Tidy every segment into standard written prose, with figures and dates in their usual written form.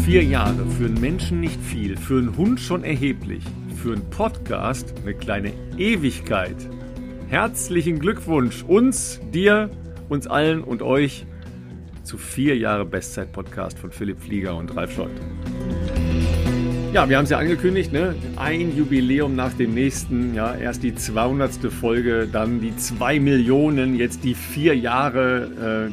4 Jahre, für einen Menschen nicht viel, für einen Hund schon erheblich, für einen Podcast eine kleine Ewigkeit. Herzlichen Glückwunsch uns, dir, uns allen und euch zu 4 Jahre Bestzeit-Podcast von Philipp Flieger und Ralf Scholz. Ja, wir haben es ja angekündigt, ne? Ein Jubiläum nach dem nächsten, ja, erst die 200. Folge, dann die 2 Millionen, jetzt die 4 Jahre,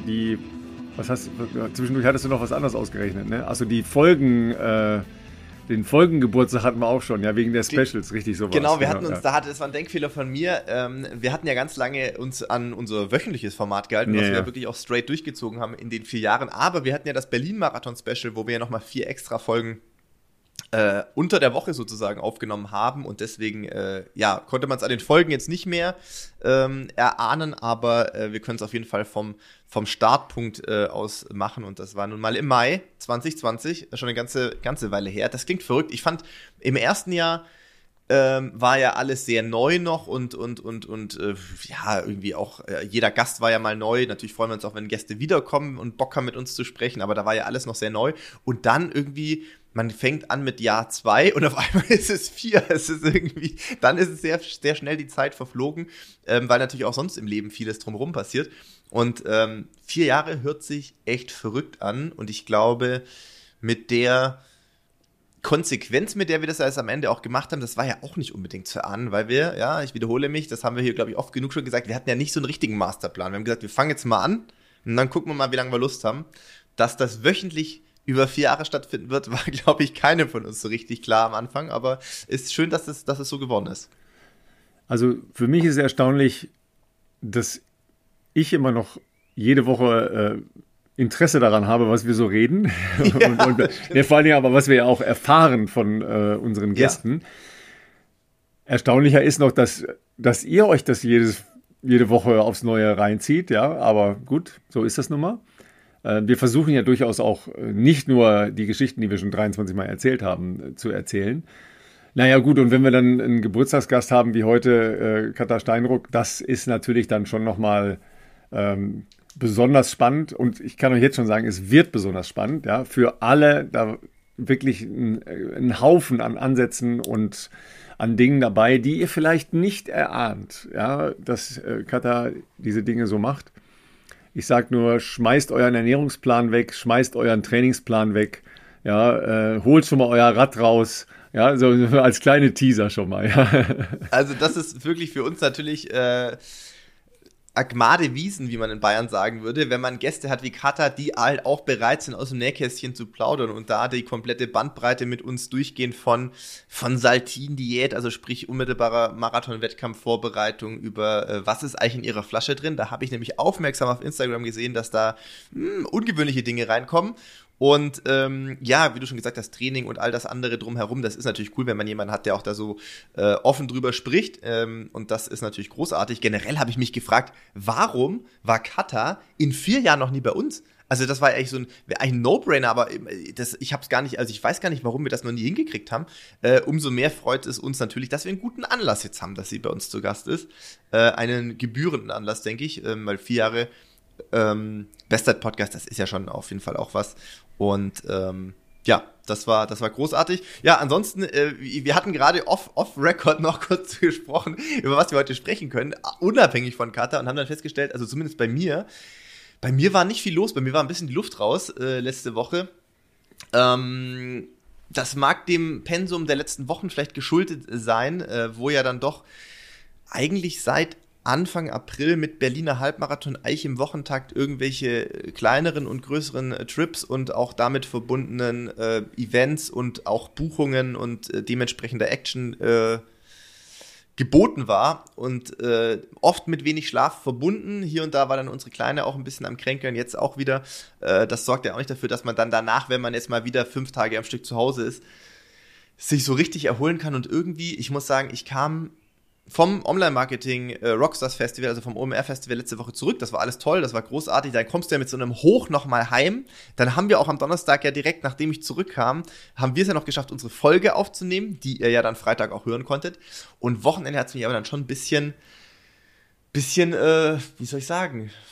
zwischendurch hattest du noch was anderes ausgerechnet, ne? Also die Folgen, den Folgengeburtstag hatten wir auch schon, ja, wegen der Specials, richtig sowas. Genau, wir hatten uns, das war ein Denkfehler von mir, wir hatten ja ganz lange uns an unser wöchentliches Format gehalten, was wir ja wirklich auch straight durchgezogen haben in den 4 Jahren, aber wir hatten ja das Berlin-Marathon-Special, wo wir ja nochmal 4 extra Folgen unter der Woche sozusagen aufgenommen haben und deswegen, konnte man es an den Folgen jetzt nicht mehr erahnen, aber wir können es auf jeden Fall vom Startpunkt aus machen und das war nun mal im Mai 2020, schon eine ganze Weile her. Das klingt verrückt. Ich fand, im ersten Jahr war ja alles sehr neu noch und irgendwie auch jeder Gast war ja mal neu. Natürlich freuen wir uns auch, wenn Gäste wiederkommen und Bock haben, mit uns zu sprechen, aber da war ja alles noch sehr neu und dann irgendwie man fängt an mit Jahr 2 und auf einmal ist es 4. Dann ist es sehr, sehr schnell die Zeit verflogen, weil natürlich auch sonst im Leben vieles drumherum passiert. Und 4 Jahre hört sich echt verrückt an und ich glaube, mit der Konsequenz, mit der wir das alles am Ende auch gemacht haben, das war ja auch nicht unbedingt zu ahnen, weil wir, ja, ich wiederhole mich, das haben wir hier, glaube ich, oft genug schon gesagt, wir hatten ja nicht so einen richtigen Masterplan. Wir haben gesagt, wir fangen jetzt mal an und dann gucken wir mal, wie lange wir Lust haben. Dass das wöchentlich über 4 Jahre stattfinden wird, war, glaube ich, keinem von uns so richtig klar am Anfang, aber ist schön, dass es so geworden ist. Also für mich ist es erstaunlich, dass ich immer noch jede Woche Interesse daran habe, was wir so reden. Ja, vor allen Dingen aber, was wir ja auch erfahren von unseren Gästen. Ja. Erstaunlicher ist noch, dass ihr euch das jede Woche aufs Neue reinzieht, ja, aber gut, so ist das nun mal. Wir versuchen ja durchaus auch nicht nur die Geschichten, die wir schon 23 Mal erzählt haben, zu erzählen. Naja gut, und wenn wir dann einen Geburtstagsgast haben wie heute Katha Steinruck, das ist natürlich dann schon nochmal besonders spannend. Und ich kann euch jetzt schon sagen, es wird besonders spannend. Ja, für alle da wirklich ein Haufen an Ansätzen und an Dingen dabei, die ihr vielleicht nicht erahnt, ja, dass Katha diese Dinge so macht. Ich sage nur, schmeißt euren Ernährungsplan weg, schmeißt euren Trainingsplan weg, ja, holt schon mal euer Rad raus, ja, so als kleine Teaser schon mal. Ja. Also das ist wirklich für uns natürlich Agmade Wiesen, wie man in Bayern sagen würde, wenn man Gäste hat wie Katha, die halt auch bereit sind, aus dem Nähkästchen zu plaudern und da die komplette Bandbreite mit uns durchgehen von Saltin-Diät, also sprich unmittelbarer Marathon-Wettkampf-Vorbereitung über was ist eigentlich in ihrer Flasche drin. Da habe ich nämlich aufmerksam auf Instagram gesehen, dass da ungewöhnliche Dinge reinkommen. Und wie du schon gesagt hast, Training und all das andere drumherum, das ist natürlich cool, wenn man jemanden hat, der auch da so offen drüber spricht. Und das ist natürlich großartig. Generell habe ich mich gefragt, warum war Katha in 4 Jahren noch nie bei uns? Also das war eigentlich eigentlich ein No-Brainer, aber ich weiß gar nicht, warum wir das noch nie hingekriegt haben. Umso mehr freut es uns natürlich, dass wir einen guten Anlass jetzt haben, dass sie bei uns zu Gast ist. Einen gebührenden Anlass, denke ich, weil 4 Jahre Bestzeit-Podcast, das ist ja schon auf jeden Fall auch was. Und das war großartig. Ja, ansonsten, wir hatten gerade off-Record noch kurz gesprochen, über was wir heute sprechen können, unabhängig von Katha und haben dann festgestellt, also zumindest bei mir war nicht viel los, bei mir war ein bisschen die Luft raus letzte Woche. Das mag dem Pensum der letzten Wochen vielleicht geschuldet sein, wo ja dann doch eigentlich seit Anfang April mit Berliner Halbmarathon eigentlich im Wochentakt irgendwelche kleineren und größeren Trips und auch damit verbundenen Events und auch Buchungen und dementsprechender Action geboten war und oft mit wenig Schlaf verbunden. Hier und da war dann unsere Kleine auch ein bisschen am Kränkeln, jetzt auch wieder. Das sorgt ja auch nicht dafür, dass man dann danach, wenn man jetzt mal wieder 5 Tage am Stück zu Hause ist, sich so richtig erholen kann. Und irgendwie, ich muss sagen, ich kam vom Online-Marketing Rockstars Festival, also vom OMR-Festival letzte Woche zurück. Das war alles toll, das war großartig. Dann kommst du ja mit so einem Hoch nochmal heim. Dann haben wir auch am Donnerstag ja direkt, nachdem ich zurückkam, haben wir es ja noch geschafft, unsere Folge aufzunehmen, die ihr ja dann Freitag auch hören konntet. Und Wochenende hat es mich aber dann schon ein bisschen, wie soll ich sagen,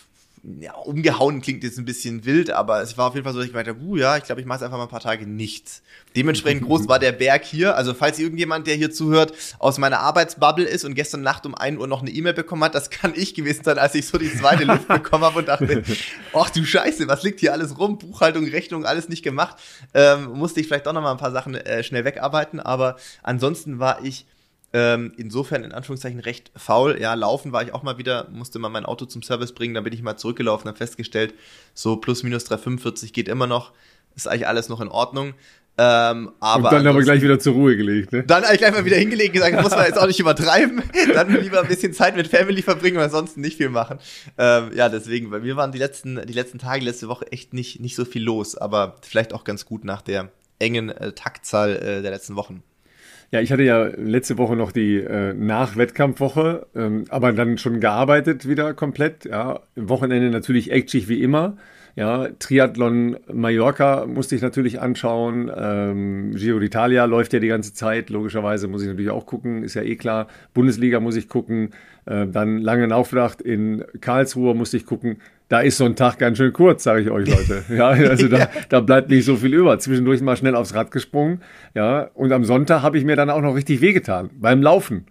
ja, umgehauen klingt jetzt ein bisschen wild, aber es war auf jeden Fall so, dass ich meinte, ja, ich glaube, ich mache es einfach mal ein paar Tage nichts. Dementsprechend groß war der Berg hier. Also falls irgendjemand, der hier zuhört, aus meiner Arbeitsbubble ist und gestern Nacht um 1 Uhr noch eine E-Mail bekommen hat, das kann ich gewesen sein, als ich so die zweite Luft bekommen habe und dachte, ach du Scheiße, was liegt hier alles rum? Buchhaltung, Rechnung, alles nicht gemacht. Musste ich vielleicht doch noch mal ein paar Sachen schnell wegarbeiten, aber ansonsten war ich insofern in Anführungszeichen recht faul. Ja, laufen war ich auch mal wieder, musste mal mein Auto zum Service bringen, dann bin ich mal zurückgelaufen, habe festgestellt, so plus minus 3,45 geht immer noch, ist eigentlich alles noch in Ordnung. Aber und dann aber gleich wieder zur Ruhe gelegt, ne? Dann eigentlich gleich mal wieder hingelegt, gesagt, muss man jetzt auch nicht übertreiben, dann lieber ein bisschen Zeit mit Family verbringen und ansonsten nicht viel machen. Ja, deswegen, bei mir waren die letzten Tage, die letzte Woche echt nicht so viel los, aber vielleicht auch ganz gut nach der engen Taktzahl der letzten Wochen. Ja, ich hatte ja letzte Woche noch die Nach-Wettkampfwoche, aber dann schon gearbeitet wieder komplett. Ja, am Wochenende natürlich eklig wie immer. Ja, Triathlon Mallorca musste ich natürlich anschauen. Giro d'Italia läuft ja die ganze Zeit. Logischerweise muss ich natürlich auch gucken, ist ja eh klar. Bundesliga muss ich gucken. Dann lange Naufnacht in Karlsruhe musste ich gucken. Da ist so ein Tag ganz schön kurz, sage ich euch, Leute. Ja, also da bleibt nicht so viel über. Zwischendurch mal schnell aufs Rad gesprungen. Ja, und am Sonntag habe ich mir dann auch noch richtig wehgetan beim Laufen.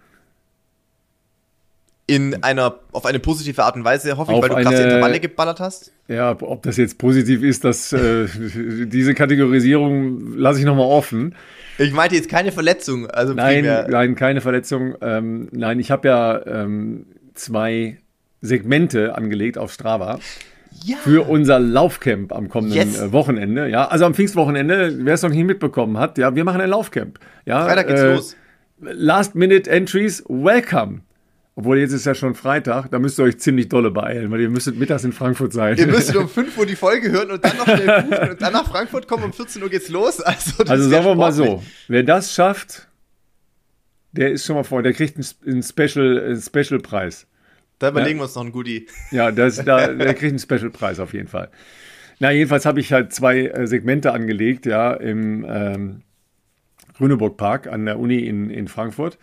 Auf eine positive Art und Weise, hoffe ich, weil du krasse Intervalle geballert hast? Ja, ob das jetzt positiv ist, diese Kategorisierung lasse ich nochmal offen. Ich meinte jetzt keine Verletzung. Also nein, keine Verletzung. Nein, ich habe ja 2 Segmente angelegt auf Strava. Ja. Für unser Laufcamp am kommenden Wochenende. Ja, also am Pfingstwochenende, wer es noch nicht mitbekommen hat, ja, wir machen ein Laufcamp. Ja, Freitag geht's los. Last-Minute-Entries, welcome. Obwohl, jetzt ist ja schon Freitag, da müsst ihr euch ziemlich dolle beeilen, weil ihr müsstet mittags in Frankfurt sein. Ihr müsstet um 5 Uhr die Folge hören und dann noch schnell buchen und dann nach Frankfurt kommen, um 14 Uhr geht's los. Also sagen wir mal so, wer das schafft, der ist schon mal vor, der kriegt einen Special-Preis. Da überlegen wir uns noch ein Goodie. Ja, der kriegt einen Special-Preis auf jeden Fall. Na, jedenfalls habe ich halt 2 Segmente angelegt, ja, im Grüneburg-Park an der Uni in Frankfurt.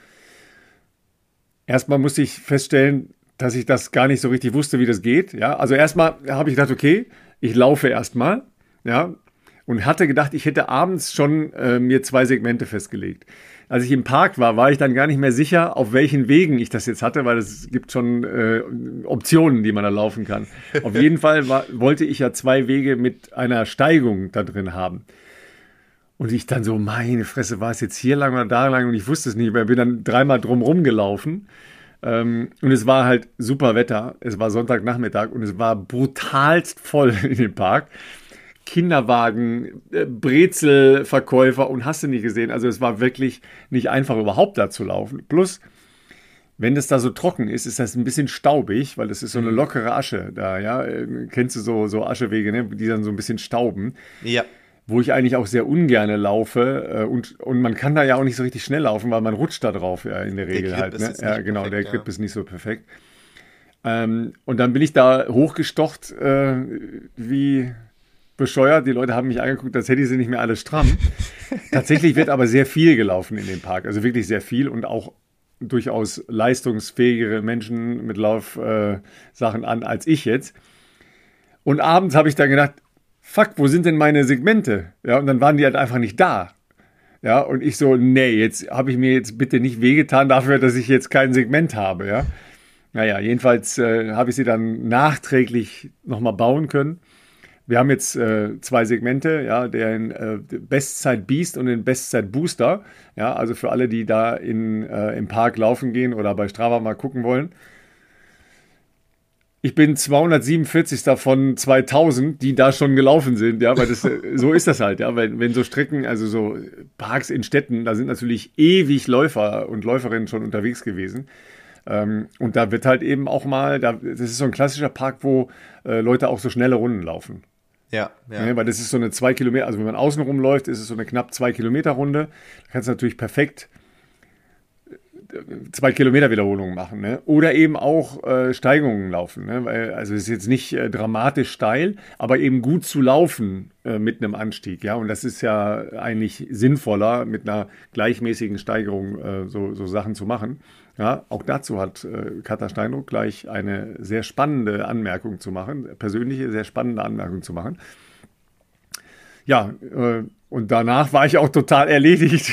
Erstmal musste ich feststellen, dass ich das gar nicht so richtig wusste, wie das geht. Ja, also erstmal habe ich gedacht, okay, ich laufe erstmal, ja, und hatte gedacht, ich hätte abends schon mir 2 Segmente festgelegt. Als ich im Park war ich dann gar nicht mehr sicher, auf welchen Wegen ich das jetzt hatte, weil es gibt schon Optionen, die man da laufen kann. Auf jeden Fall wollte ich ja 2 Wege mit einer Steigung da drin haben. Und ich dann so, meine Fresse, war es jetzt hier lang oder da lang? Und ich wusste es nicht, weil ich bin dann 3-mal drumherum gelaufen. Und es war halt super Wetter. Es war Sonntagnachmittag und es war brutalst voll in dem Park. Kinderwagen, Brezelverkäufer und hast du nicht gesehen. Also es war wirklich nicht einfach, überhaupt da zu laufen. Plus, wenn das da so trocken ist, ist das ein bisschen staubig, weil das ist so eine lockere Asche da, ja. Kennst du so Aschewege, ne? Die dann so ein bisschen stauben. Ja. Wo ich eigentlich auch sehr ungerne laufe und man kann da ja auch nicht so richtig schnell laufen, weil man rutscht da drauf ja in der Regel halt. Ne? Ja, genau, perfekt, der Grip ist nicht so perfekt. Und dann bin ich da hochgestocht wie bescheuert. Die Leute haben mich angeguckt, als hätte ich sie nicht mehr alle stramm. Tatsächlich wird aber sehr viel gelaufen in dem Park, also wirklich sehr viel und auch durchaus leistungsfähigere Menschen mit Laufsachen an als ich jetzt. Und abends habe ich dann gedacht, fuck, wo sind denn meine Segmente? Ja, und dann waren die halt einfach nicht da. Ja, und ich so, nee, jetzt habe ich mir jetzt bitte nicht wehgetan dafür, dass ich jetzt kein Segment habe, ja. Naja, jedenfalls habe ich sie dann nachträglich nochmal bauen können. Wir haben jetzt 2 Segmente, ja, den Bestzeit Beast und den Bestzeit Booster. Ja, also für alle, die da im Park laufen gehen oder bei Strava mal gucken wollen. Ich bin 247. von 2000, die da schon gelaufen sind, ja, weil so ist das halt, ja, weil wenn so Strecken, also so Parks in Städten, da sind natürlich ewig Läufer und Läuferinnen schon unterwegs gewesen. Und da wird halt eben auch mal, das ist so ein klassischer Park, wo Leute auch so schnelle Runden laufen. Ja. Ja, weil das ist so eine 2 Kilometer, also wenn man außen rumläuft, ist es so eine knapp 2 Kilometer Runde. Da kannst du natürlich perfekt 2-Kilometer-Wiederholungen machen, ne? Oder eben auch Steigungen laufen, ne? Weil, also es ist jetzt nicht dramatisch steil, aber eben gut zu laufen mit einem Anstieg, ja. Und das ist ja eigentlich sinnvoller, mit einer gleichmäßigen Steigerung so Sachen zu machen. Ja, auch dazu hat Katha Steindruck gleich eine sehr spannende Anmerkung zu machen, persönliche, sehr spannende Anmerkung zu machen. Ja, und danach war ich auch total erledigt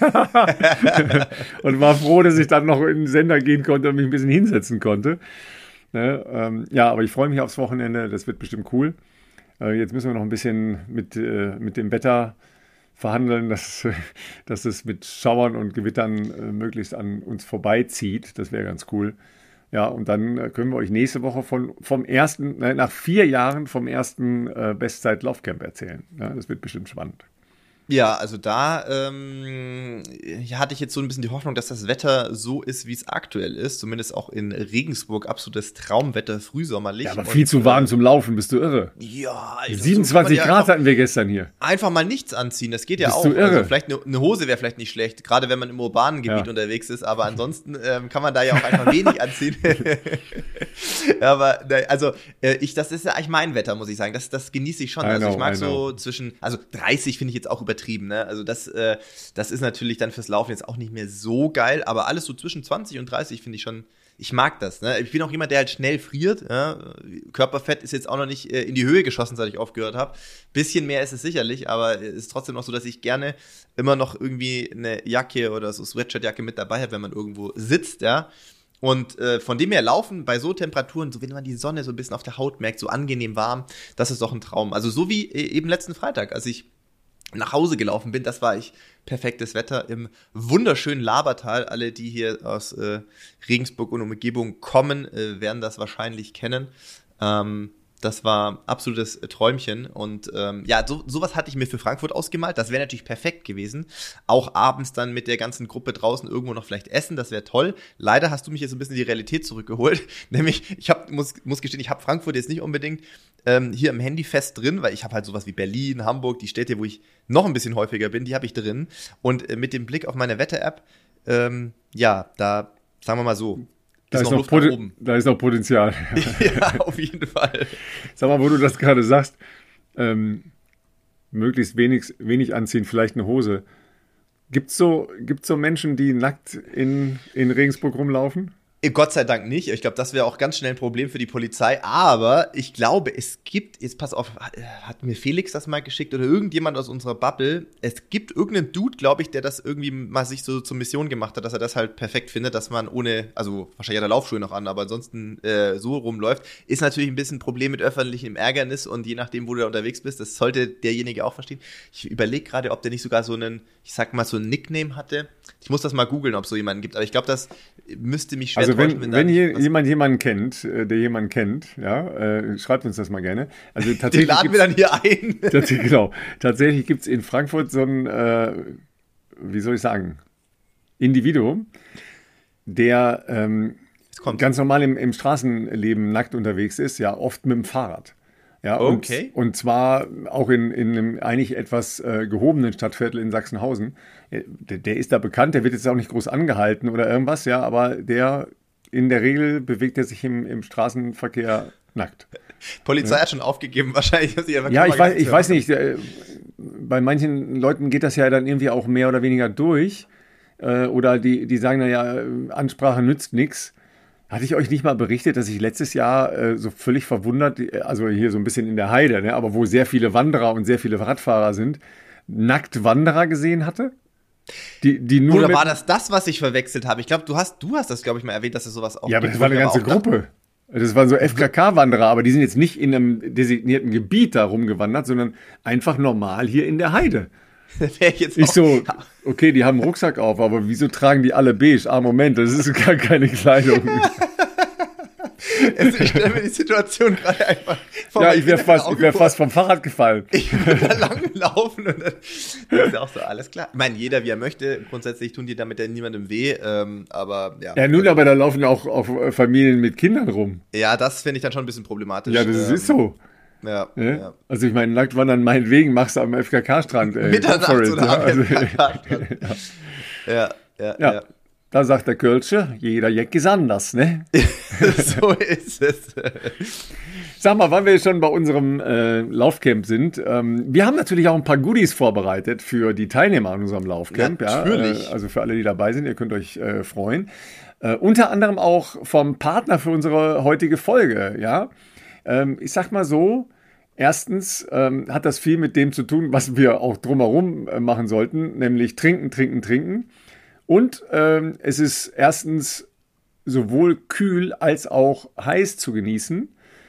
und war froh, dass ich dann noch in den Sender gehen konnte und mich ein bisschen hinsetzen konnte. Ne, ja, aber ich freue mich aufs Wochenende, das wird bestimmt cool. Jetzt müssen wir noch ein bisschen mit dem Wetter verhandeln, dass es mit Schauern und Gewittern möglichst an uns vorbeizieht. Das wäre ganz cool. Ja, und dann können wir euch nächste Woche vom ersten, nach 4 Jahren vom ersten Bestzeit-Laufcamp erzählen. Ja, das wird bestimmt spannend. Ja, also da hatte ich jetzt so ein bisschen die Hoffnung, dass das Wetter so ist, wie es aktuell ist. Zumindest auch in Regensburg absolutes Traumwetter, frühsommerlich. Ja, aber viel zu warm zum Laufen, bist du irre. Ja, Alter, 27 so Grad hatten wir gestern hier. Einfach mal nichts anziehen, das geht ja bist auch. Du irre? Also vielleicht eine Hose wäre vielleicht nicht schlecht, gerade wenn man im urbanen Gebiet unterwegs ist. Aber ansonsten kann man da ja auch einfach wenig anziehen. Aber also das ist ja eigentlich mein Wetter, muss ich sagen. Das genieße ich schon. Also ich mag so zwischen, also 30 finde ich jetzt auch übertrieben. Ne? Also das ist natürlich dann fürs Laufen jetzt auch nicht mehr so geil, aber alles so zwischen 20 und 30 finde ich schon, ich mag das. Ne? Ich bin auch jemand, der halt schnell friert. Ja? Körperfett ist jetzt auch noch nicht in die Höhe geschossen, seit ich aufgehört habe. Bisschen mehr ist es sicherlich, aber es ist trotzdem noch so, dass ich gerne immer noch irgendwie eine Jacke oder so Sweatshirt-Jacke mit dabei habe, wenn man irgendwo sitzt, ja. Und von dem her laufen bei so Temperaturen, so wenn man die Sonne so ein bisschen auf der Haut merkt, so angenehm warm, das ist doch ein Traum. Also so wie eben letzten Freitag, als ich nach Hause gelaufen bin, das war perfektes Wetter im wunderschönen Labertal. Alle, die hier aus Regensburg und Umgebung kommen, werden das wahrscheinlich kennen. Das war absolutes Träumchen und sowas hatte ich mir für Frankfurt ausgemalt. Das wäre natürlich perfekt gewesen. Auch abends dann mit der ganzen Gruppe draußen irgendwo noch vielleicht essen, das wäre toll. Leider hast du mich jetzt ein bisschen in die Realität zurückgeholt. Nämlich, muss gestehen, ich habe Frankfurt jetzt nicht unbedingt hier im Handy fest drin, weil ich habe halt sowas wie Berlin, Hamburg, die Städte, wo ich noch ein bisschen häufiger bin, die habe ich drin. Und mit dem Blick auf meine Wetter-App, da sagen wir mal so, da ist noch Potenzial. Ja, auf jeden Fall. Sag mal, wo du das gerade sagst, möglichst wenig anziehen, vielleicht eine Hose. Gibt's so Menschen, die nackt in Regensburg rumlaufen? Gott sei Dank nicht. Ich glaube, das wäre auch ganz schnell ein Problem für die Polizei. Aber ich glaube, es gibt, jetzt pass auf, hat mir Felix das mal geschickt oder irgendjemand aus unserer Bubble, es gibt irgendeinen Dude, glaube ich, der das irgendwie mal sich so zur Mission gemacht hat, dass er das halt perfekt findet, dass man also wahrscheinlich hat er Laufschuhe noch an, aber ansonsten so rumläuft. Ist natürlich ein bisschen ein Problem mit öffentlichem Ärgernis und je nachdem, wo du da unterwegs bist, das sollte derjenige auch verstehen. Ich überlege gerade, ob der nicht sogar so einen Nickname hatte. Ich muss das mal googeln, ob es so jemanden gibt, aber ich glaube, das müsste mich schwer täuschen. Wenn jemand jemanden kennt, der jemanden kennt, ja, schreibt uns das mal gerne. Also tatsächlich den laden wir dann hier ein. Genau. Tatsächlich gibt es in Frankfurt so ein, wie soll ich sagen, Individuum, der ganz normal im Straßenleben nackt unterwegs ist, ja, oft mit dem Fahrrad. Ja, okay. Und zwar auch in einem eigentlich etwas gehobenen Stadtviertel in Sachsenhausen. Der ist da bekannt, der wird jetzt auch nicht groß angehalten oder irgendwas, ja, aber in der Regel bewegt er sich im Straßenverkehr nackt. Polizei hat schon aufgegeben, wahrscheinlich. Ja, ich weiß nicht, bei manchen Leuten geht das ja dann irgendwie auch mehr oder weniger durch. Oder die sagen, naja, Ansprache nützt nichts. Hatte ich euch nicht mal berichtet, dass ich letztes Jahr so völlig verwundert, also hier so ein bisschen in der Heide, ne, aber wo sehr viele Wanderer und sehr viele Radfahrer sind, nackt Wanderer gesehen hatte? Die nur Oder war das, was ich verwechselt habe? Ich glaube, du hast das, glaube ich, mal erwähnt, dass es sowas auch gibt. Ja, aber das war eine ganze Gruppe. Das waren so FKK-Wanderer, aber die sind jetzt nicht in einem designierten Gebiet da rumgewandert, sondern einfach normal hier in der Heide. Ich so, okay, die haben einen Rucksack auf, aber wieso tragen die alle beige? Moment, das ist gar keine Kleidung. Ich stelle mir die Situation gerade einfach vor. Ja, ich wäre fast vom Fahrrad gefallen. Ich würde da lang laufen und dann ist ja auch so, alles klar. Ich meine, jeder wie er möchte, grundsätzlich tun die damit ja niemandem weh, aber ja. Ja, nun, aber da laufen auch Familien mit Kindern rum. Ja, das finde ich dann schon ein bisschen problematisch. Ja, das ist so. Ja. Also ich meine, nackt wandern meinetwegen machst du am FKK-Strand. Mitternachts oder am FKK-Strand. Ja. Da sagt der Kölsche, jeder Jeck ist anders, ne? So ist es. Sag mal, weil wir schon bei unserem Laufcamp sind, wir haben natürlich auch ein paar Goodies vorbereitet für die Teilnehmer an unserem Laufcamp. Natürlich. Also für alle, die dabei sind, ihr könnt euch freuen. Unter anderem auch vom Partner für unsere heutige Folge, ja. Ich sag mal so, erstens hat das viel mit dem zu tun, was wir auch drumherum machen sollten, nämlich trinken, trinken, trinken. Und es ist erstens sowohl kühl als auch heiß zu genießen.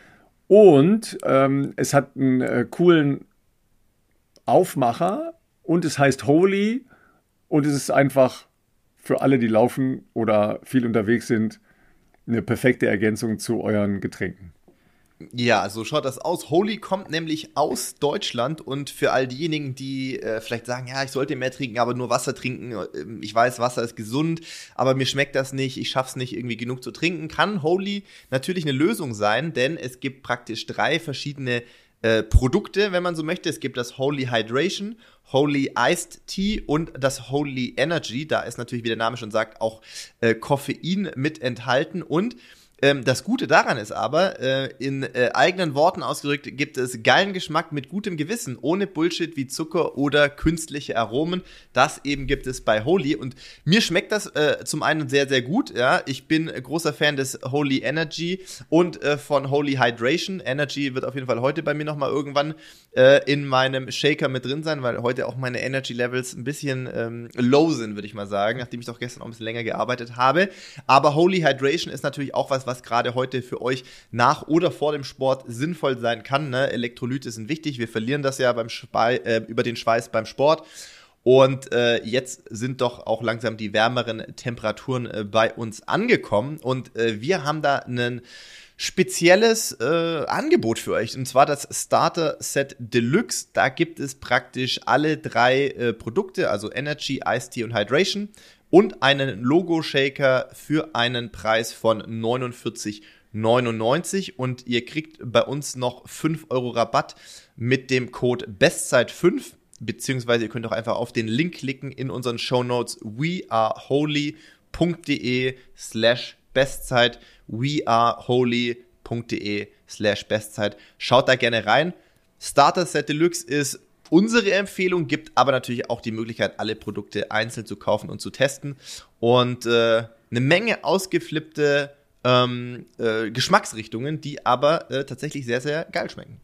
Und es hat einen coolen Aufmacher und es heißt Holy. Und es ist einfach für alle, die laufen oder viel unterwegs sind, eine perfekte Ergänzung zu euren Getränken. Ja, so schaut das aus. Holy kommt nämlich aus Deutschland und für all diejenigen, die vielleicht sagen, ja, ich sollte mehr trinken, aber nur Wasser trinken. Ich weiß, Wasser ist gesund, aber mir schmeckt das nicht. Ich schaff's nicht, irgendwie genug zu trinken. Kann Holy natürlich eine Lösung sein, denn es gibt praktisch 3 verschiedene Produkte, wenn man so möchte. Es gibt das Holy Hydration, Holy Iced Tea und das Holy Energy. Da ist natürlich, wie der Name schon sagt, auch Koffein mit enthalten. Und das Gute daran ist aber, in eigenen Worten ausgedrückt, gibt es geilen Geschmack mit gutem Gewissen, ohne Bullshit wie Zucker oder künstliche Aromen. Das eben gibt es bei Holy und mir schmeckt das zum einen sehr, sehr gut. Ja, ich bin großer Fan des Holy Energy und von Holy Hydration. Energy wird auf jeden Fall heute bei mir nochmal irgendwann in meinem Shaker mit drin sein, weil heute auch meine Energy Levels ein bisschen low sind, würde ich mal sagen, nachdem ich doch gestern auch ein bisschen länger gearbeitet habe. Aber Holy Hydration ist natürlich auch was gerade heute für euch nach oder vor dem Sport sinnvoll sein kann. Ne? Elektrolyte sind wichtig. Wir verlieren das ja über den Schweiß beim Sport. Und jetzt sind doch auch langsam die wärmeren Temperaturen bei uns angekommen. Und wir haben da ein spezielles Angebot für euch. Und zwar das Starter Set Deluxe. Da gibt es praktisch alle 3 Produkte, also Energy, Iced Tea und Hydration. Und einen Logo-Shaker für einen Preis von 49,99 und ihr kriegt bei uns noch 5 € Rabatt mit dem Code BESTZEIT5, beziehungsweise ihr könnt auch einfach auf den Link klicken in unseren Shownotes weareholy.de/Bestzeit, weareholy.de/Bestzeit. Schaut da gerne rein. Starter Set Deluxe ist unsere Empfehlung, gibt aber natürlich auch die Möglichkeit, alle Produkte einzeln zu kaufen und zu testen. Und eine Menge ausgeflippte Geschmacksrichtungen, die aber tatsächlich sehr, sehr geil schmecken.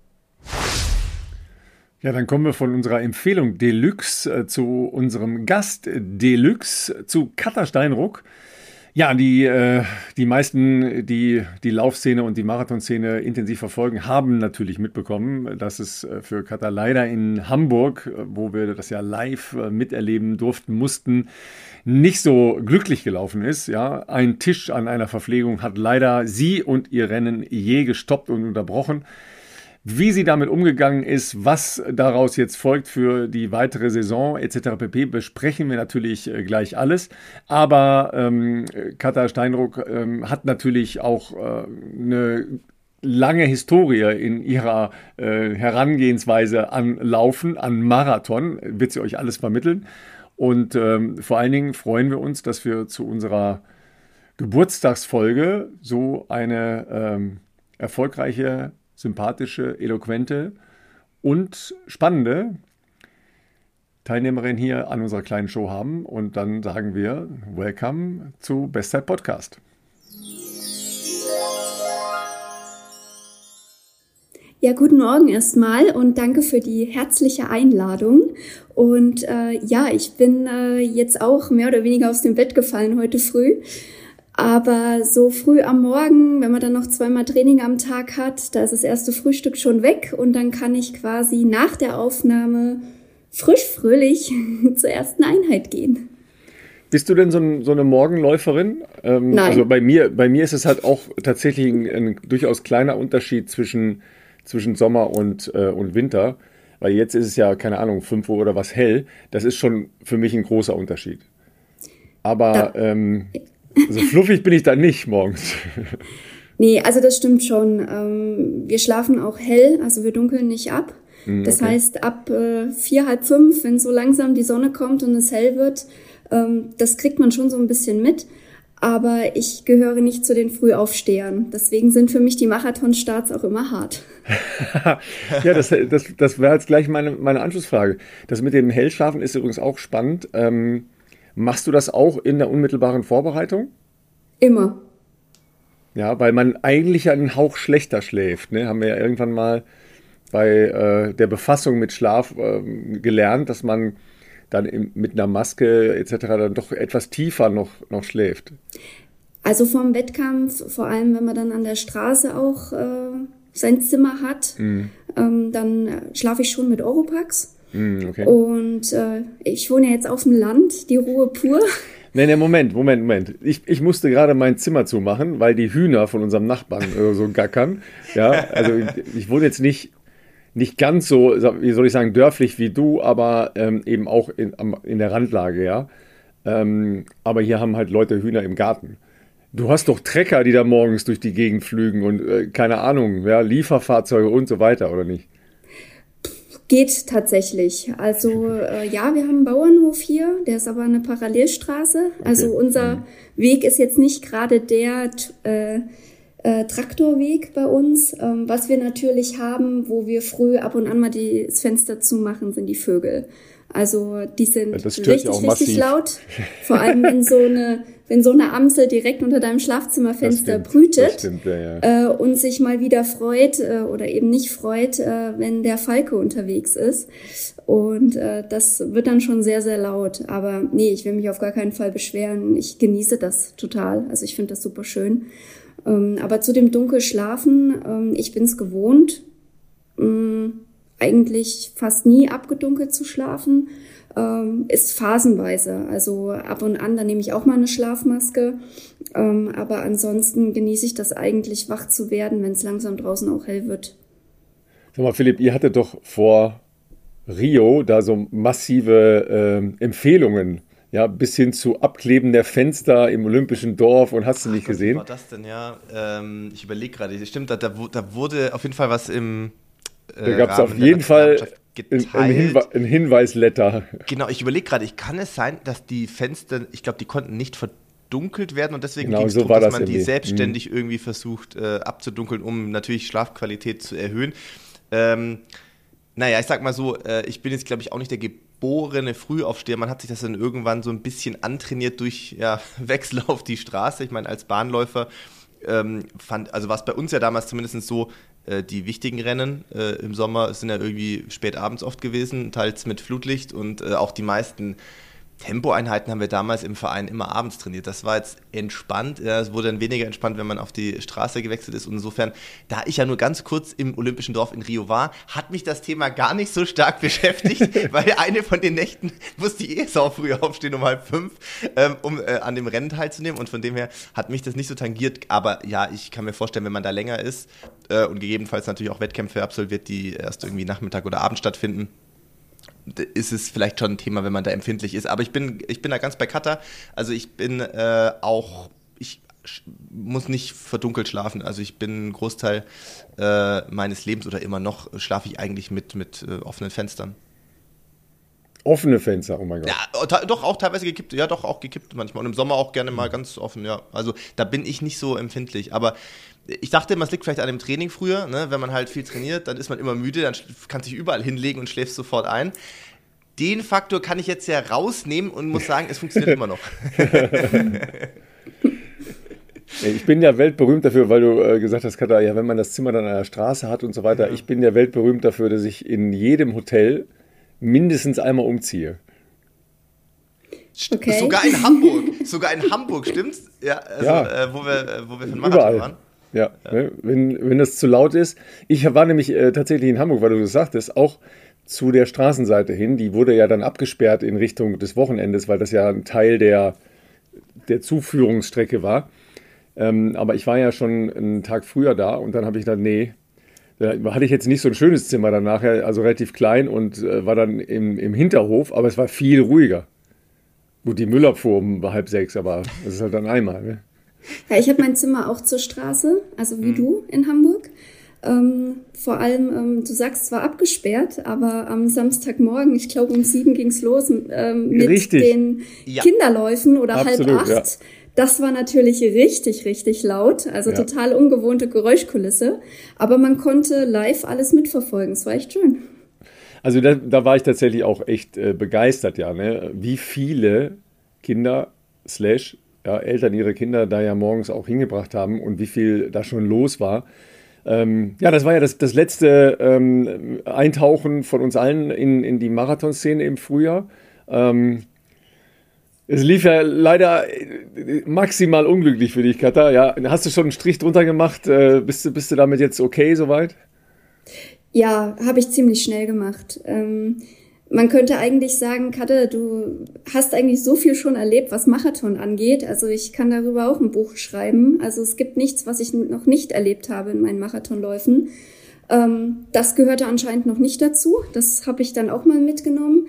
Ja, dann kommen wir von unserer Empfehlung Deluxe zu unserem Gast Deluxe, zu Katha Steinruck. Ja, die meisten, die die Laufszene und die Marathonszene intensiv verfolgen, haben natürlich mitbekommen, dass es für Katha leider in Hamburg, wo wir das ja live miterleben durften, mussten, nicht so glücklich gelaufen ist. Ja, ein Tisch an einer Verpflegung hat leider sie und ihr Rennen je gestoppt und unterbrochen. Wie sie damit umgegangen ist, was daraus jetzt folgt für die weitere Saison etc. pp. Besprechen wir natürlich gleich alles. Aber Katha Steinruck hat natürlich auch eine lange Historie in ihrer Herangehensweise an Laufen, an Marathon, wird sie euch alles vermitteln. Und vor allen Dingen freuen wir uns, dass wir zu unserer Geburtstagsfolge so eine erfolgreiche, sympathische, eloquente und spannende Teilnehmerin hier an unserer kleinen Show haben. Und dann sagen wir Welcome zu Bestzeit Podcast. Ja, guten Morgen erstmal und danke für die herzliche Einladung. Und ich bin jetzt auch mehr oder weniger aus dem Bett gefallen heute früh. Aber so früh am Morgen, wenn man dann noch 2-mal Training am Tag hat, da ist das erste Frühstück schon weg und dann kann ich quasi nach der Aufnahme frisch fröhlich zur ersten Einheit gehen. Bist du denn so eine Morgenläuferin? Nein. Also bei mir ist es halt auch tatsächlich ein durchaus kleiner Unterschied zwischen Sommer und Winter, weil jetzt ist es ja, keine Ahnung, 5 Uhr oder was hell. Das ist schon für mich ein großer Unterschied. Aber also fluffig bin ich da nicht morgens. Nee, also das stimmt schon. Wir schlafen auch hell, also wir dunkeln nicht ab. Das heißt, ab 4, halb 5, wenn so langsam die Sonne kommt und es hell wird, Das kriegt man schon so ein bisschen mit. Aber ich gehöre nicht zu den Frühaufstehern. Deswegen sind für mich die Marathonstarts auch immer hart. Ja, das wäre jetzt gleich meine Anschlussfrage. Das mit dem Hellschlafen ist übrigens auch spannend. Machst du das auch in der unmittelbaren Vorbereitung? Immer. Ja, weil man eigentlich ja einen Hauch schlechter schläft. Ne? Haben wir ja irgendwann mal bei der Befassung mit Schlaf gelernt, dass man dann mit einer Maske etc. dann doch etwas tiefer noch schläft. Also vorm Wettkampf, vor allem wenn man dann an der Straße auch sein Zimmer hat, dann schlafe ich schon mit Oropax. Okay. Und ich wohne ja jetzt auf dem Land, die Ruhe pur. Nee, Moment. Ich musste gerade mein Zimmer zumachen, weil die Hühner von unserem Nachbarn so gackern. Ja, also ich wohne jetzt nicht ganz so, wie soll ich sagen, dörflich wie du, aber eben auch in der Randlage, ja. Aber hier haben halt Leute Hühner im Garten. Du hast doch Trecker, die da morgens durch die Gegend flügen und keine Ahnung, ja, Lieferfahrzeuge und so weiter, oder nicht? Geht tatsächlich. Also ja, wir haben einen Bauernhof hier, der ist aber eine Parallelstraße. Also unser Weg ist jetzt nicht gerade der Traktorweg bei uns. Was wir natürlich haben, wo wir früh ab und an mal das Fenster zumachen, sind die Vögel. Also die sind richtig laut. Vor allem wenn so eine Amsel direkt unter deinem Schlafzimmerfenster brütet und sich mal wieder freut oder eben nicht freut, wenn der Falke unterwegs ist. Und das wird dann schon sehr, sehr laut. Aber nee, ich will mich auf gar keinen Fall beschweren. Ich genieße das total. Also ich finde das super schön. Aber zu dem Dunkelschlafen, ich bin's gewohnt, eigentlich fast nie abgedunkelt zu schlafen, ist phasenweise. Also ab und an, da nehme ich auch mal eine Schlafmaske. Aber ansonsten genieße ich das eigentlich, wach zu werden, wenn es langsam draußen auch hell wird. Sag mal, Philipp, ihr hattet doch vor Rio da so massive Empfehlungen. Ja, bis hin zu Abkleben der Fenster im Olympischen Dorf und hast du nicht gesehen? Was war das denn, ja? Ich überlege gerade, stimmt, da wurde auf jeden Fall was im da gab es auf jeden Fall ein Hinweisletter. Genau, ich überlege gerade, kann es sein, dass die Fenster, ich glaube, die konnten nicht verdunkelt werden und deswegen ging es darum, dass man die selbstständig irgendwie versucht abzudunkeln, um natürlich Schlafqualität zu erhöhen. Naja, ich sag mal so, ich bin jetzt, glaube ich, auch nicht der geborene Frühaufsteher. Man hat sich das dann irgendwann so ein bisschen antrainiert durch Wechsel auf die Straße. Ich meine, als Bahnläufer war es bei uns ja damals zumindest so, die wichtigen Rennen im Sommer sind ja irgendwie spät abends oft gewesen, teils mit Flutlicht und auch die meisten Tempoeinheiten haben wir damals im Verein immer abends trainiert. Das war jetzt entspannt. Ja, es wurde dann weniger entspannt, wenn man auf die Straße gewechselt ist. Und insofern, da ich ja nur ganz kurz im Olympischen Dorf in Rio war, hat mich das Thema gar nicht so stark beschäftigt, weil eine von den Nächten musste ich sau früh aufstehen, um 4:30, um an dem Rennen teilzunehmen. Und von dem her hat mich das nicht so tangiert. Aber ja, ich kann mir vorstellen, wenn man da länger ist und gegebenenfalls natürlich auch Wettkämpfe absolviert, die erst irgendwie Nachmittag oder Abend stattfinden, ist es vielleicht schon ein Thema, wenn man da empfindlich ist. Aber ich bin da ganz bei Katha. Also ich bin ich muss nicht verdunkelt schlafen. Also ich bin einen Großteil meines Lebens oder immer noch schlafe ich eigentlich mit offenen Fenstern. Offene Fenster, oh mein Gott. Ja, doch auch teilweise gekippt. Ja, doch auch gekippt manchmal. Und im Sommer auch gerne mal ganz offen, ja. Also da bin ich nicht so empfindlich. Aber ich dachte immer, es liegt vielleicht an dem Training früher, ne? Wenn man halt viel trainiert, dann ist man immer müde, dann kann sich überall hinlegen und schläft sofort ein. Den Faktor kann ich jetzt ja rausnehmen und muss sagen, es funktioniert immer noch. Ich bin ja weltberühmt dafür, weil du gesagt hast, Katha, ja, wenn man das Zimmer dann an der Straße hat und so weiter. Ich bin ja weltberühmt dafür, dass ich in jedem Hotel mindestens einmal umziehe. Okay. Sogar in Hamburg, stimmt's? Ja, also, ja. Wo wir für den Marathon waren. Ja, ne? Wenn das zu laut ist. Ich war nämlich tatsächlich in Hamburg, weil du das sagtest, auch zu der Straßenseite hin. Die wurde ja dann abgesperrt in Richtung des Wochenendes, weil das ja ein Teil der Zuführungsstrecke war. Aber ich war ja schon einen Tag früher da und dann habe ich gedacht, nee, da hatte ich jetzt nicht so ein schönes Zimmer dann nachher, also relativ klein und war dann im Hinterhof, aber es war viel ruhiger. Gut, die Müllabfuhr um 5:30, aber das ist halt dann einmal, ne? Ja, ich habe mein Zimmer auch zur Straße, also wie du in Hamburg. Vor allem, du sagst zwar abgesperrt, aber am Samstagmorgen, ich glaube um 7 ging's los mit den Kinderläufen oder Absolut, 7:30. Ja. Das war natürlich richtig, richtig laut, also total ungewohnte Geräuschkulisse. Aber man konnte live alles mitverfolgen, es war echt schön. Also da war ich tatsächlich auch echt begeistert, ja, ne? Wie viele Kinder Eltern ihre Kinder da ja morgens auch hingebracht haben und wie viel da schon los war. Das war ja das letzte Eintauchen von uns allen in die Marathonszene im Frühjahr. Es lief ja leider maximal unglücklich für dich, Katha. Ja, hast du schon einen Strich drunter gemacht? Bist du damit jetzt okay soweit? Ja, habe ich ziemlich schnell gemacht. Man könnte eigentlich sagen, Katha, du hast eigentlich so viel schon erlebt, was Marathon angeht. Also ich kann darüber auch ein Buch schreiben. Also es gibt nichts, was ich noch nicht erlebt habe in meinen Marathonläufen. Das gehörte anscheinend noch nicht dazu. Das habe ich dann auch mal mitgenommen.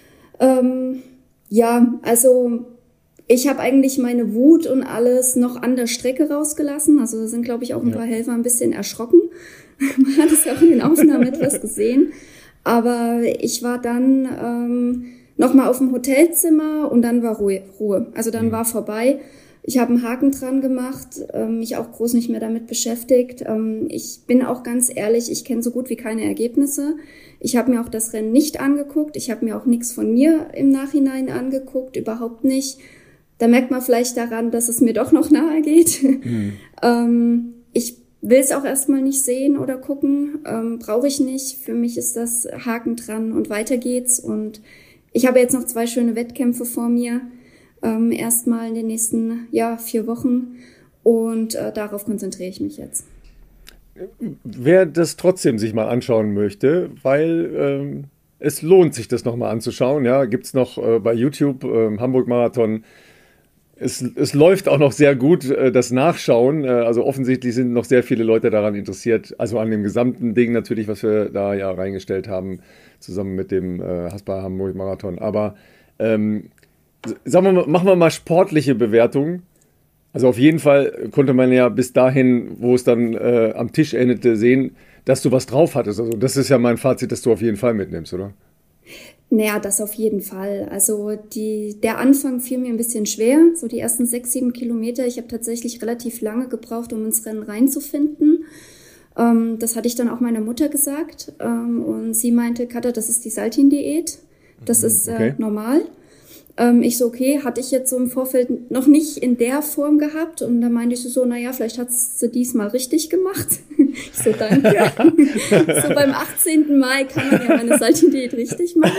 Also ich habe eigentlich meine Wut und alles noch an der Strecke rausgelassen. Also da sind, glaube ich, auch ein paar Helfer ein bisschen erschrocken. Man hat es ja auch in den Aufnahmen etwas gesehen. Aber ich war dann nochmal auf dem Hotelzimmer und dann war Ruhe. Also dann war vorbei. Ich habe einen Haken dran gemacht, mich auch groß nicht mehr damit beschäftigt. Ich bin auch ganz ehrlich, ich kenne so gut wie keine Ergebnisse. Ich habe mir auch das Rennen nicht angeguckt. Ich habe mir auch nichts von mir im Nachhinein angeguckt, überhaupt nicht. Da merkt man vielleicht daran, dass es mir doch noch nahe geht. Ich will es auch erstmal nicht sehen oder gucken, brauche ich nicht. Für mich ist das Haken dran und weiter geht's. Und ich habe jetzt noch 2 schöne Wettkämpfe vor mir, erstmal in den nächsten 4 Wochen und darauf konzentriere ich mich jetzt. Wer das trotzdem sich mal anschauen möchte, weil es lohnt sich, das nochmal anzuschauen, ja, gibt's noch bei YouTube Hamburg Marathon. Es läuft auch noch sehr gut, das Nachschauen. Also offensichtlich sind noch sehr viele Leute daran interessiert. Also an dem gesamten Ding natürlich, was wir da ja reingestellt haben, zusammen mit dem Haspa Hamburg Marathon. Aber sagen wir mal, machen wir mal sportliche Bewertungen. Also auf jeden Fall konnte man ja bis dahin, wo es dann am Tisch endete, sehen, dass du was drauf hattest. Also das ist ja mein Fazit, dass du auf jeden Fall mitnimmst, oder? Naja, das auf jeden Fall. Also der Anfang fiel mir ein bisschen schwer, so die ersten 6, 7 Kilometer. Ich habe tatsächlich relativ lange gebraucht, um ins Rennen reinzufinden. Das hatte ich dann auch meiner Mutter gesagt. Und sie meinte, Katha, das ist die Saltin-Diät. Das ist normal. Ich so, okay, hatte ich jetzt so im Vorfeld noch nicht in der Form gehabt. Und da meinte ich so, naja, vielleicht hat sie diesmal richtig gemacht. Ich so, danke. So beim 18. Mai kann man ja meine Saltin-Diät richtig machen.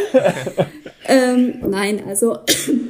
Nein, also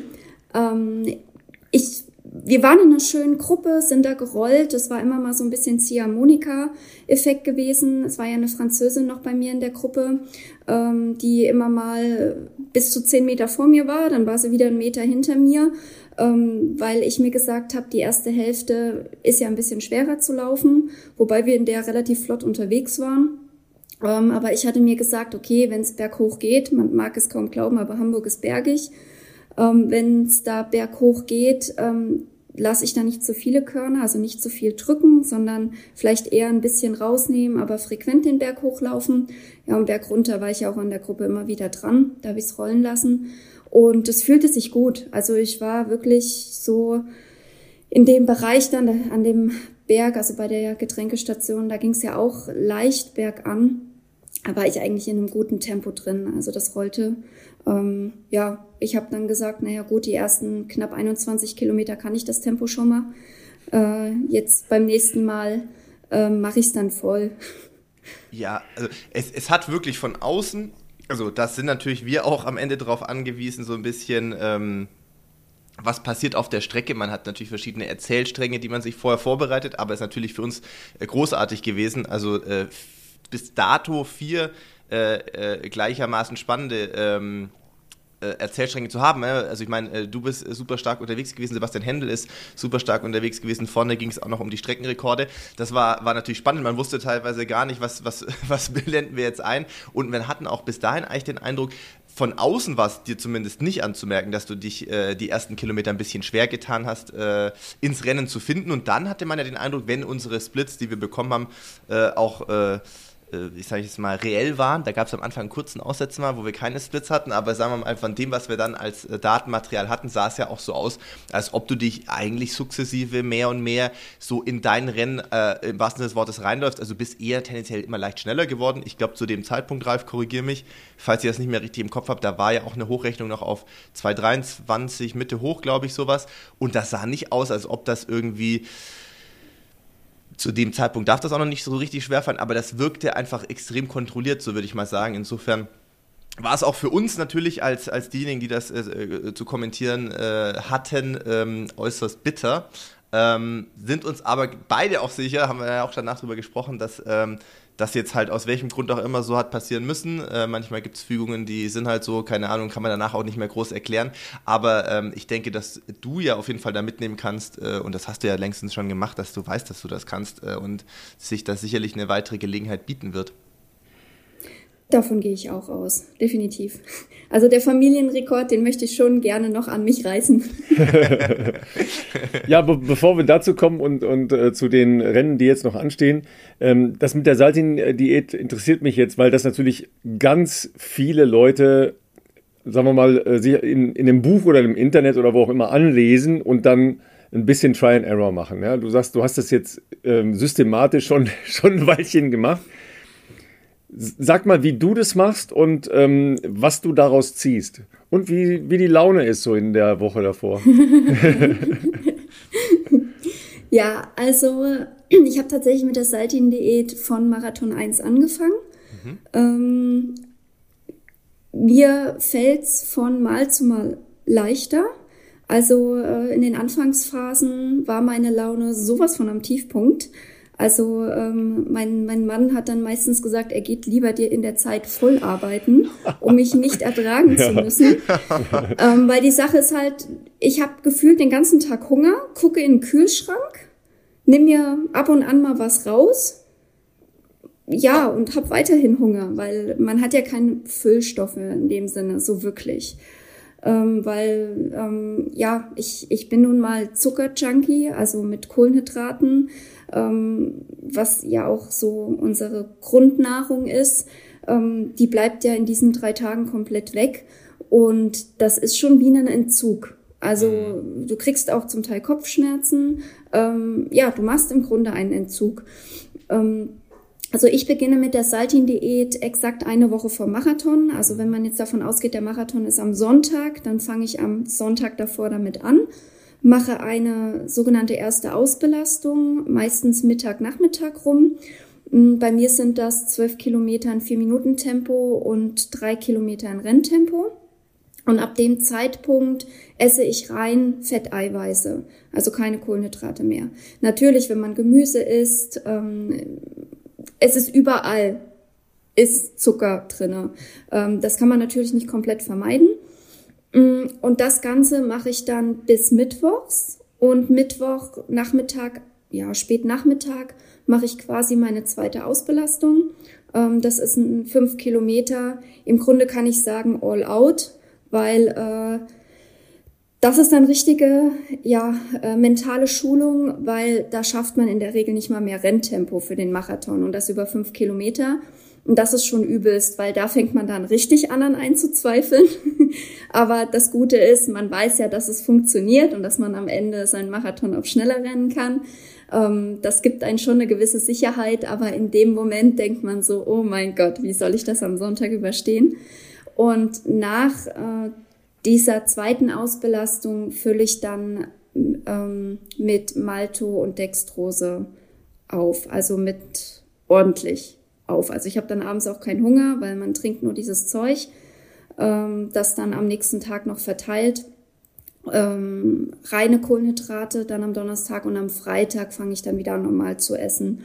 wir waren in einer schönen Gruppe, sind da gerollt. Das war immer mal so ein bisschen Ziehharmonika-Effekt gewesen. Es war ja eine Französin noch bei mir in der Gruppe, die immer mal bis zu 10 Meter vor mir war. Dann war sie wieder 1 Meter hinter mir, weil ich mir gesagt habe, die erste Hälfte ist ja ein bisschen schwerer zu laufen, wobei wir in der relativ flott unterwegs waren. Aber ich hatte mir gesagt, okay, wenn es berghoch geht, man mag es kaum glauben, aber Hamburg ist bergig. Wenn es da berghoch geht, lasse ich da nicht zu viele Körner, also nicht zu viel drücken, sondern vielleicht eher ein bisschen rausnehmen, aber frequent den Berg hochlaufen. Ja, und bergunter war ich ja auch an der Gruppe immer wieder dran, da habe ich es rollen lassen. Und es fühlte sich gut. Also ich war wirklich so in dem Bereich dann an dem Berg, also bei der Getränkestation, da ging es ja auch leicht bergan. Da war ich eigentlich in einem guten Tempo drin. Also das rollte. Ich habe dann gesagt, naja gut, die ersten knapp 21 Kilometer kann ich das Tempo schon mal. Jetzt beim nächsten Mal mache ich es dann voll. Ja, also es hat wirklich von außen, also das sind natürlich wir auch am Ende drauf angewiesen, so ein bisschen, was passiert auf der Strecke. Man hat natürlich verschiedene Erzählstränge, die man sich vorher vorbereitet, aber es ist natürlich für uns großartig gewesen. Also bis dato 4 gleichermaßen spannende Erzählstränge zu haben. Also ich meine, du bist super stark unterwegs gewesen, Sebastian Händel ist super stark unterwegs gewesen, vorne ging es auch noch um die Streckenrekorde. Das war natürlich spannend, man wusste teilweise gar nicht, was blenden wir jetzt ein, und wir hatten auch bis dahin eigentlich den Eindruck, von außen war es dir zumindest nicht anzumerken, dass du dich die ersten Kilometer ein bisschen schwer getan hast, ins Rennen zu finden. Und dann hatte man ja den Eindruck, wenn unsere Splits, die wir bekommen haben, auch ich sage jetzt mal, reell waren. Da gab es am Anfang einen kurzen Aussetzer mal, wo wir keine Splits hatten, aber sagen wir mal, von dem, was wir dann als Datenmaterial hatten, sah es ja auch so aus, als ob du dich eigentlich sukzessive mehr und mehr so in dein Rennen im wahrsten Sinne des Wortes reinläufst. Also du bist eher tendenziell immer leicht schneller geworden. Ich glaube, zu dem Zeitpunkt, Ralf, korrigiere mich, falls ich das nicht mehr richtig im Kopf habe, da war ja auch eine Hochrechnung noch auf 2,23 Mitte hoch, glaube ich, sowas. Und das sah nicht aus, als ob das irgendwie... Zu dem Zeitpunkt darf das auch noch nicht so richtig schwerfallen, aber das wirkte einfach extrem kontrolliert, so würde ich mal sagen. Insofern war es auch für uns natürlich als diejenigen, die das zu kommentieren hatten, äußerst bitter. Sind uns aber beide auch sicher, haben wir ja auch danach drüber gesprochen, dass das jetzt halt aus welchem Grund auch immer so hat passieren müssen. Manchmal gibt es Fügungen, die sind halt so, keine Ahnung, kann man danach auch nicht mehr groß erklären. Aber ich denke, dass du ja auf jeden Fall da mitnehmen kannst, und das hast du ja längstens schon gemacht, dass du weißt, dass du das kannst und sich da sicherlich eine weitere Gelegenheit bieten wird. Davon gehe ich auch aus, definitiv. Also der Familienrekord, den möchte ich schon gerne noch an mich reißen. Ja, bevor wir dazu kommen und zu den Rennen, die jetzt noch anstehen, das mit der Saltin-Diät interessiert mich jetzt, weil das natürlich ganz viele Leute, sagen wir mal, sich in einem Buch oder im Internet oder wo auch immer anlesen und dann ein bisschen Try and Error machen. Ja? Du sagst, du hast das jetzt systematisch schon ein Weilchen gemacht. Sag mal, wie du das machst und was du daraus ziehst und wie die Laune ist so in der Woche davor. Ja, also ich habe tatsächlich mit der Saltin-Diät von Marathon 1 angefangen. Mir fällt's von Mal zu Mal leichter. Also in den Anfangsphasen war meine Laune sowas von am Tiefpunkt. Also mein Mann hat dann meistens gesagt, er geht lieber dir in der Zeit voll arbeiten, um mich nicht ertragen zu müssen. Weil die Sache ist halt, ich habe gefühlt den ganzen Tag Hunger, gucke in den Kühlschrank, nimm mir ab und an mal was raus, ja, und habe weiterhin Hunger, weil man hat ja keine Füllstoffe in dem Sinne, so wirklich. Ich bin nun mal Zuckerjunkie, also mit Kohlenhydraten, was ja auch so unsere Grundnahrung ist, die bleibt ja in diesen 3 Tagen komplett weg und das ist schon wie ein Entzug. Also du kriegst auch zum Teil Kopfschmerzen, du machst im Grunde einen Entzug. Also ich beginne mit der Saltin-Diät exakt eine Woche vor Marathon. Also wenn man jetzt davon ausgeht, der Marathon ist am Sonntag, dann fange ich am Sonntag davor damit an, mache eine sogenannte erste Ausbelastung, meistens Mittag, Nachmittag rum. Bei mir sind das 12 Kilometer in 4-Minuten-Tempo und 3 Kilometer in Renntempo. Und ab dem Zeitpunkt esse ich rein Fetteiweiße, also keine Kohlenhydrate mehr. Natürlich, wenn man Gemüse isst, es ist überall, ist Zucker drinne. Das kann man natürlich nicht komplett vermeiden. Und das Ganze mache ich dann bis Mittwochs. Und Mittwochnachmittag, Spätnachmittag, mache ich quasi meine zweite Ausbelastung. Das ist ein 5 Kilometer. Im Grunde kann ich sagen all out, weil das ist dann richtige, mentale Schulung, weil da schafft man in der Regel nicht mal mehr Renntempo für den Marathon und das über 5 Kilometer. Und das ist schon übelst, weil da fängt man dann richtig an einzuzweifeln. Aber das Gute ist, man weiß ja, dass es funktioniert und dass man am Ende seinen Marathon auch schneller rennen kann. Das gibt einen schon eine gewisse Sicherheit, aber in dem Moment denkt man so, oh mein Gott, wie soll ich das am Sonntag überstehen? Und nach dieser zweiten Ausbelastung fülle ich dann mit Malto und Dextrose auf, also mit ordentlich auf. Also ich habe dann abends auch keinen Hunger, weil man trinkt nur dieses Zeug, das dann am nächsten Tag noch verteilt. Reine Kohlenhydrate dann am Donnerstag und am Freitag fange ich dann wieder an, normal zu essen.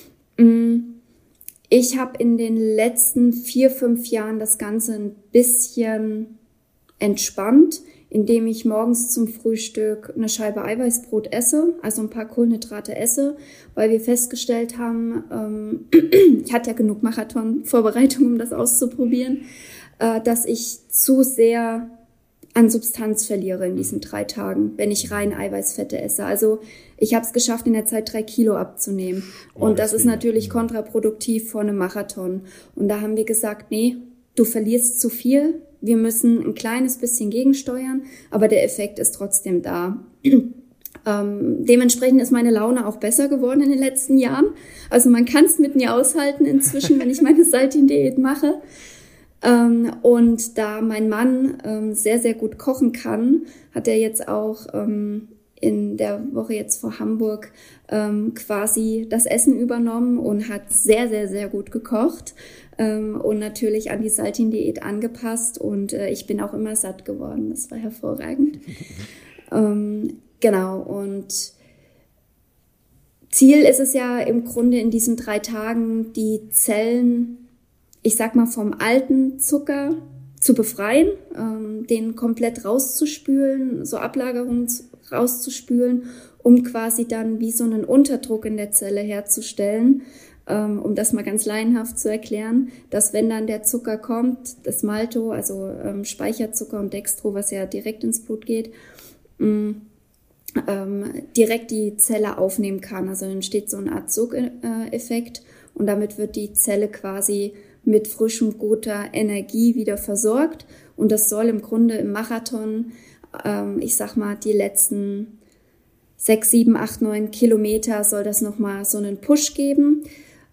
Ich habe in den letzten 4-5 Jahren das Ganze ein bisschen entspannt, indem ich morgens zum Frühstück eine Scheibe Eiweißbrot esse, also ein paar Kohlenhydrate esse, weil wir festgestellt haben, ich hatte ja genug Marathon-Vorbereitung, um das auszuprobieren, dass ich zu sehr an Substanz verliere in diesen 3 Tagen, wenn ich rein Eiweißfette esse. Also ich habe es geschafft, in der Zeit 3 Kilo abzunehmen. Und das ist natürlich kontraproduktiv vor einem Marathon. Und da haben wir gesagt, nee, du verlierst zu viel. Wir müssen ein kleines bisschen gegensteuern, aber der Effekt ist trotzdem da. Dementsprechend ist meine Laune auch besser geworden in den letzten Jahren. Also man kann es mit mir aushalten inzwischen, wenn ich meine Saltin-Diät mache. Und da mein Mann sehr, sehr gut kochen kann, hat er jetzt auch in der Woche jetzt vor Hamburg quasi das Essen übernommen und hat sehr, sehr, sehr gut gekocht und natürlich an die Saltin-Diät angepasst. Und ich bin auch immer satt geworden. Das war hervorragend. Genau, und Ziel ist es ja im Grunde in diesen 3 Tagen, die Zellen, ich sag mal, vom alten Zucker zu befreien, den komplett rauszuspülen, so Ablagerungen rauszuspülen, um quasi dann wie so einen Unterdruck in der Zelle herzustellen, um das mal ganz laienhaft zu erklären, dass wenn dann der Zucker kommt, das Malto, also Speicherzucker und Dextro, was ja direkt ins Blut geht, direkt die Zelle aufnehmen kann. Also entsteht so eine Art Sogeffekt und damit wird die Zelle quasi mit frischem, guter Energie wieder versorgt. Und das soll im Grunde im Marathon, ich sag mal, die letzten 6, 7, 8, 9 Kilometer soll das nochmal so einen Push geben.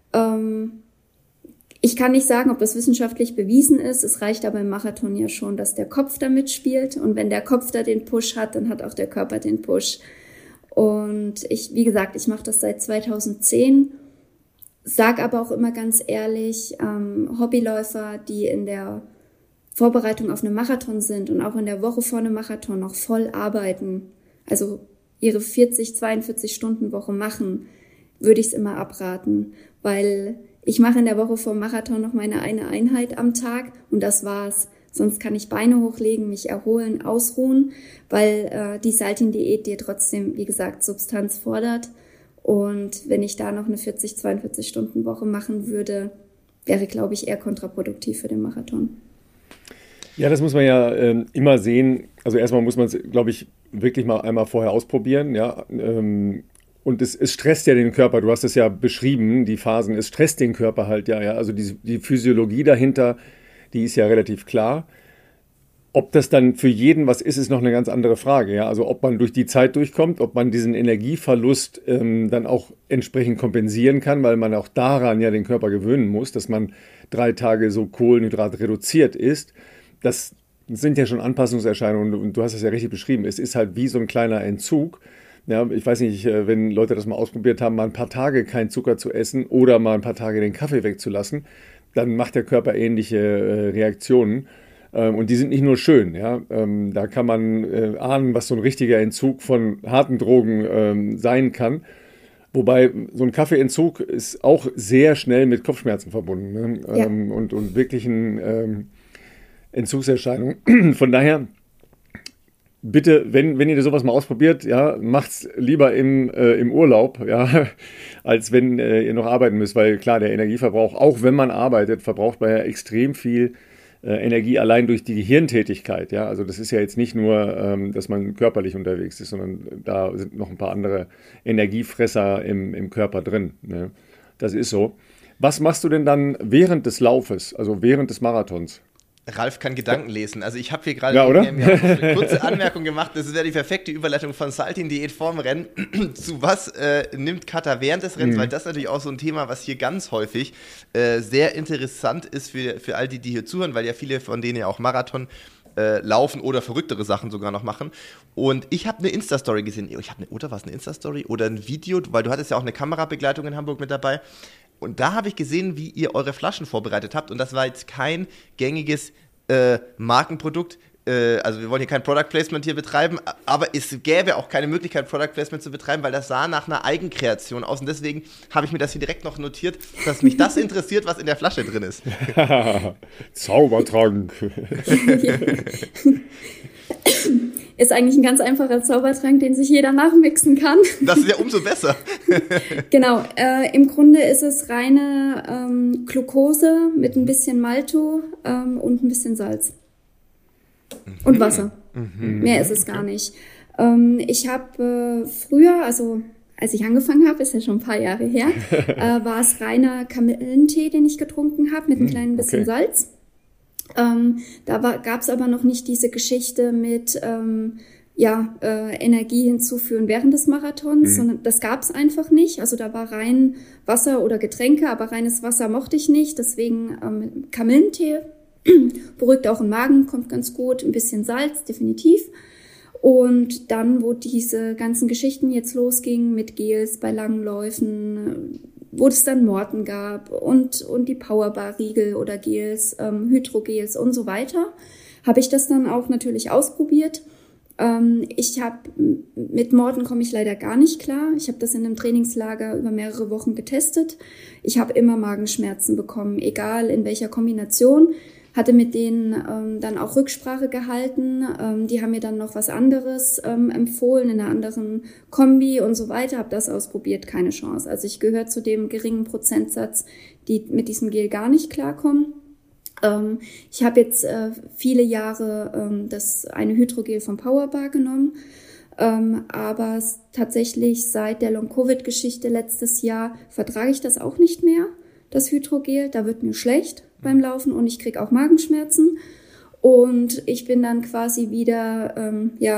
Ich kann nicht sagen, ob das wissenschaftlich bewiesen ist. Es reicht aber im Marathon ja schon, dass der Kopf da mitspielt. Und wenn der Kopf da den Push hat, dann hat auch der Körper den Push. Und wie gesagt, ich mache das seit 2010. Sag aber auch immer ganz ehrlich, Hobbyläufer, die in der Vorbereitung auf einen Marathon sind und auch in der Woche vor einem Marathon noch voll arbeiten, also ihre 40-42-Stunden-Woche machen, würde ich es immer abraten, weil ich mache in der Woche vor dem Marathon noch meine eine Einheit am Tag und das war's. Sonst kann ich Beine hochlegen, mich erholen, ausruhen, weil die Saltin-Diät dir trotzdem, wie gesagt, Substanz fordert. Und wenn ich da noch eine 40-42-Stunden-Woche machen würde, wäre, glaube ich, eher kontraproduktiv für den Marathon. Ja, das muss man ja immer sehen. Also erstmal muss man es, glaube ich, wirklich mal einmal vorher ausprobieren. Ja, und es stresst ja den Körper. Du hast es ja beschrieben, die Phasen. Es stresst den Körper halt ja. Also die Physiologie dahinter, die ist ja relativ klar. Ob das dann für jeden was ist noch eine ganz andere Frage. Ja? Also ob man durch die Zeit durchkommt, ob man diesen Energieverlust dann auch entsprechend kompensieren kann, weil man auch daran ja den Körper gewöhnen muss, dass man 3 Tage so Kohlenhydrat reduziert ist. Das sind ja schon Anpassungserscheinungen und du hast es ja richtig beschrieben. Es ist halt wie so ein kleiner Entzug. Ja, ich weiß nicht, wenn Leute das mal ausprobiert haben, mal ein paar Tage keinen Zucker zu essen oder mal ein paar Tage den Kaffee wegzulassen, dann macht der Körper ähnliche Reaktionen. Und die sind nicht nur schön, ja. Da kann man ahnen, was so ein richtiger Entzug von harten Drogen sein kann. Wobei so ein Kaffeeentzug ist auch sehr schnell mit Kopfschmerzen verbunden, ne? Ja. Und wirklichen Entzugserscheinungen. Von daher, bitte, wenn ihr sowas mal ausprobiert, ja, macht's lieber im Urlaub, ja, als wenn ihr noch arbeiten müsst. Weil klar, der Energieverbrauch, auch wenn man arbeitet, verbraucht man ja extrem viel Energie allein durch die Gehirntätigkeit. Ja? Also das ist ja jetzt nicht nur, dass man körperlich unterwegs ist, sondern da sind noch ein paar andere Energiefresser im Körper drin. Ne? Das ist so. Was machst du denn dann während des Laufes, also während des Marathons? Ralf kann Gedanken lesen. Also ich habe hier gerade eine kurze Anmerkung gemacht. Das wäre die perfekte Überleitung von Saltin-Diät vorm Rennen zu was nimmt Katha während des Rennens, weil das natürlich auch so ein Thema, was hier ganz häufig sehr interessant ist für all die hier zuhören, weil ja viele von denen ja auch Marathon laufen oder verrücktere Sachen sogar noch machen. Und ich habe eine Insta-Story gesehen. Oder war es eine Insta-Story oder ein Video? Weil du hattest ja auch eine Kamerabegleitung in Hamburg mit dabei. Und da habe ich gesehen, wie ihr eure Flaschen vorbereitet habt. Und das war jetzt kein gängiges Markenprodukt. Also wir wollen hier kein Product Placement hier betreiben, aber es gäbe auch keine Möglichkeit, Product Placement zu betreiben, weil das sah nach einer Eigenkreation aus. Und deswegen habe ich mir das hier direkt noch notiert, dass mich das interessiert, was in der Flasche drin ist. Zaubertrank. Ist eigentlich ein ganz einfacher Zaubertrank, den sich jeder nachmixen kann. Das ist ja umso besser. Genau, im Grunde ist es reine Glucose mit ein bisschen Malto und ein bisschen Salz. Und Wasser. Mehr ist es gar nicht. Ich habe früher, also als ich angefangen habe, ist ja schon ein paar Jahre her, war es reiner Kamillentee, den ich getrunken habe, mit einem kleinen bisschen Salz. Da gab es aber noch nicht diese Geschichte mit Energie hinzuführen während des Marathons, sondern das gab es einfach nicht. Also da war rein Wasser oder Getränke, aber reines Wasser mochte ich nicht. Deswegen Kamillentee beruhigt auch den Magen, kommt ganz gut. Ein bisschen Salz, definitiv. Und dann, wo diese ganzen Geschichten jetzt losgingen mit Gels bei langen Läufen, wo es dann Morten gab und die Powerbar-Riegel oder Gels, Hydrogels und so weiter, habe ich das dann auch natürlich ausprobiert. Mit Morten komme ich leider gar nicht klar. Ich habe das in einem Trainingslager über mehrere Wochen getestet. Ich habe immer Magenschmerzen bekommen, egal in welcher Kombination. Hatte mit denen dann auch Rücksprache gehalten. Die haben mir dann noch was anderes empfohlen, in einer anderen Kombi und so weiter. Habe das ausprobiert, keine Chance. Also ich gehöre zu dem geringen Prozentsatz, die mit diesem Gel gar nicht klarkommen. Ich habe jetzt viele Jahre das eine Hydrogel von Powerbar genommen. Aber tatsächlich seit der Long-Covid-Geschichte letztes Jahr vertrage ich das auch nicht mehr, das Hydrogel. Da wird mir schlecht beim Laufen und ich kriege auch Magenschmerzen. Und ich bin dann quasi wieder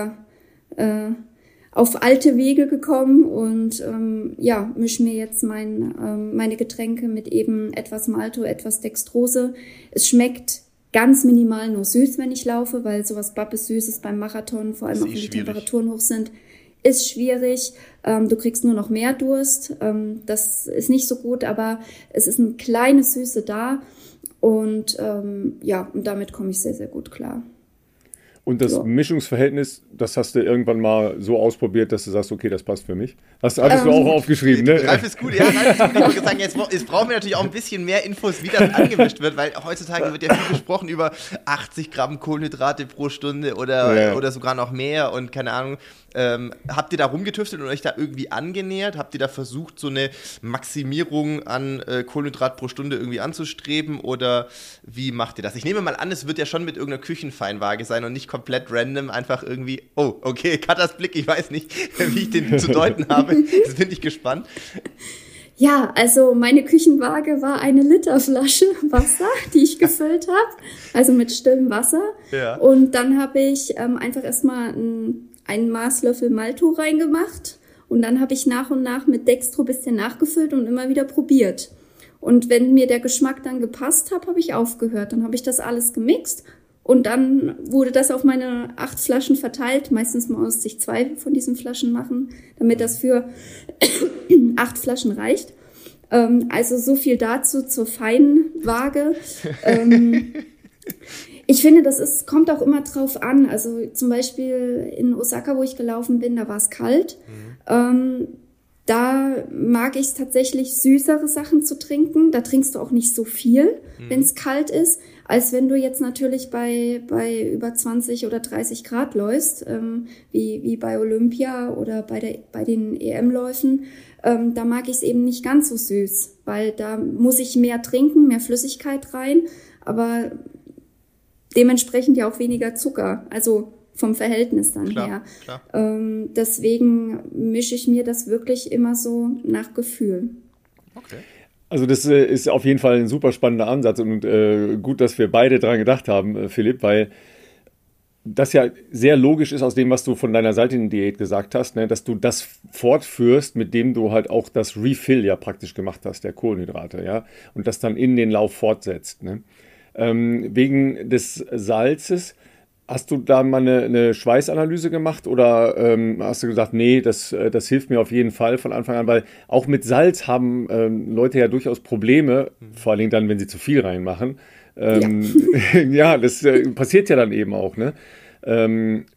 auf alte Wege gekommen und mische mir jetzt meine Getränke mit eben etwas Malto, etwas Dextrose. Es schmeckt ganz minimal nur süß, wenn ich laufe, weil sowas Süßes beim Marathon, vor allem auch wenn die Temperaturen hoch sind, ist schwierig. Du kriegst nur noch mehr Durst. Das ist nicht so gut, aber es ist eine kleine Süße da. Und und damit komme ich sehr, sehr gut klar. Und das Mischungsverhältnis, das hast du irgendwann mal so ausprobiert, dass du sagst, okay, das passt für mich. Hattest du auch aufgeschrieben, ne? Ralf ist gut, ja, Ralf ist gut. Ich würde sagen, jetzt brauchen wir natürlich auch ein bisschen mehr Infos, wie das angemischt wird, weil heutzutage wird ja viel gesprochen über 80 Gramm Kohlenhydrate pro Stunde oder sogar noch mehr und keine Ahnung. Habt ihr da rumgetüftelt und euch da irgendwie angenähert? Habt ihr da versucht, so eine Maximierung an Kohlenhydrat pro Stunde irgendwie anzustreben oder wie macht ihr das? Ich nehme mal an, es wird ja schon mit irgendeiner Küchenfeinwaage sein und nicht komplett random, einfach irgendwie, oh, okay, Katas Blick, ich weiß nicht, wie ich den zu deuten habe. Das bin ich gespannt. Ja, also meine Küchenwaage war eine Literflasche Wasser, die ich gefüllt habe, also mit stillem Wasser. Ja. Und dann habe ich einfach erstmal einen Maßlöffel Malto reingemacht und dann habe ich nach und nach mit Dextro ein bisschen nachgefüllt und immer wieder probiert. Und wenn mir der Geschmack dann gepasst hat, habe ich aufgehört. Dann habe ich das alles gemixt und dann wurde das auf meine 8 Flaschen verteilt. Meistens musste ich 2 von diesen Flaschen machen, damit das für 8 Flaschen reicht. Also so viel dazu zur Feinwaage. Ich finde, kommt auch immer drauf an. Also zum Beispiel in Osaka, wo ich gelaufen bin, da war es kalt. Da mag ich es tatsächlich, süßere Sachen zu trinken. Da trinkst du auch nicht so viel, wenn es kalt ist, als wenn du jetzt natürlich bei über 20 oder 30 Grad läufst, wie bei Olympia oder bei den EM-Läufen. Da mag ich es eben nicht ganz so süß, weil da muss ich mehr trinken, mehr Flüssigkeit rein, aber dementsprechend ja auch weniger Zucker, also vom Verhältnis dann her. Klar. Deswegen mische ich mir das wirklich immer so nach Gefühl. Okay. Also das ist auf jeden Fall ein super spannender Ansatz und gut, dass wir beide dran gedacht haben, Philipp, weil das ja sehr logisch ist aus dem, was du von deiner Saltin-Diät gesagt hast, ne, dass du das fortführst, mit dem du halt auch das Refill ja praktisch gemacht hast, der Kohlenhydrate, ja, und das dann in den Lauf fortsetzt, ne. Wegen des Salzes, hast du da mal eine Schweißanalyse gemacht oder hast du gesagt, nee, das hilft mir auf jeden Fall von Anfang an, weil auch mit Salz haben Leute ja durchaus Probleme, vor allen Dingen dann, wenn sie zu viel reinmachen. Ja, das passiert ja dann eben auch, ne?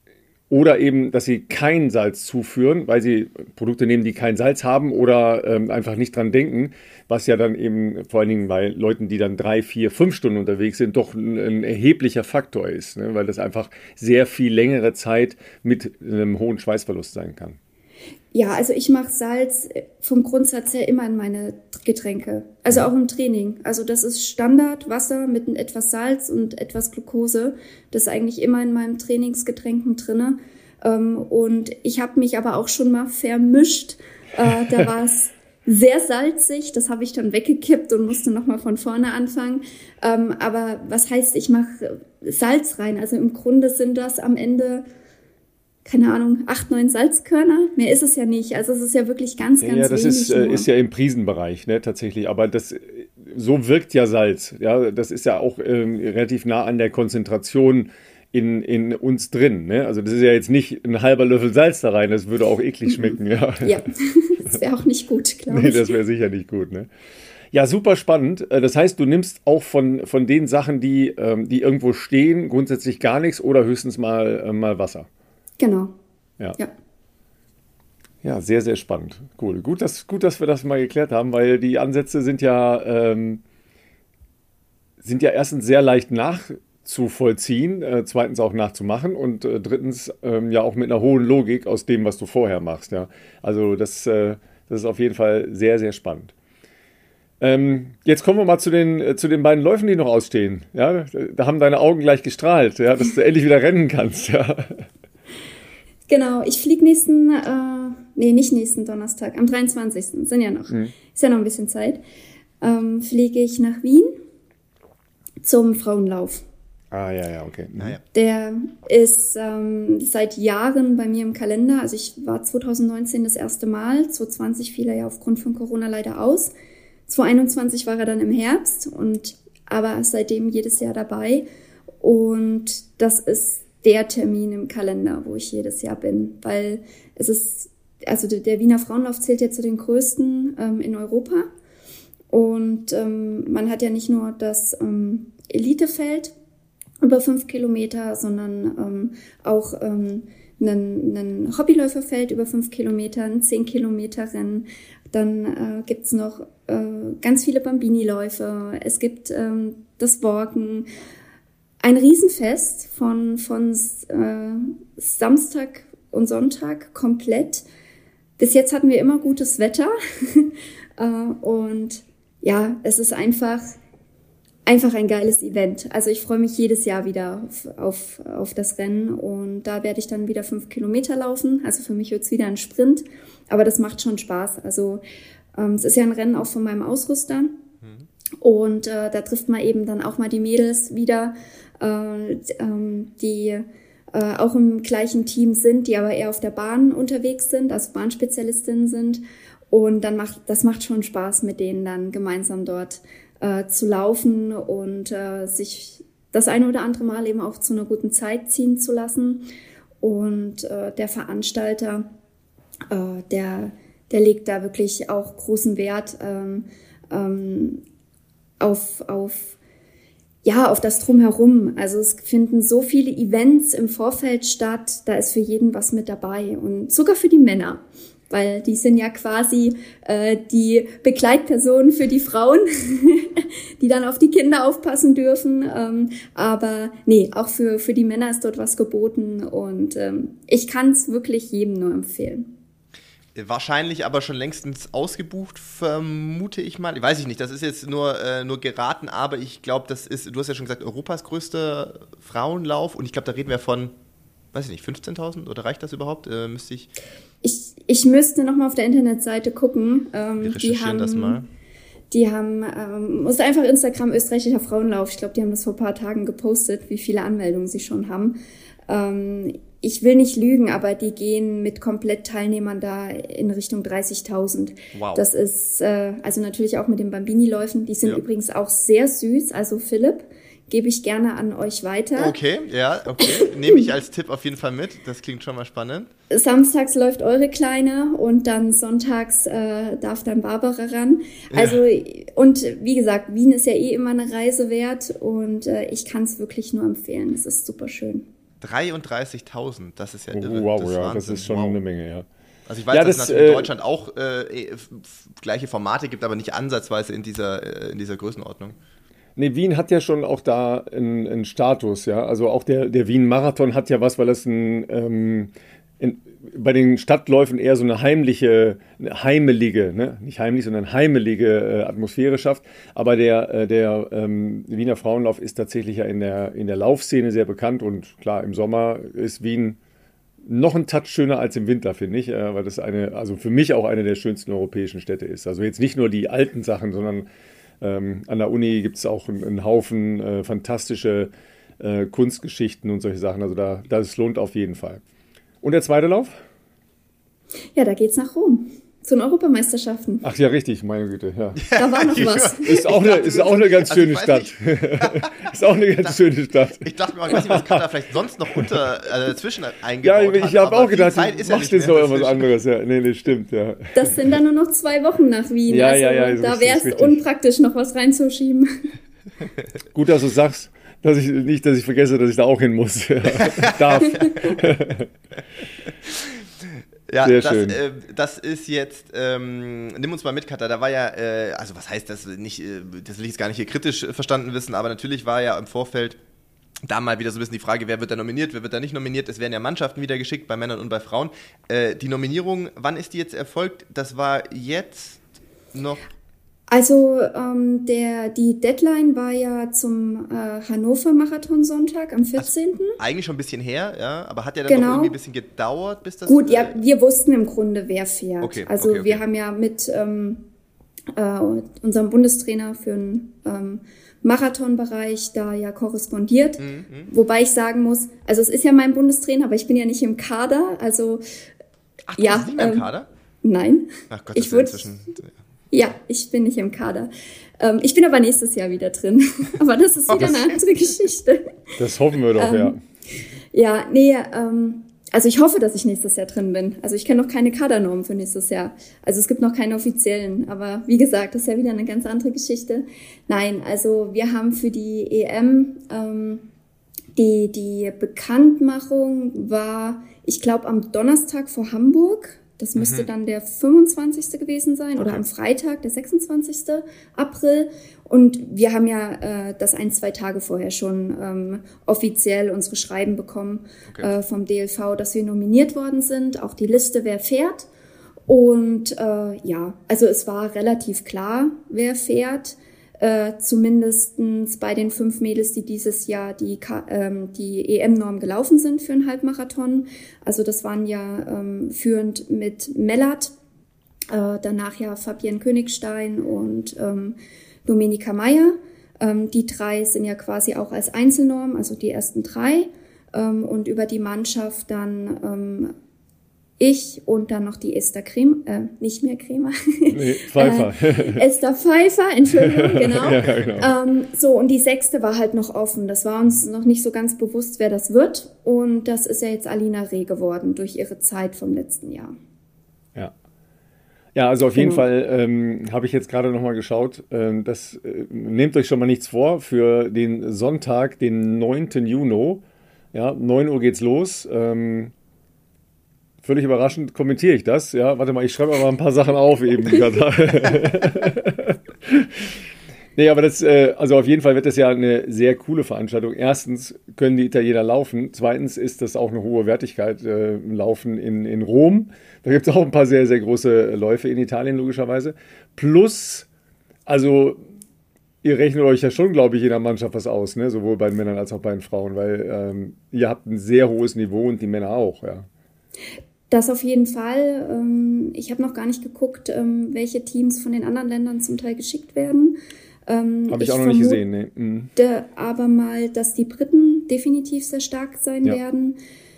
Oder eben, dass sie kein Salz zuführen, weil sie Produkte nehmen, die kein Salz haben oder einfach nicht dran denken, was ja dann eben vor allen Dingen bei Leuten, die dann 3, 4, 5 Stunden unterwegs sind, doch ein erheblicher Faktor ist, ne? Weil das einfach sehr viel längere Zeit mit einem hohen Schweißverlust sein kann. Ja, also ich mache Salz vom Grundsatz her immer in meine Getränke, also auch im Training. Also das ist Standard, Wasser mit etwas Salz und etwas Glucose. Das ist eigentlich immer in meinem Trainingsgetränken drinne. Und ich habe mich aber auch schon mal vermischt. Da war es sehr salzig, das habe ich dann weggekippt und musste nochmal von vorne anfangen. Aber was heißt, ich mache Salz rein? Also im Grunde sind das am Ende, keine Ahnung, 8, 9 Salzkörner. Mehr ist es ja nicht. Also es ist ja wirklich ganz ja, das wenig. Ist ja im Prisenbereich, ne, tatsächlich. Aber so wirkt ja Salz. Ja, das ist ja auch relativ nah an der Konzentration in uns drin. Ne? Also das ist ja jetzt nicht ein halber Löffel Salz da rein. Das würde auch eklig schmecken. Ja, das wäre auch nicht gut, glaube ich. Nee, das wäre sicher nicht gut. Ne? Ja, super spannend. Das heißt, du nimmst auch von den Sachen, die irgendwo stehen, grundsätzlich gar nichts oder höchstens mal Wasser. Genau. Ja. Ja, sehr, sehr spannend. Cool. Gut, dass wir das mal geklärt haben, weil die Ansätze sind ja erstens sehr leicht nachzuvollziehen, zweitens auch nachzumachen und drittens ja auch mit einer hohen Logik aus dem, was du vorher machst. Ja. Also das ist auf jeden Fall sehr, sehr spannend. Jetzt kommen wir mal zu den beiden Läufen, die noch ausstehen. Ja, da haben deine Augen gleich gestrahlt, ja, dass du endlich wieder rennen kannst. Ja. Genau, ich fliege nicht nächsten Donnerstag, am 23. Ist ja noch ein bisschen Zeit, fliege ich nach Wien zum Frauenlauf. Ah, ja, okay. Naja. Der ist seit Jahren bei mir im Kalender. Also ich war 2019 das erste Mal, 2020 fiel er ja aufgrund von Corona leider aus. 2021 war er dann im Herbst aber seitdem jedes Jahr dabei. Und das ist der Termin im Kalender, wo ich jedes Jahr bin, weil es ist, also der Wiener Frauenlauf zählt ja zu den größten in Europa und man hat ja nicht nur das Elitefeld über 5 Kilometer, sondern auch ein Hobbyläuferfeld über 5 Kilometer, ein 10 Kilometer Rennen, dann gibt's noch ganz viele Bambini-Läufe, es gibt das Walken, ein Riesenfest von Samstag und Sonntag komplett. Bis jetzt hatten wir immer gutes Wetter. Und ja, es ist einfach ein geiles Event. Also ich freue mich jedes Jahr wieder auf das Rennen. Und da werde ich dann wieder 5 Kilometer laufen. Also für mich wird es wieder ein Sprint. Aber das macht schon Spaß. Also es ist ja ein Rennen auch von meinem Ausrüster. Und da trifft man eben dann auch mal die Mädels wieder, die auch im gleichen Team sind, die aber eher auf der Bahn unterwegs sind, also Bahnspezialistinnen sind. Und das macht schon Spaß, mit denen dann gemeinsam dort zu laufen und sich das eine oder andere Mal eben auch zu einer guten Zeit ziehen zu lassen. Und der Veranstalter, der legt da wirklich auch großen Wert auf das Drumherum. Also es finden so viele Events im Vorfeld statt, da ist für jeden was mit dabei und sogar für die Männer, weil die sind ja quasi die Begleitpersonen für die Frauen, die dann auf die Kinder aufpassen dürfen. Aber nee, auch für die Männer ist dort was geboten und ich kann es wirklich jedem nur empfehlen. Wahrscheinlich aber schon längstens ausgebucht, vermute ich mal. Weiß ich nicht, das ist jetzt nur geraten, aber ich glaube, das ist, du hast ja schon gesagt, Europas größter Frauenlauf und ich glaube, da reden wir von, weiß ich nicht, 15.000 oder reicht das überhaupt? Müsste ich... Ich müsste nochmal auf der Internetseite gucken. Wir recherchieren das mal. Die haben, musste einfach Instagram österreichischer Frauenlauf, ich glaube, die haben das vor ein paar Tagen gepostet, wie viele Anmeldungen sie schon haben. Ich will nicht lügen, aber die gehen mit Komplettteilnehmern da in Richtung 30.000. Wow. Das ist, also natürlich auch mit den Bambini-Läufen, die sind übrigens auch sehr süß, also Philipp, gebe ich gerne an euch weiter. Okay, nehme ich als Tipp auf jeden Fall mit, das klingt schon mal spannend. Samstags läuft eure Kleine und dann sonntags darf dann Barbara ran. Also, und wie gesagt, Wien ist ja immer eine Reise wert und ich kann es wirklich nur empfehlen, es ist super schön. 33.000, das ist ja irre. Wow, ja, das ist schon eine Menge, ja. Also ich weiß, dass es natürlich in Deutschland auch gleiche Formate gibt, aber nicht ansatzweise in dieser Größenordnung. Nee, Wien hat ja schon auch da einen Status, ja. Also auch der Wien-Marathon hat ja was, weil das bei den Stadtläufen eher so eine heimelige, ne? Nicht heimlich, sondern heimelige Atmosphäre schafft. Aber der Wiener Frauenlauf ist tatsächlich ja in der Laufszene sehr bekannt. Und klar, im Sommer ist Wien noch ein Touch schöner als im Winter, finde ich, weil das also für mich auch eine der schönsten europäischen Städte ist. Also jetzt nicht nur die alten Sachen, sondern an der Uni gibt es auch einen Haufen fantastische Kunstgeschichten und solche Sachen. Also das lohnt auf jeden Fall. Und der zweite Lauf? Ja, da geht's nach Rom. Zu den Europameisterschaften. Ach ja, richtig, meine Güte. Ja. Da war noch was. Ist auch eine ganz schöne Stadt. Ist auch eine ganz schöne Stadt. Ich dachte mir auch, ich weiß nicht, was Katar vielleicht sonst noch dazwischen eingebaut hat. Ja, ich habe auch gedacht, du machst jetzt noch irgendwas anderes. Ja, nee, stimmt, ja. Das sind dann nur noch 2 Wochen nach Wien. Ja, also, da wäre es unpraktisch, noch was reinzuschieben. Gut, dass du sagst, dass ich vergesse, dass ich da auch hin muss. Darf. Ja, das ist jetzt, nimm uns mal mit, Katha, da war ja, also was heißt das nicht, das will ich jetzt gar nicht hier kritisch verstanden wissen, aber natürlich war ja im Vorfeld da mal wieder so ein bisschen die Frage, wer wird da nominiert, wer wird da nicht nominiert. Es werden ja Mannschaften wieder geschickt, bei Männern und bei Frauen. Die Nominierung, wann ist die jetzt erfolgt? Das war jetzt noch... Also die Deadline war ja zum Hannover-Marathon-Sonntag am 14. Also eigentlich schon ein bisschen her, ja, aber hat ja dann noch irgendwie ein bisschen gedauert, bis das... Gut, ja, wir wussten im Grunde, wer fährt. Okay, also wir haben ja mit unserem Bundestrainer für den Marathonbereich da ja korrespondiert. Wobei ich sagen muss, also es ist ja mein Bundestrainer, aber ich bin ja nicht im Kader, also... Ach, du bist nicht mehr im Kader? Nein. Ach Gott, das ist inzwischen... Ja, ich bin nicht im Kader. Ich bin aber nächstes Jahr wieder drin. Aber das ist wieder eine andere Geschichte. Das hoffen wir doch, ja. Ja, nee, also ich hoffe, dass ich nächstes Jahr drin bin. Also ich kenne noch keine Kadernormen für nächstes Jahr. Also es gibt noch keine offiziellen. Aber wie gesagt, das ist ja wieder eine ganz andere Geschichte. Nein, also wir haben für die EM, die Bekanntmachung war, ich glaube, am Donnerstag vor Hamburg. Das müsste dann der 25. gewesen sein oder am Freitag, der 26. April. Und wir haben ja das 1-2 Tage vorher schon offiziell unsere Schreiben bekommen vom DLV, dass wir nominiert worden sind. Auch die Liste, wer fährt. Und ja, also es war relativ klar, wer fährt. Zumindestens bei den 5 Mädels, die dieses Jahr die EM-Norm gelaufen sind für einen Halbmarathon. Also das waren ja führend mit Mellert, danach ja Fabienne Königstein und Dominika Meyer. Die 3 sind ja quasi auch als Einzelnorm, also die ersten 3. Und über die Mannschaft dann ich und dann noch die Esther Kremer, nicht mehr Kremer. Nee, Pfeiffer. Esther Pfeiffer, Entschuldigung, genau. Ja, genau. So, und die 6. war halt noch offen. Das war uns noch nicht so ganz bewusst, wer das wird. Und das ist ja jetzt Alina Reh geworden durch ihre Zeit vom letzten Jahr. Ja. Ja, also auf jeden Fall habe ich jetzt gerade nochmal geschaut. Nehmt euch schon mal nichts vor für den Sonntag, den 9. Juni. Ja, 9 Uhr geht's los. Völlig überraschend kommentiere ich das. Ja, warte mal, ich schreibe aber ein paar Sachen auf eben. Nee, aber also auf jeden Fall wird das ja eine sehr coole Veranstaltung. Erstens können die Italiener laufen. Zweitens ist das auch eine hohe Wertigkeit im Laufen in Rom. Da gibt es auch ein paar sehr, sehr große Läufe in Italien, logischerweise. Plus, also ihr rechnet euch ja schon, glaube ich, in der Mannschaft was aus, ne? Sowohl bei den Männern als auch bei den Frauen, weil ihr habt ein sehr hohes Niveau und die Männer auch, ja. Das auf jeden Fall. Ich habe noch gar nicht geguckt, welche Teams von den anderen Ländern zum Teil geschickt werden. Habe ich auch noch nicht gesehen, ne? Aber mal, dass die Briten definitiv sehr stark sein werden.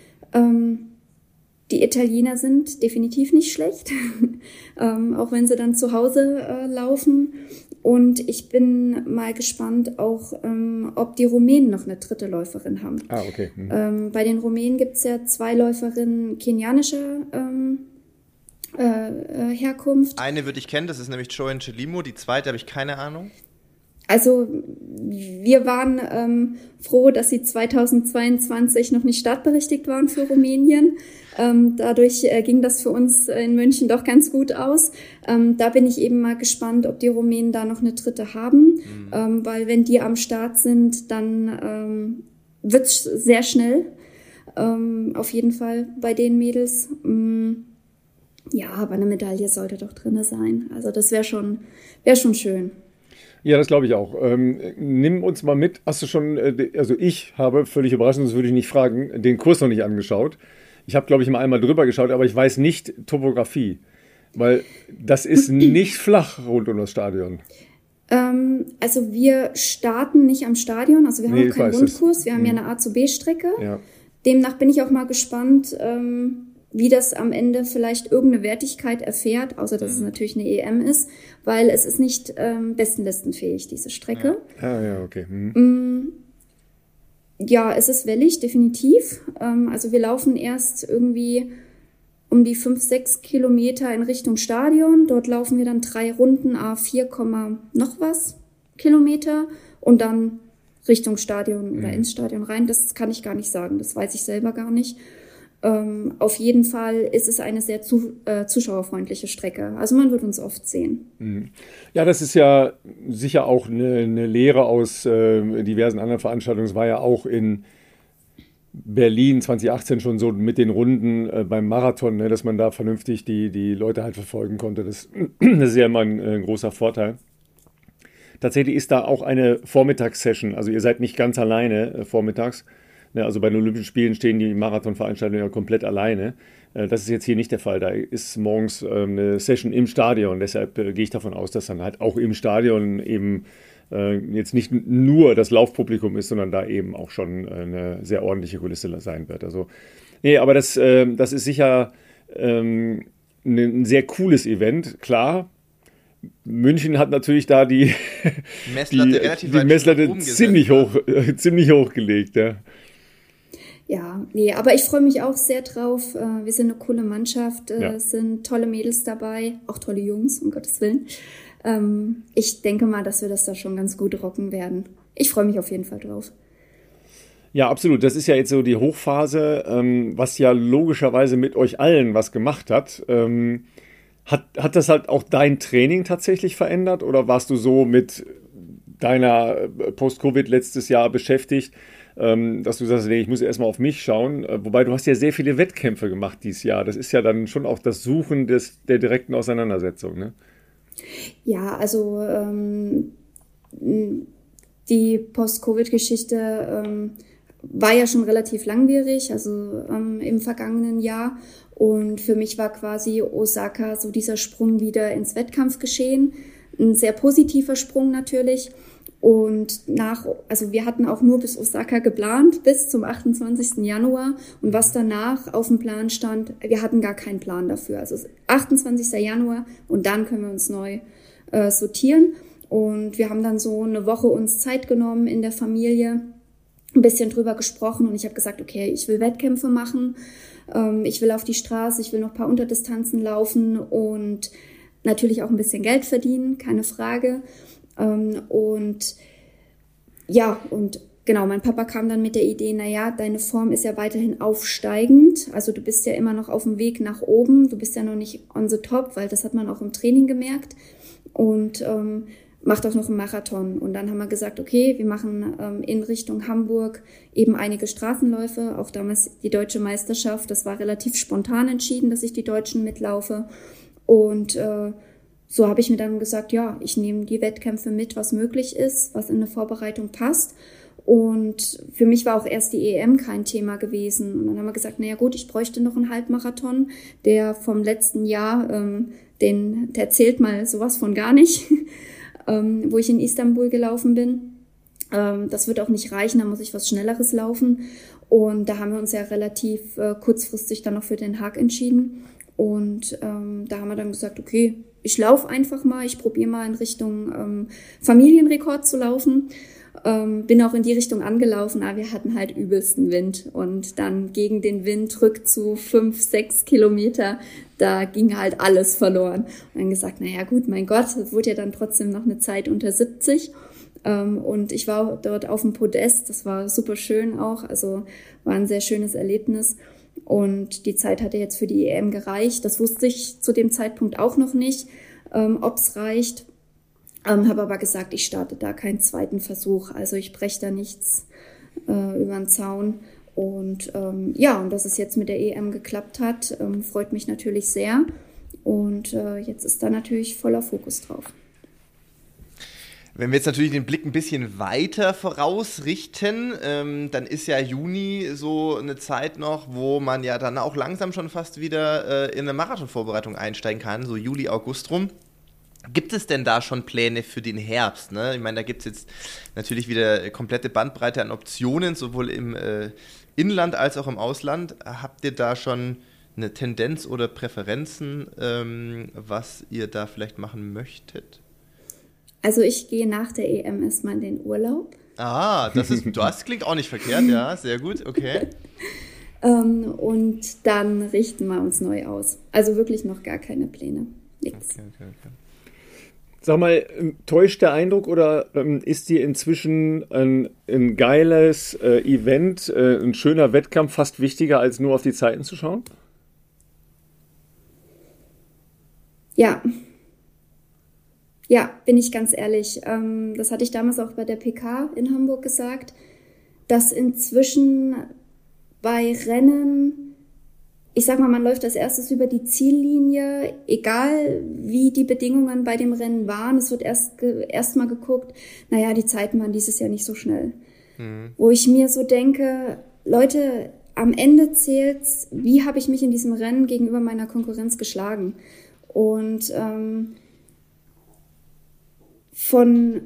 Die Italiener sind definitiv nicht schlecht, auch wenn sie dann zu Hause laufen. Und ich bin mal gespannt auch, ob die Rumänen noch eine 3. Läuferin haben. Ah, okay. Bei den Rumänen gibt's ja 2 Läuferinnen kenianischer Herkunft. Eine würde ich kennen, das ist nämlich Joan Chelimo. Die zweite habe ich keine Ahnung. Also wir waren froh, dass sie 2022 noch nicht startberechtigt waren für Rumänien. Dadurch ging das für uns in München doch ganz gut aus. Da bin ich eben mal gespannt, ob die Rumänen da noch eine dritte haben, weil wenn die am Start sind, dann wird's sehr schnell. Auf jeden Fall bei den Mädels. Ja, aber eine Medaille sollte doch drin sein. Also das wäre schon schön. Ja, das glaube ich auch. Nimm uns mal mit. Hast du schon, also ich habe, völlig überraschend, das würde ich nicht fragen, den Kurs noch nicht angeschaut. Ich habe, glaube ich, mal einmal drüber geschaut, aber ich weiß nicht Topografie, weil das ist nicht flach rund um das Stadion. Also wir starten nicht am Stadion, also wir haben auch keinen Rundkurs, wir haben ja eine A zu B-Strecke. Ja. Demnach bin ich auch mal gespannt, wie das am Ende vielleicht irgendeine Wertigkeit erfährt, außer dass es natürlich eine EM ist, weil es ist nicht bestenlistenfähig, diese Strecke. Ja, okay. Ja, es ist wellig, definitiv. Also wir laufen erst irgendwie um die 5-6 Kilometer in Richtung Stadion. Dort laufen wir dann 3 Runden, 4, noch was Kilometer und dann Richtung Stadion oder ins Stadion rein. Das kann ich gar nicht sagen, das weiß ich selber gar nicht. Auf jeden Fall ist es eine sehr zuschauerfreundliche Strecke. Also man wird uns oft sehen. Ja, das ist ja sicher auch eine Lehre aus diversen anderen Veranstaltungen. Es war ja auch in Berlin 2018 schon so mit den Runden beim Marathon, ne, dass man da vernünftig die Leute halt verfolgen konnte. Das ist ja immer ein großer Vorteil. Tatsächlich ist da auch eine Vormittagssession. Also ihr seid nicht ganz alleine vormittags. Also bei den Olympischen Spielen stehen die Marathonveranstaltungen ja komplett alleine. Das ist jetzt hier nicht der Fall. Da ist morgens eine Session im Stadion. Deshalb gehe ich davon aus, dass dann halt auch im Stadion eben jetzt nicht nur das Laufpublikum ist, sondern da eben auch schon eine sehr ordentliche Kulisse sein wird. Also, nee, aber das ist sicher ein sehr cooles Event, klar. München hat natürlich da die Messlatte ziemlich hoch gelegt, ja. Ja, nee, aber ich freue mich auch sehr drauf. Wir sind eine coole Mannschaft, es sind tolle Mädels dabei, auch tolle Jungs, um Gottes Willen. Ich denke mal, dass wir das da schon ganz gut rocken werden. Ich freue mich auf jeden Fall drauf. Ja, absolut. Das ist ja jetzt so die Hochphase, was ja logischerweise mit euch allen was gemacht hat. Hat das halt auch dein Training tatsächlich verändert oder warst du so mit deiner Post-Covid letztes Jahr beschäftigt, dass du sagst, nee, ich muss erstmal auf mich schauen. Wobei du hast ja sehr viele Wettkämpfe gemacht dieses Jahr. Das ist ja dann schon auch das Suchen der direkten Auseinandersetzung, ne? Ja, also die Post-Covid-Geschichte war ja schon relativ langwierig, also im vergangenen Jahr. Und für mich war quasi Osaka so dieser Sprung wieder ins Wettkampfgeschehen. Ein sehr positiver Sprung natürlich. Und also wir hatten auch nur bis Osaka geplant, bis zum 28. Januar. Und was danach auf dem Plan stand, wir hatten gar keinen Plan dafür. Also 28. Januar und dann können wir uns neu sortieren. Und wir haben dann so eine Woche uns Zeit genommen in der Familie, ein bisschen drüber gesprochen. Und ich habe gesagt, okay, ich will Wettkämpfe machen. Ich will auf die Straße, ich will noch ein paar Unterdistanzen laufen und natürlich auch ein bisschen Geld verdienen, keine Frage. Und genau, mein Papa kam dann mit der Idee, deine Form ist ja weiterhin aufsteigend, also du bist ja immer noch auf dem Weg nach oben, du bist ja noch nicht on the top, weil das hat man auch im Training gemerkt und macht auch noch einen Marathon. Und dann haben wir gesagt, okay, wir machen in Richtung Hamburg eben einige Straßenläufe, auch damals die Deutsche Meisterschaft, das war relativ spontan entschieden, dass ich die Deutschen mitlaufe und so habe ich mir dann gesagt, ja, ich nehme die Wettkämpfe mit, was möglich ist, was in eine Vorbereitung passt. Und für mich war auch erst die EM kein Thema gewesen. Und dann haben wir gesagt, gut, ich bräuchte noch einen Halbmarathon, der vom letzten Jahr, der zählt mal sowas von gar nicht, wo ich in Istanbul gelaufen bin. Das wird auch nicht reichen, da muss ich was Schnelleres laufen. Und da haben wir uns ja relativ kurzfristig dann noch für Den Haag entschieden. Und da haben wir dann gesagt, okay, ich laufe einfach mal, ich probiere mal in Richtung Familienrekord zu laufen. Bin auch in die Richtung angelaufen, aber wir hatten halt übelsten Wind. Und dann gegen den Wind Rückzug 5-6 Kilometer, da ging halt alles verloren. Und dann gesagt, gut, mein Gott, es wurde ja dann trotzdem noch eine Zeit unter 70. Und ich war dort auf dem Podest, das war super schön auch, also war ein sehr schönes Erlebnis. Und die Zeit hatte jetzt für die EM gereicht. Das wusste ich zu dem Zeitpunkt auch noch nicht, ob es reicht. Habe aber gesagt, ich starte da keinen zweiten Versuch. Also ich breche da nichts über den Zaun. Und und dass es jetzt mit der EM geklappt hat, freut mich natürlich sehr. Und jetzt ist da natürlich voller Fokus drauf. Wenn wir jetzt natürlich den Blick ein bisschen weiter vorausrichten, dann ist ja Juni so eine Zeit noch, wo man ja dann auch langsam schon fast wieder in eine Marathonvorbereitung einsteigen kann, so Juli, August rum. Gibt es denn da schon Pläne für den Herbst? Ne? Ich meine, da gibt es jetzt natürlich wieder komplette Bandbreite an Optionen, sowohl im Inland als auch im Ausland. Habt ihr da schon eine Tendenz oder Präferenzen, was ihr da vielleicht machen möchtet? Also ich gehe nach der EM erstmal in den Urlaub. Das klingt auch nicht verkehrt, ja, sehr gut, okay. Und dann richten wir uns neu aus. Also wirklich noch gar keine Pläne, nichts. Okay. Sag mal, täuscht der Eindruck oder ist dir inzwischen ein geiles Event, ein schöner Wettkampf fast wichtiger, als nur auf die Zeiten zu schauen? Ja, bin ich ganz ehrlich. Das hatte ich damals auch bei der PK in Hamburg gesagt, dass inzwischen bei Rennen, ich sag mal, man läuft als erstes über die Ziellinie, egal wie die Bedingungen bei dem Rennen waren. Es wird erst mal geguckt, naja, die Zeiten waren dieses Jahr nicht so schnell. Wo ich mir so denke, Leute, am Ende zählt's, wie habe ich mich in diesem Rennen gegenüber meiner Konkurrenz geschlagen? Und von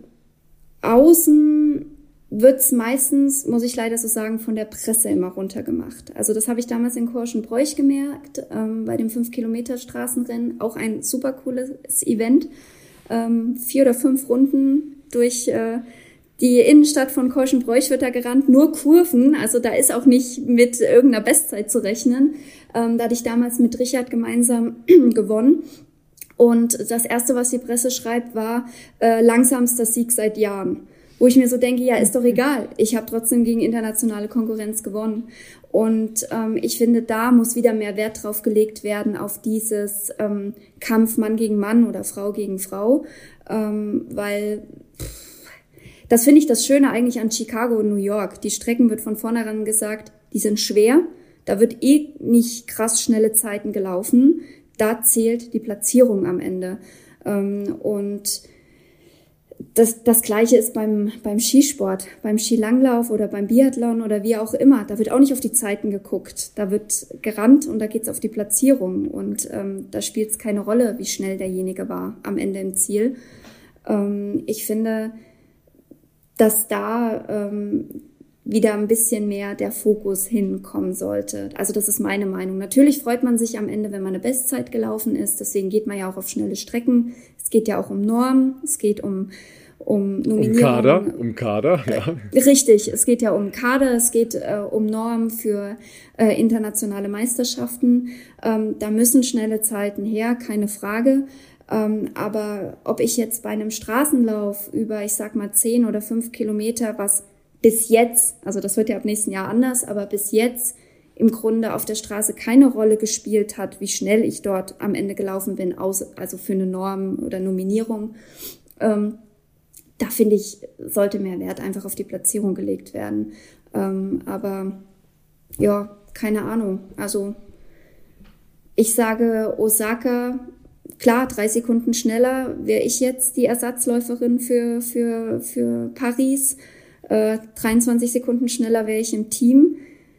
außen wird's meistens, muss ich leider so sagen, von der Presse immer runtergemacht. Also das habe ich damals in Korschenbroich gemerkt, bei dem 5-Kilometer-Straßenrennen, auch ein super cooles Event. 4 oder 5 Runden durch die Innenstadt von Korschenbroich wird da gerannt, nur Kurven, also da ist auch nicht mit irgendeiner Bestzeit zu rechnen. Da hatte ich damals mit Richard gemeinsam gewonnen. Und das Erste, was die Presse schreibt, war langsamster Sieg seit Jahren. Wo ich mir so denke, ja, ist doch egal. Ich habe trotzdem gegen internationale Konkurrenz gewonnen. Und ich finde, da muss wieder mehr Wert drauf gelegt werden, auf dieses Kampf Mann gegen Mann oder Frau gegen Frau. Weil das finde ich das Schöne eigentlich an Chicago und New York. Die Strecken wird von vornherein gesagt, die sind schwer. Da wird nicht krass schnelle Zeiten gelaufen. Da zählt die Platzierung am Ende. Und das Gleiche ist beim Skisport, beim Skilanglauf oder beim Biathlon oder wie auch immer. Da wird auch nicht auf die Zeiten geguckt. Da wird gerannt und da geht's auf die Platzierung. Und da spielt es keine Rolle, wie schnell derjenige war am Ende im Ziel. Ich finde, dass da wieder ein bisschen mehr der Fokus hinkommen sollte. Also das ist meine Meinung. Natürlich freut man sich am Ende, wenn man eine Bestzeit gelaufen ist. Deswegen geht man ja auch auf schnelle Strecken. Es geht ja auch um Normen. Es geht um Nominierung. Um Kader, ja. Richtig, es geht ja um Kader. Es geht um Normen für internationale Meisterschaften. Da müssen schnelle Zeiten her, keine Frage. Aber ob ich jetzt bei einem Straßenlauf über, ich sag mal, 10 oder 5 Kilometer, was bis jetzt, also das wird ja ab nächsten Jahr anders, aber bis jetzt im Grunde auf der Straße keine Rolle gespielt hat, wie schnell ich dort am Ende gelaufen bin, also für eine Norm oder Nominierung. Da finde ich, sollte mehr Wert einfach auf die Platzierung gelegt werden. Aber ja, keine Ahnung. Also ich sage Osaka, klar, 3 Sekunden schneller wäre ich jetzt die Ersatzläuferin für Paris. 23 Sekunden schneller wäre ich im Team.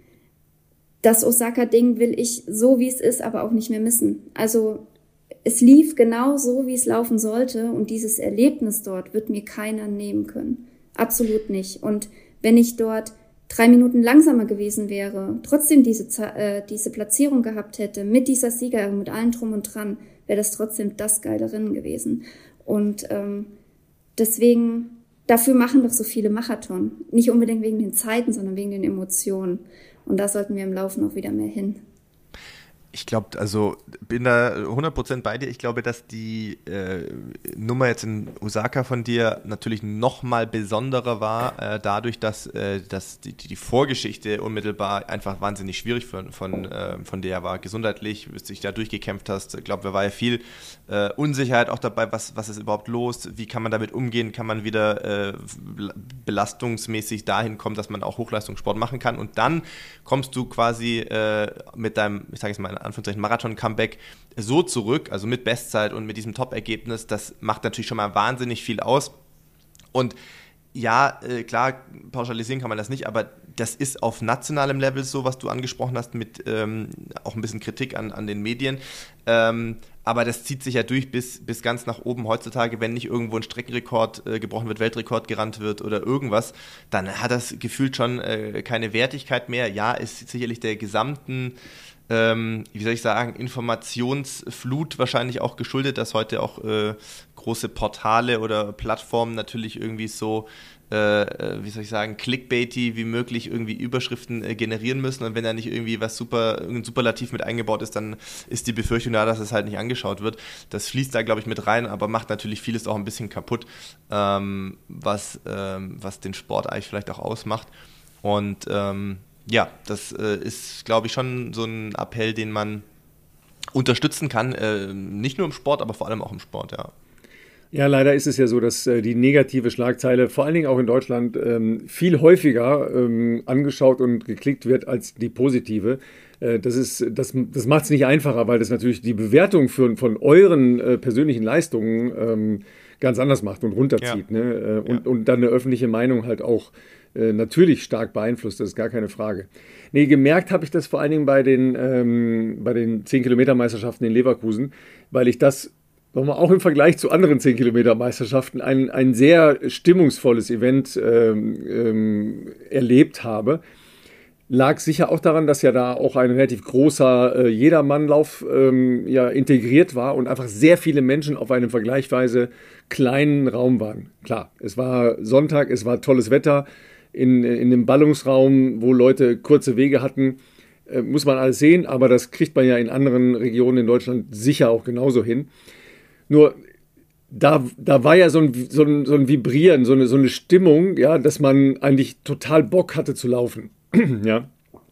Das Osaka-Ding will ich so, wie es ist, aber auch nicht mehr missen. Also es lief genau so, wie es laufen sollte und dieses Erlebnis dort wird mir keiner nehmen können. Absolut nicht. Und wenn ich dort 3 Minuten langsamer gewesen wäre, trotzdem diese Platzierung gehabt hätte, mit dieser Siegerehrung, mit allem Drum und Dran, wäre das trotzdem das geile Rennen gewesen. Und deswegen, dafür machen doch so viele Marathon. Nicht unbedingt wegen den Zeiten, sondern wegen den Emotionen. Und da sollten wir im Laufen auch wieder mehr hin. Ich glaube, also bin da 100% bei dir. Ich glaube, dass die Nummer jetzt in Osaka von dir natürlich noch mal besonderer war, dadurch, dass die Vorgeschichte unmittelbar einfach wahnsinnig schwierig von dir war. Gesundheitlich, bis du dich da durchgekämpft hast. Ich glaube, da war ja viel Unsicherheit auch dabei, was ist überhaupt los, wie kann man damit umgehen, kann man wieder belastungsmäßig dahin kommen, dass man auch Hochleistungssport machen kann. Und dann kommst du quasi mit deinem, ich sage jetzt mal in Anführungszeichen, Marathon-Comeback so zurück, also mit Bestzeit und mit diesem Top-Ergebnis, das macht natürlich schon mal wahnsinnig viel aus. Und ja, klar, pauschalisieren kann man das nicht, aber das ist auf nationalem Level so, was du angesprochen hast, mit auch ein bisschen Kritik an den Medien. Aber das zieht sich ja durch bis ganz nach oben heutzutage, wenn nicht irgendwo ein Streckenrekord gebrochen wird, Weltrekord gerannt wird oder irgendwas, dann hat das gefühlt schon keine Wertigkeit mehr. Ja, ist sicherlich der gesamten wie soll ich sagen, Informationsflut wahrscheinlich auch geschuldet, dass heute auch große Portale oder Plattformen natürlich irgendwie so, wie soll ich sagen, clickbaity wie möglich irgendwie Überschriften generieren müssen, und wenn da nicht irgendwie irgendein Superlativ mit eingebaut ist, dann ist die Befürchtung da, dass es halt nicht angeschaut wird. Das fließt da, glaube ich, mit rein, aber macht natürlich vieles auch ein bisschen kaputt, was den Sport eigentlich vielleicht auch ausmacht. Und ja, das ist, glaube ich, schon so ein Appell, den man unterstützen kann, nicht nur im Sport, aber vor allem auch im Sport, ja. Ja, leider ist es ja so, dass die negative Schlagzeile, vor allen Dingen auch in Deutschland, viel häufiger angeschaut und geklickt wird als die positive. Das macht es nicht einfacher, weil das natürlich die Bewertung von euren persönlichen Leistungen ganz anders macht und runterzieht. Ja. Ne? Und dann eine öffentliche Meinung halt auch natürlich stark beeinflusst, das ist gar keine Frage. Nee, gemerkt habe ich das vor allen Dingen bei den 10-Kilometer-Meisterschaften in Leverkusen, weil ich das nochmal auch im Vergleich zu anderen 10-Kilometer-Meisterschaften ein sehr stimmungsvolles Event erlebt habe. Lag sicher auch daran, dass ja da auch ein relativ großer Jedermannlauf integriert war und einfach sehr viele Menschen auf einem vergleichsweise kleinen Raum waren. Klar, es war Sonntag, es war tolles Wetter. In dem Ballungsraum, wo Leute kurze Wege hatten, muss man alles sehen, aber das kriegt man ja in anderen Regionen in Deutschland sicher auch genauso hin. Nur da war ja so ein Vibrieren, so eine Stimmung, ja, dass man eigentlich total Bock hatte zu laufen. Ja.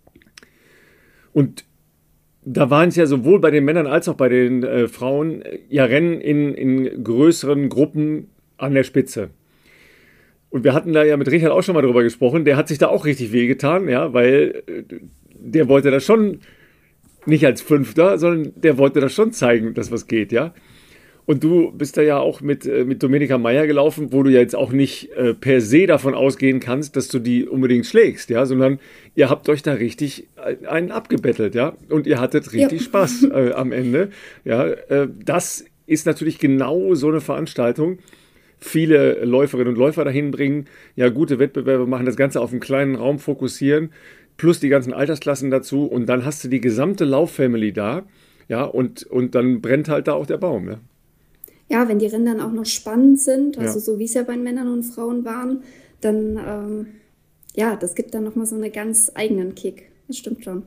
Und da waren es ja sowohl bei den Männern als auch bei den Frauen ja Rennen in größeren Gruppen an der Spitze. Und wir hatten da ja mit Richard auch schon mal drüber gesprochen, der hat sich da auch richtig wehgetan, ja, weil der wollte das schon nicht als Fünfter, sondern der wollte das schon zeigen, dass was geht, ja. Und du bist da ja auch mit Domenica Meyer gelaufen, wo du ja jetzt auch nicht per se davon ausgehen kannst, dass du die unbedingt schlägst, ja, sondern ihr habt euch da richtig einen abgebettelt, ja, und ihr hattet richtig Spaß am Ende, ja. Das ist natürlich genau so eine Veranstaltung. Viele Läuferinnen und Läufer dahin bringen, ja, gute Wettbewerbe machen, das Ganze auf einen kleinen Raum fokussieren, plus die ganzen Altersklassen dazu, und dann hast du die gesamte Lauffamily da, ja, und dann brennt halt da auch der Baum, ja. Ja, wenn die Rennen dann auch noch spannend sind, also so wie es ja bei Männern und Frauen waren, dann, das gibt dann nochmal so einen ganz eigenen Kick. Das stimmt schon.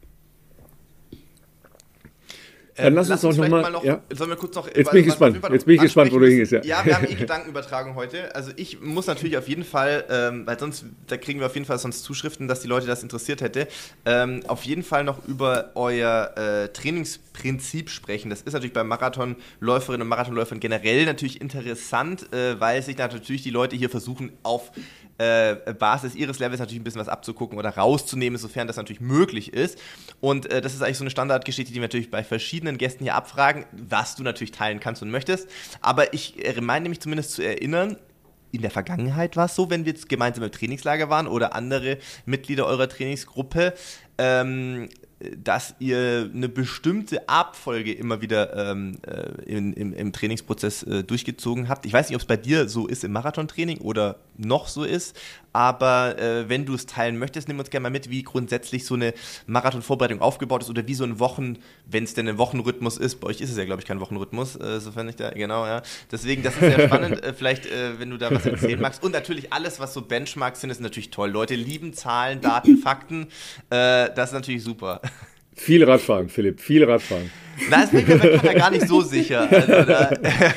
Dann lass uns doch nochmal. Sollen wir kurz noch. Jetzt bin ich gespannt. Wo du hingehst. Ja, wir haben Gedankenübertragung heute. Also ich muss natürlich auf jeden Fall, weil sonst, da kriegen wir auf jeden Fall sonst Zuschriften, dass die Leute das interessiert hätte, auf jeden Fall noch über euer Trainingsprinzip sprechen. Das ist natürlich bei Marathonläuferinnen und Marathonläufern generell natürlich interessant, weil sich natürlich die Leute hier versuchen, auf Basis ihres Levels natürlich ein bisschen was abzugucken oder rauszunehmen, sofern das natürlich möglich ist. Und das ist eigentlich so eine Standardgeschichte, die wir natürlich bei verschiedenen Gästen hier abfragen, was du natürlich teilen kannst und möchtest. Aber ich meine mich zumindest zu erinnern, in der Vergangenheit war es so, wenn wir jetzt gemeinsam im Trainingslager waren oder andere Mitglieder eurer Trainingsgruppe, dass ihr eine bestimmte Abfolge immer wieder im Trainingsprozess durchgezogen habt. Ich weiß nicht, ob es bei dir so ist im Marathontraining oder noch so ist, aber wenn du es teilen möchtest, nimm uns gerne mal mit, wie grundsätzlich so eine Marathonvorbereitung aufgebaut ist oder wie so ein wenn es denn ein Wochenrhythmus ist. Bei euch ist es ja, glaube ich, kein Wochenrhythmus, sofern ich da, genau, ja. Deswegen, das ist sehr spannend, vielleicht, wenn du da was erzählen magst. Und natürlich alles, was so Benchmarks sind, ist natürlich toll. Leute lieben Zahlen, Daten, Fakten, das ist natürlich super. Viel Radfahren, Philipp, viel Radfahren. Na, das bin ich mir gar nicht so sicher. Also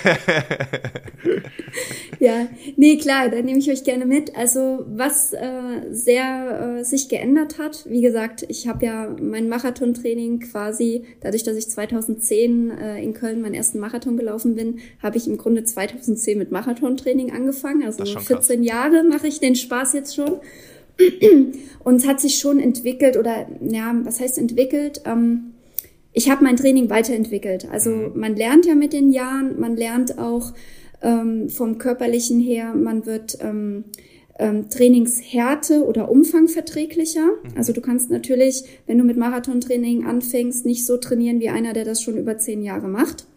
Ja, nee, klar, da nehme ich euch gerne mit. Also was sehr sich geändert hat, wie gesagt, ich habe ja mein Marathontraining quasi, dadurch, dass ich 2010 in Köln meinen ersten Marathon gelaufen bin, habe ich im Grunde 2010 mit Marathontraining angefangen. Also 14 Jahre mache ich den Spaß jetzt schon. Und es hat sich schon entwickelt oder, ja, was heißt entwickelt? Ich habe mein Training weiterentwickelt. Also man lernt ja mit den Jahren, man lernt auch vom Körperlichen her, man wird Trainingshärte oder Umfang verträglicher. Also du kannst natürlich, wenn du mit Marathontraining anfängst, nicht so trainieren wie einer, der das schon über 10 Jahre macht.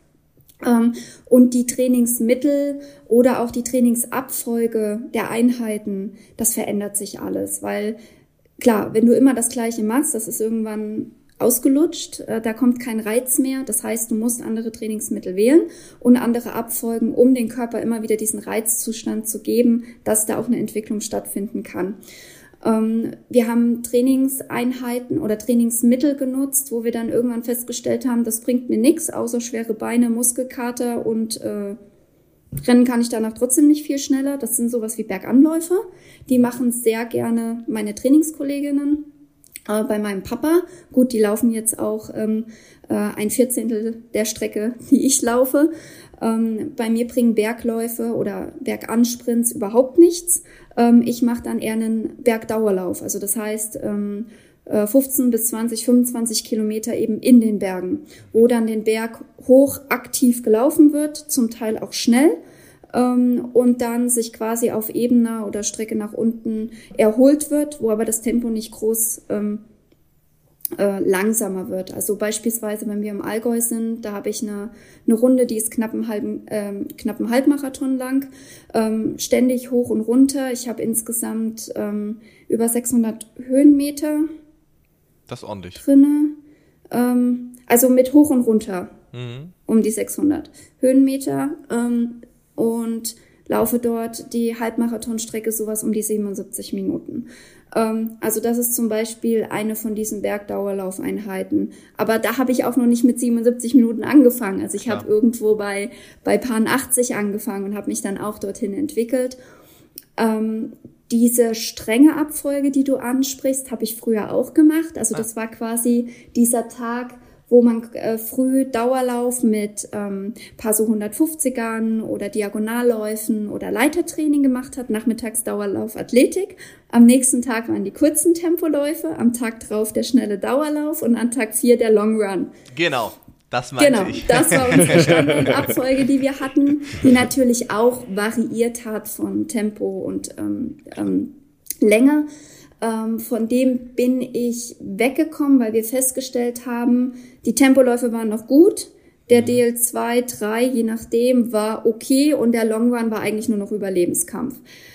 Und die Trainingsmittel oder auch die Trainingsabfolge der Einheiten, das verändert sich alles. Weil klar, wenn du immer das Gleiche machst, das ist irgendwann ausgelutscht, da kommt kein Reiz mehr. Das heißt, du musst andere Trainingsmittel wählen und andere Abfolgen, um den Körper immer wieder diesen Reizzustand zu geben, dass da auch eine Entwicklung stattfinden kann. Wir haben Trainingseinheiten oder Trainingsmittel genutzt, wo wir dann irgendwann festgestellt haben, das bringt mir nichts, außer schwere Beine, Muskelkater und rennen kann ich danach trotzdem nicht viel schneller. Das sind sowas wie Berganläufe. Die machen sehr gerne meine Trainingskolleginnen. Bei meinem Papa, gut, die laufen jetzt auch ein 14. der Strecke, die ich laufe. Bei mir bringen Bergläufe oder Bergansprints überhaupt nichts. Ich mache dann eher einen Bergdauerlauf. Also das heißt 15 bis 20, 25 Kilometer eben in den Bergen, wo dann den Berg hoch aktiv gelaufen wird, zum Teil auch schnell. Und dann sich quasi auf ebener oder Strecke nach unten erholt wird, wo aber das Tempo nicht groß langsamer wird. Also beispielsweise, wenn wir im Allgäu sind, da habe ich eine Runde, die ist knapp einen Halbmarathon lang, ständig hoch und runter. Ich habe insgesamt über 600 Höhenmeter. Das ist ordentlich. Drinne. Also mit hoch und runter um die 600 Höhenmeter. Und laufe dort die Halbmarathonstrecke sowas um die 77 Minuten. Also das ist zum Beispiel eine von diesen Bergdauerlaufeinheiten. Aber da habe ich auch noch nicht mit 77 Minuten angefangen. Also ich habe irgendwo bei Paar 80 angefangen und habe mich dann auch dorthin entwickelt. Diese strenge Abfolge, die du ansprichst, habe ich früher auch gemacht. Also das war quasi dieser Tag, wo man früh Dauerlauf mit paar so 150ern oder Diagonalläufen oder Leitertraining gemacht hat, nachmittags Dauerlauf Athletik. Am nächsten Tag waren die kurzen Tempoläufe, am Tag drauf der schnelle Dauerlauf und an Tag 4 der Long Run. Genau, das meinte ich. Genau, das war unsere Standardabfolge, die wir hatten, die natürlich auch variiert hat von Tempo und Länge. Von dem bin ich weggekommen, weil wir festgestellt haben, die Tempoläufe waren noch gut, der DL2, 3, je nachdem, war okay und der Long Run war eigentlich nur noch Überlebenskampf.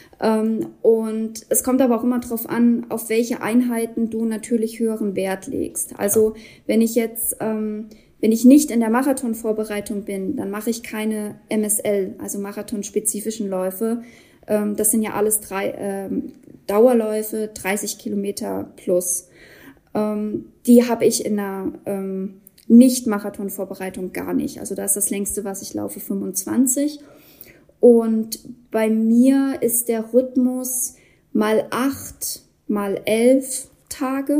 Und es kommt aber auch immer drauf an, auf welche Einheiten du natürlich höheren Wert legst. Also wenn ich jetzt, wenn ich nicht in der Marathonvorbereitung bin, dann mache ich keine MSL, also marathonspezifischen Läufe. Das sind ja alles Dauerläufe, 30 Kilometer plus. Die habe ich in einer Nicht-Marathon-Vorbereitung gar nicht. Also da ist das längste, was ich laufe, 25. Und bei mir ist der Rhythmus mal 8, mal 11 Tage.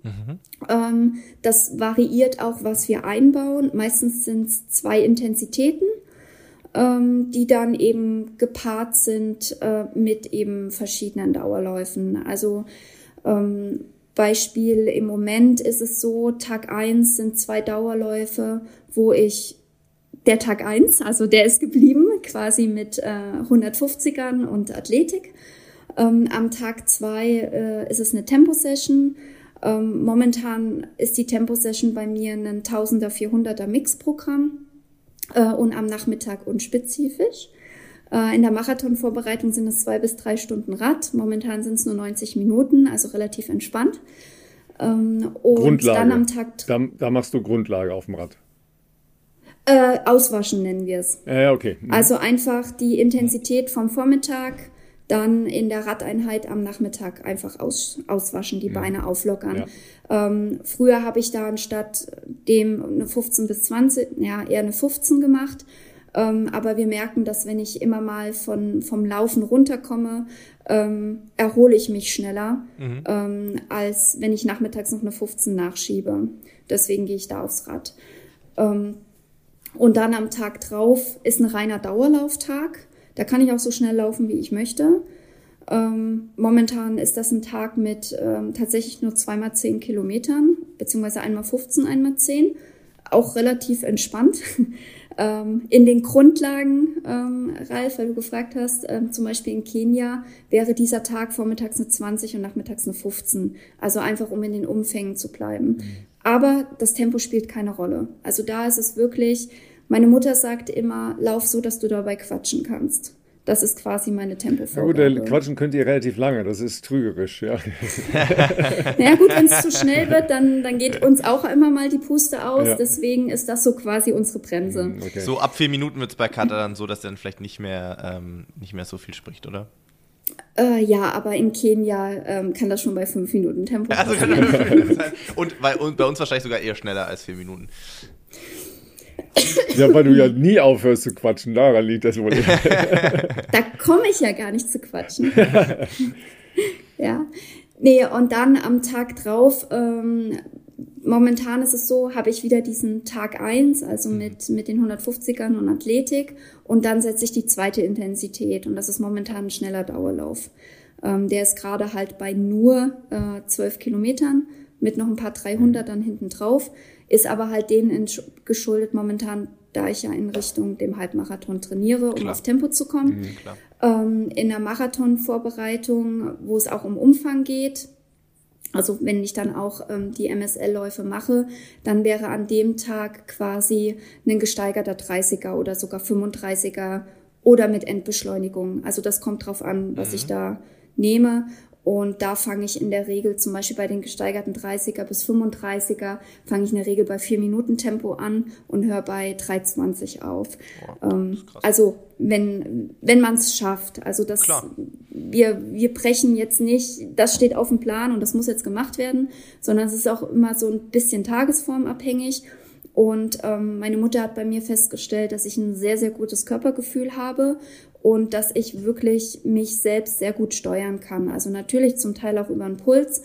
Das variiert auch, was wir einbauen. Meistens sind es 2 Intensitäten, die dann eben gepaart sind mit eben verschiedenen Dauerläufen. Also Beispiel im Moment ist es so, Tag 1 sind 2 Dauerläufe, wo der Tag 1, also der ist geblieben, quasi mit 150ern und Athletik. Am Tag 2 ist es eine Tempo-Session. Momentan ist die Tempo-Session bei mir ein 1000er, 400er Mix-Programm. Und am Nachmittag unspezifisch. In der Marathonvorbereitung sind es 2 bis 3 Stunden Rad. Momentan sind es nur 90 Minuten, also relativ entspannt. Und Grundlage. Dann am Tag... Da machst du Grundlage auf dem Rad. Auswaschen nennen wir es. Ja, okay. Also einfach die Intensität vom Vormittag dann in der Radeinheit am Nachmittag einfach auswaschen, die Beine auflockern. Ja. Früher habe ich da anstatt dem eine 15 bis 20, ja, eher eine 15 gemacht. Aber wir merken, dass wenn ich immer mal vom Laufen runterkomme, erhole ich mich schneller, als wenn ich nachmittags noch eine 15 nachschiebe. Deswegen gehe ich da aufs Rad. Und dann am Tag drauf ist ein reiner Dauerlauftag. Da kann ich auch so schnell laufen, wie ich möchte. Momentan ist das ein Tag mit tatsächlich nur 2x10 Kilometern, beziehungsweise 1x15, 1x10. Auch relativ entspannt. In den Grundlagen, Ralf, weil du gefragt hast, zum Beispiel in Kenia wäre dieser Tag vormittags eine 20 und nachmittags eine 15. Also einfach, um in den Umfängen zu bleiben. Aber das Tempo spielt keine Rolle. Also da ist es wirklich, meine Mutter sagt immer, lauf so, dass du dabei quatschen kannst. Das ist quasi meine Tempovorgabe. Ja gut, quatschen könnt ihr relativ lange, das ist trügerisch, ja. Naja gut, wenn es zu schnell wird, dann geht uns auch immer mal die Puste aus. Ja. Deswegen ist das so quasi unsere Bremse. Okay. So ab 4 Minuten wird es bei Katha dann so, dass er dann vielleicht nicht mehr so viel spricht, oder? Ja, aber in Kenia kann das schon bei 5 Minuten Tempo also kann das 5 Minuten sein. Und bei uns wahrscheinlich sogar eher schneller als 4 Minuten. Ja, weil du ja nie aufhörst zu quatschen, daran liegt das wohl. Da komme ich ja gar nicht zu quatschen. Ja, nee, und dann am Tag drauf, momentan ist es so, habe ich wieder diesen Tag 1, also mit den 150ern und Athletik, und dann setze ich die zweite Intensität, und das ist momentan ein schneller Dauerlauf. Der ist gerade halt bei nur 12 Kilometern mit noch ein paar 300 dann hinten drauf, ist aber halt denen geschuldet momentan, da ich ja in Richtung dem Halbmarathon trainiere, um auf Tempo zu kommen. In der Marathonvorbereitung, wo es auch um Umfang geht, also wenn ich dann auch die MSL-Läufe mache, dann wäre an dem Tag quasi ein gesteigerter 30er oder sogar 35er oder mit Endbeschleunigung. Also das kommt drauf an, was ich da nehme. Und da fange ich in der Regel zum Beispiel bei den gesteigerten 30er bis 35er, fange ich in der Regel bei 4 Minuten Tempo an und höre bei 3,20 auf. Also wenn man es schafft. Also das, wir brechen jetzt nicht, das steht auf dem Plan und das muss jetzt gemacht werden, sondern es ist auch immer so ein bisschen tagesformabhängig. Und meine Mutter hat bei mir festgestellt, dass ich ein sehr, sehr gutes Körpergefühl habe und dass ich wirklich mich selbst sehr gut steuern kann. Also natürlich zum Teil auch über den Puls,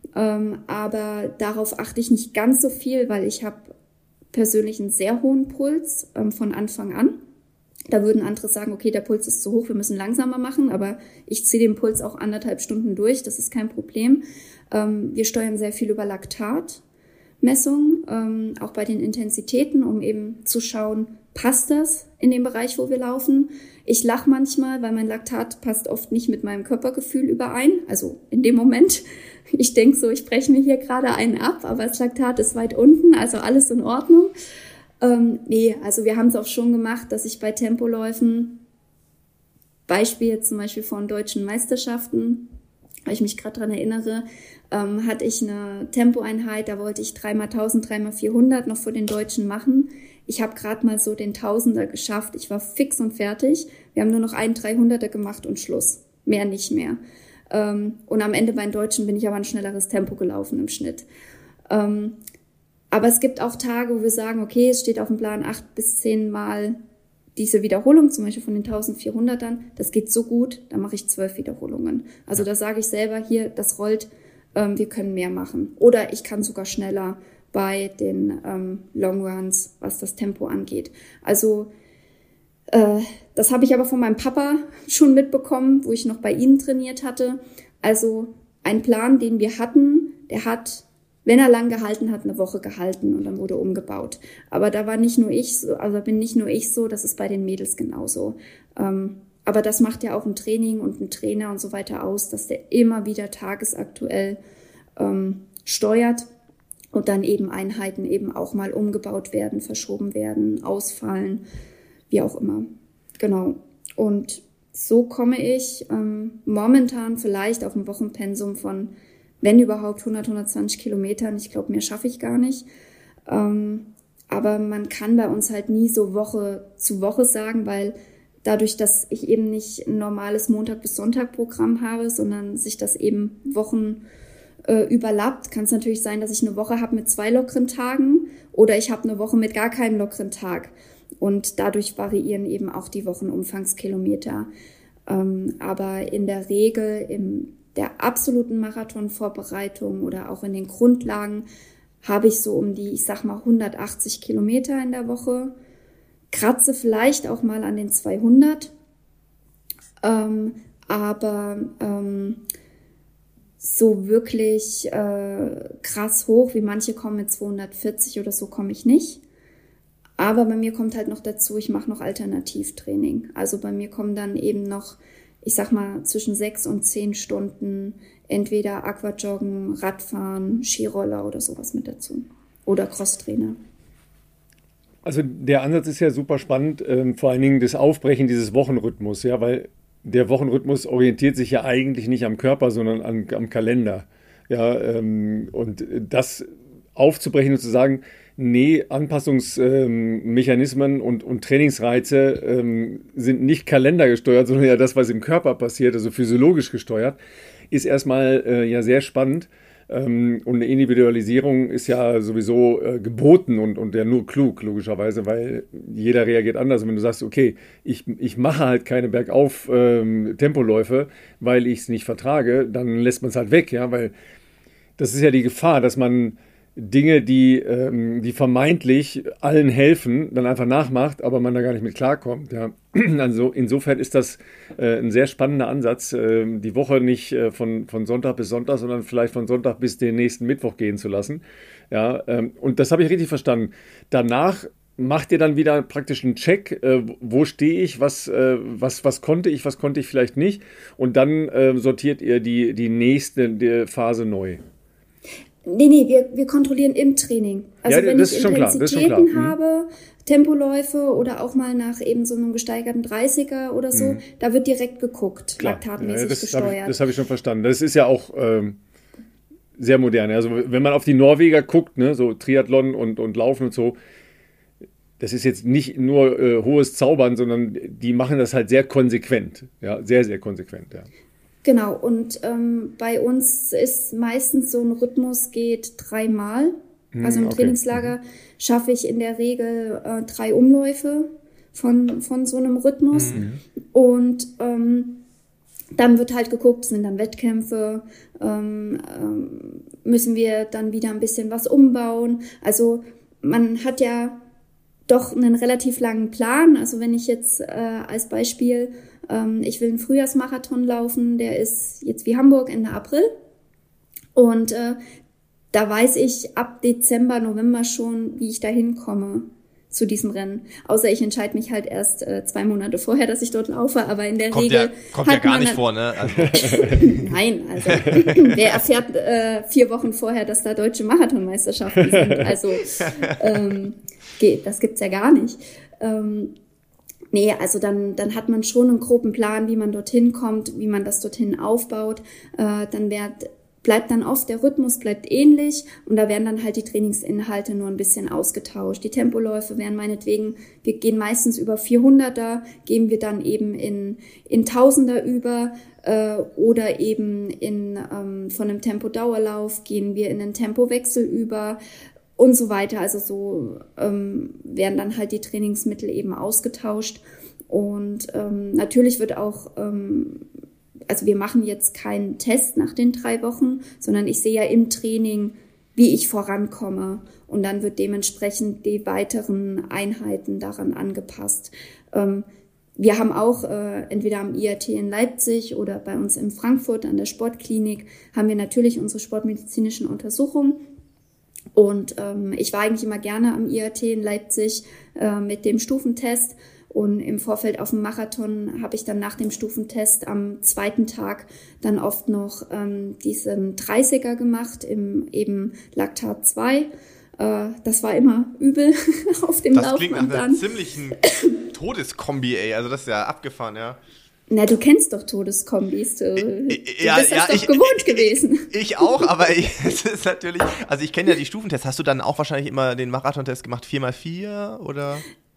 aber darauf achte ich nicht ganz so viel, weil ich habe persönlich einen sehr hohen Puls von Anfang an. Da würden andere sagen, okay, der Puls ist zu hoch, wir müssen langsamer machen, aber ich ziehe den Puls auch 1,5 Stunden durch, das ist kein Problem. Wir steuern sehr viel über Laktatmessung, auch bei den Intensitäten, um eben zu schauen, passt das in dem Bereich, wo wir laufen? Ich lache manchmal, weil mein Laktat passt oft nicht mit meinem Körpergefühl überein. Also in dem Moment, ich denke so, ich breche mir hier gerade einen ab, aber das Laktat ist weit unten, also alles in Ordnung. Nee, also wir haben es auch schon gemacht, dass ich bei Tempoläufen, Beispiel jetzt zum Beispiel von deutschen Meisterschaften, weil ich mich gerade dran erinnere, hatte ich eine Tempoeinheit, da wollte ich 3x1000, 3x400 noch vor den Deutschen machen. Ich habe gerade mal so den Tausender geschafft. Ich war fix und fertig. Wir haben nur noch einen 300er gemacht und Schluss. Mehr nicht mehr. Und am Ende bei den Deutschen bin ich aber ein schnelleres Tempo gelaufen im Schnitt. Aber es gibt auch Tage, wo wir sagen, okay, es steht auf dem Plan 8 bis 10 Mal diese Wiederholung, zum Beispiel von den 1400ern. Das geht so gut, da mache ich 12 Wiederholungen. Also da sage ich selber hier, das rollt, wir können mehr machen. Oder ich kann sogar schneller bei den Long Runs, was das Tempo angeht. Also das habe ich aber von meinem Papa schon mitbekommen, wo ich noch bei ihm trainiert hatte. Also ein Plan, den wir hatten, der hat, wenn er lang gehalten hat, eine Woche gehalten und dann wurde umgebaut. Aber da war nicht nur ich so, also bin nicht nur ich so, das ist bei den Mädels genauso. Aber das macht ja auch ein Training und ein Trainer und so weiter aus, dass der immer wieder tagesaktuell steuert. Und dann eben Einheiten eben auch mal umgebaut werden, verschoben werden, ausfallen, wie auch immer. Genau. Und so komme ich momentan vielleicht auf ein Wochenpensum von, wenn überhaupt, 100, 120 Kilometern. Ich glaube, mehr schaffe ich gar nicht. Aber man kann bei uns halt nie so Woche zu Woche sagen, weil dadurch, dass ich eben nicht ein normales Montag- bis Sonntag-Programm habe, sondern sich das eben Wochen überlappt, kann es natürlich sein, dass ich eine Woche habe mit 2 lockeren Tagen oder ich habe eine Woche mit gar keinem lockeren Tag. Und dadurch variieren eben auch die Wochenumfangskilometer. Aber in der Regel in der absoluten Marathonvorbereitung oder auch in den Grundlagen habe ich so um die, ich sag mal, 180 Kilometer in der Woche. Kratze vielleicht auch mal an den 200. Aber so wirklich krass hoch, wie manche kommen mit 240 oder so, komme ich nicht. Aber bei mir kommt halt noch dazu, ich mache noch Alternativtraining. Also bei mir kommen dann eben noch, ich sag mal, zwischen 6 und 10 Stunden entweder Aquajoggen, Radfahren, Skiroller oder sowas mit dazu. Oder Crosstrainer. Also der Ansatz ist ja super spannend, vor allen Dingen das Aufbrechen dieses Wochenrhythmus, ja, weil der Wochenrhythmus orientiert sich ja eigentlich nicht am Körper, sondern am Kalender. Ja, und das aufzubrechen und zu sagen, nee, Anpassungsmechanismen und Trainingsreize sind nicht kalendergesteuert, sondern ja das, was im Körper passiert, also physiologisch gesteuert, ist erstmal ja sehr spannend. Und eine Individualisierung ist ja sowieso geboten und ja nur klug, logischerweise, weil jeder reagiert anders. Und wenn du sagst, okay, ich mache halt keine Bergauf-Tempoläufe, weil ich es nicht vertrage, dann lässt man es halt weg, ja, weil das ist ja die Gefahr, dass man Dinge, die vermeintlich allen helfen, dann einfach nachmacht, aber man da gar nicht mit klarkommt. Ja. Also insofern ist das ein sehr spannender Ansatz, die Woche nicht von Sonntag bis Sonntag, sondern vielleicht von Sonntag bis den nächsten Mittwoch gehen zu lassen. Ja, und das habe ich richtig verstanden. Danach macht ihr dann wieder praktisch einen Check, wo stehe ich, was konnte ich vielleicht nicht, und dann sortiert ihr die nächste Phase neu. Nee, wir kontrollieren im Training. Also ja, wenn ich Intensitäten habe, Tempoläufe oder auch mal nach eben so einem gesteigerten 30er oder so, da wird direkt geguckt, laktatmäßig gesteuert. Das habe ich schon verstanden. Das ist ja auch sehr modern. Also wenn man auf die Norweger guckt, ne, so Triathlon und Laufen und so, das ist jetzt nicht nur hohes Zaubern, sondern die machen das halt sehr konsequent. Ja, sehr, sehr konsequent, ja. Genau, und bei uns ist meistens so ein Rhythmus, geht 3-mal. Also im Trainingslager schaffe ich in der Regel 3 Umläufe von so einem Rhythmus. Und dann wird halt geguckt, sind dann Wettkämpfe, müssen wir dann wieder ein bisschen was umbauen. Also man hat ja doch einen relativ langen Plan. Also wenn ich jetzt als Beispiel, ich will einen Frühjahrsmarathon laufen, der ist jetzt wie Hamburg Ende April. Und da weiß ich ab Dezember, November schon, wie ich da hinkomme zu diesem Rennen. Außer ich entscheide mich halt erst 2 Monate vorher, dass ich dort laufe, aber in der Regel... Kommt ja gar nicht vor, ne? Also. Nein, also wer erfährt 4 Wochen vorher, dass da deutsche Marathonmeisterschaften sind? Also das gibt's ja gar nicht. Nee, also dann hat man schon einen groben Plan, wie man dorthin kommt, wie man das dorthin aufbaut. Dann bleibt dann oft der Rhythmus bleibt ähnlich und da werden dann halt die Trainingsinhalte nur ein bisschen ausgetauscht. Die Tempoläufe wären meinetwegen, wir gehen meistens über 400er, gehen wir dann eben in 1000er über oder eben von einem Tempodauerlauf gehen wir in einen Tempowechsel über und so weiter. Also so werden dann halt die Trainingsmittel eben ausgetauscht und natürlich wird auch also wir machen jetzt keinen Test nach den 3 Wochen, sondern ich sehe ja im Training, wie ich vorankomme. Und dann wird dementsprechend die weiteren Einheiten daran angepasst. Wir haben auch entweder am IAT in Leipzig oder bei uns in Frankfurt an der Sportklinik haben wir natürlich unsere sportmedizinischen Untersuchungen. Und ich war eigentlich immer gerne am IAT in Leipzig mit dem Stufentest. Und im Vorfeld auf dem Marathon habe ich dann nach dem Stufentest am 2. Tag dann oft noch diesen 30er gemacht, im eben Laktat 2. Das war immer übel auf dem Laufband. Das klingt nach einer ziemlichen Todeskombi, ey. Also das ist ja abgefahren, ja. Na, du kennst doch Todeskombis. Du bist das doch gewohnt gewesen. Ich auch, aber es ist natürlich, also ich kenne ja die Stufentests. Hast du dann auch wahrscheinlich immer den Marathontest gemacht, 4x4 oder?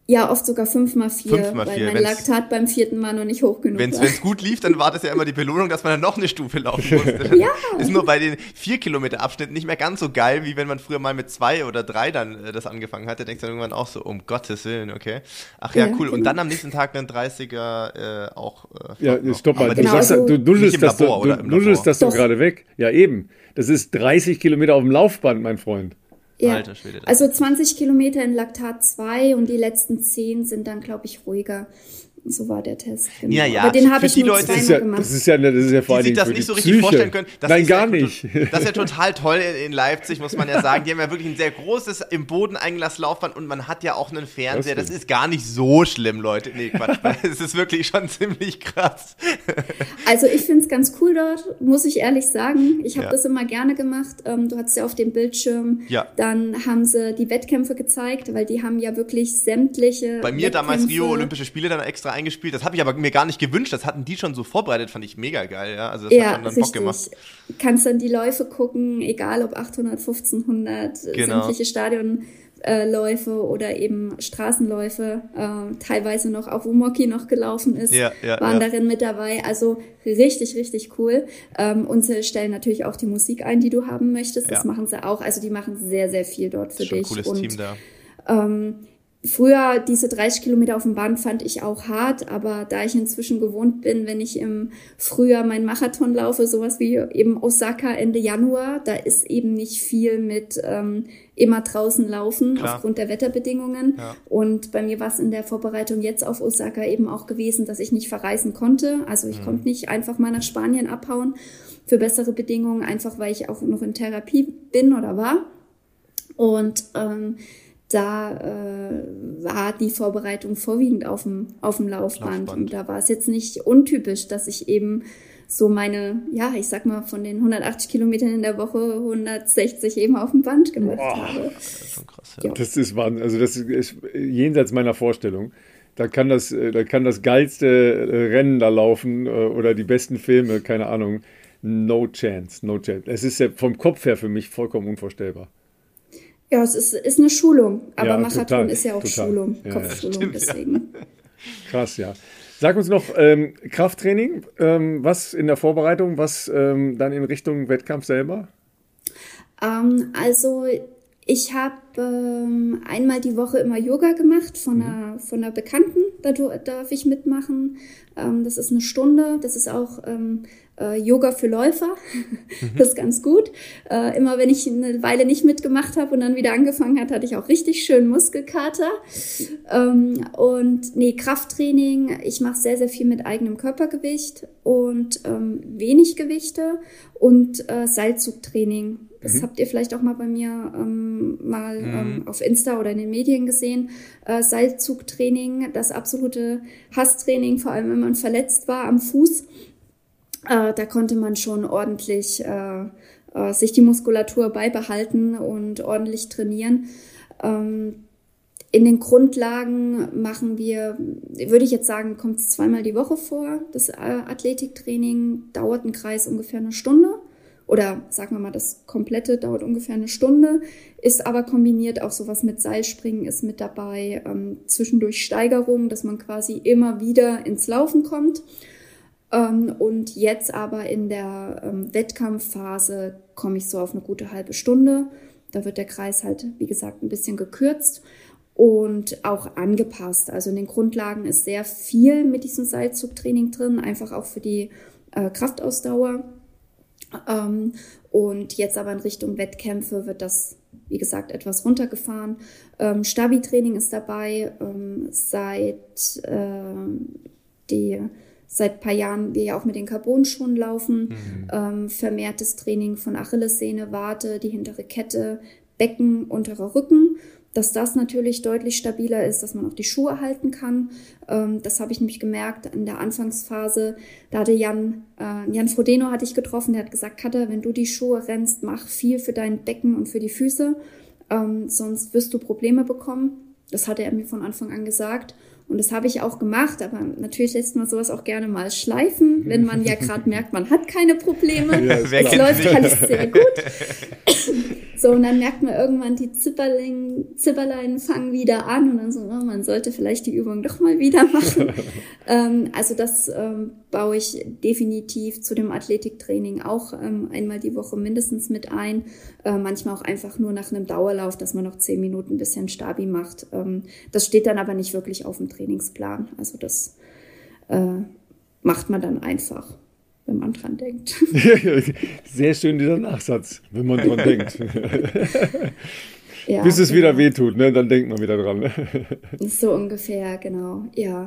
Ja, oft sogar 5x4, 5x4, weil mein Laktat beim 4. Mal noch nicht hoch genug war. Wenn es gut lief, dann war das ja immer die Belohnung, dass man dann noch eine Stufe laufen musste. Ja. Ist nur bei den 4 Kilometer Abschnitten nicht mehr ganz so geil, wie wenn man früher mal mit 2 oder 3 dann das angefangen hatte. Denkst du dann irgendwann auch so, um Gottes Willen, okay. Ach ja, cool. Genau. Und dann am nächsten Tag einen 30er auch. Ja, stopp mal. Genau, Du nudelst das doch gerade weg. Ja, eben. Das ist 30 Kilometer auf dem Laufband, mein Freund. Ja, Alter Schwede, also 20 Kilometer in Laktat 2 und die letzten 10 sind dann, glaube ich, ruhiger. So war der Test. Genau. Ja, aber den habe ich nur zweimal gemacht. Das ist ja vor allem die sich das nicht so richtig vorstellen können. Nein, gar nicht. Das ist ja total toll in Leipzig, muss man ja sagen. Die haben ja wirklich ein sehr großes, im Boden eingelasstes Laufband und man hat ja auch einen Fernseher. Das ist gar nicht so schlimm, Leute. Nee, Quatsch. Es ist wirklich schon ziemlich krass. Also ich finde es ganz cool dort, muss ich ehrlich sagen. Ich habe das immer gerne gemacht. Du hattest ja auf dem Bildschirm, dann haben sie die Wettkämpfe gezeigt, weil die haben ja wirklich sämtliche Bei mir damals Rio Olympische Spiele dann extra eingespielt. Das habe ich aber mir gar nicht gewünscht. Das hatten die schon so vorbereitet, fand ich mega geil. Ja, also das hat schon dann Bock gemacht. Kannst dann die Läufe gucken, egal ob 800, 1500, sämtliche Stadionläufe oder eben Straßenläufe, teilweise noch auch, wo Moki noch gelaufen ist, waren darin mit dabei. Also richtig, richtig cool. Und sie stellen natürlich auch die Musik ein, die du haben möchtest. Das machen sie auch. Also die machen sehr, sehr viel dort für dich. Schon ein cooles Team da. Früher diese 30 Kilometer auf dem Band fand ich auch hart, aber da ich inzwischen gewohnt bin, wenn ich im Frühjahr meinen Marathon laufe, sowas wie eben Osaka Ende Januar, da ist eben nicht viel mit immer draußen laufen aufgrund der Wetterbedingungen. Ja. Und bei mir war es in der Vorbereitung jetzt auf Osaka eben auch gewesen, dass ich nicht verreisen konnte. Also ich konnte nicht einfach mal nach Spanien abhauen für bessere Bedingungen, einfach weil ich auch noch in Therapie bin oder war. Und da war die Vorbereitung vorwiegend auf dem Laufband. Und da war es jetzt nicht untypisch, dass ich eben so meine, ich sag mal, von den 180 Kilometern in der Woche 160 eben auf dem Band gemacht habe. Das ist schon krass, ja. Das ist Wahnsinn. Also das ist jenseits meiner Vorstellung. Da kann das geilste Rennen da laufen oder die besten Filme, keine Ahnung. No chance. Es ist ja vom Kopf her für mich vollkommen unvorstellbar. Ja, es ist eine Schulung, aber Marathon ist ja auch Schulung, Kopfschulung, deswegen. Krass, ja. Sag uns noch Krafttraining, was in der Vorbereitung, was dann in Richtung Wettkampf selber? Also ich habe einmal die Woche immer Yoga gemacht von einer Bekannten, da darf ich mitmachen. Das ist eine Stunde, das ist auch Yoga für Läufer, das ist ganz gut. Immer wenn ich eine Weile nicht mitgemacht habe und dann wieder angefangen hat, hatte ich auch richtig schön Muskelkater. Krafttraining, ich mache sehr, sehr viel mit eigenem Körpergewicht und wenig Gewichte und Seilzugtraining. Das habt ihr vielleicht auch mal bei mir auf Insta oder in den Medien gesehen. Seilzugtraining, das absolute Hasstraining, vor allem wenn man verletzt war am Fuß. Da konnte man schon ordentlich sich die Muskulatur beibehalten und ordentlich trainieren. In den Grundlagen machen wir, würde ich jetzt sagen, kommt es 2-mal die Woche vor. Das Athletiktraining dauert im Kreis ungefähr eine Stunde. Oder sagen wir mal, das komplette dauert ungefähr eine Stunde, ist aber kombiniert auch sowas mit Seilspringen ist mit dabei, zwischendurch Steigerung, dass man quasi immer wieder ins Laufen kommt. Und jetzt aber in der Wettkampfphase komme ich so auf eine gute halbe Stunde. Da wird der Kreis halt, wie gesagt, ein bisschen gekürzt und auch angepasst. Also in den Grundlagen ist sehr viel mit diesem Seilzugtraining drin, einfach auch für die Kraftausdauer. Und jetzt aber in Richtung Wettkämpfe wird das, wie gesagt, etwas runtergefahren. Stabi-Training ist dabei, seit ein paar Jahren wir ja auch mit den Carbon-Schuhen laufen. Vermehrtes Training von Achillessehne, Wade, die hintere Kette, Becken, unterer Rücken. Dass das natürlich deutlich stabiler ist, dass man auch die Schuhe halten kann. Das habe ich nämlich gemerkt in der Anfangsphase. Da hatte Jan Frodeno hatte ich getroffen, der hat gesagt, Katha, wenn du die Schuhe rennst, mach viel für dein Becken und für die Füße, sonst wirst du Probleme bekommen. Das hatte er mir von Anfang an gesagt. Und das habe ich auch gemacht, aber natürlich lässt man sowas auch gerne mal schleifen, wenn man ja gerade merkt, man hat keine Probleme. Ja, es läuft alles sehr gut. So, und dann merkt man irgendwann, die Zipperlein fangen wieder an und dann so, oh, man sollte vielleicht die Übung doch mal wieder machen. Also das baue ich definitiv zu dem Athletiktraining auch einmal die Woche mindestens mit ein. Manchmal auch einfach nur nach einem Dauerlauf, dass man noch 10 Minuten ein bisschen Stabi macht. Das steht dann aber nicht wirklich auf dem Trainingsplan. Also das macht man dann einfach, wenn man dran denkt. Sehr schön, dieser Nachsatz, wenn man dran denkt. Ja, bis es wieder wehtut, ne? Dann denkt man wieder dran. So ungefähr, genau. Ja.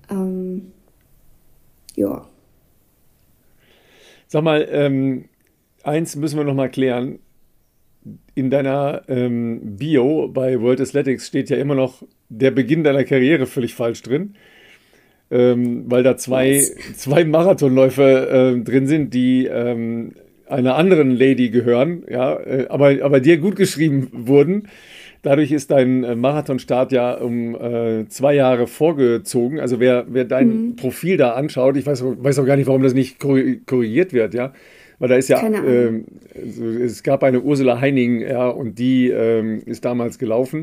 Ja. Sag mal, eins müssen wir noch mal klären. In deiner Bio bei World Athletics steht ja immer noch der Beginn deiner Karriere völlig falsch drin. Weil da zwei Marathonläufe drin sind, die einer anderen Lady gehören, ja, aber dir gut geschrieben wurden. Dadurch ist dein Marathonstart ja um 2 Jahre vorgezogen. Also wer dein Profil da anschaut, ich weiß auch gar nicht, warum das nicht korrigiert wird, ja. Weil da ist ja, es gab eine Ursula Heining, ja, und die ist damals gelaufen.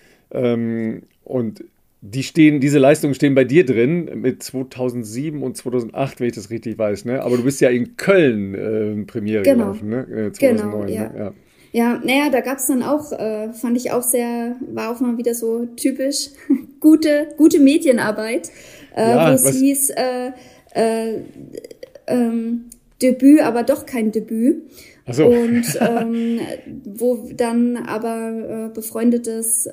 Und diese Leistungen stehen bei dir drin mit 2007 und 2008, wenn ich das richtig weiß, ne? Aber du bist ja in Köln Premiere gelaufen, ne? 2009, genau, ja. Ne? Ja. Ja, naja, da gab's dann auch, fand ich auch war auch mal wieder so typisch, gute Medienarbeit, wo es hieß, Debüt, aber doch kein Debüt. Ach so. Und wo dann aber befreundetes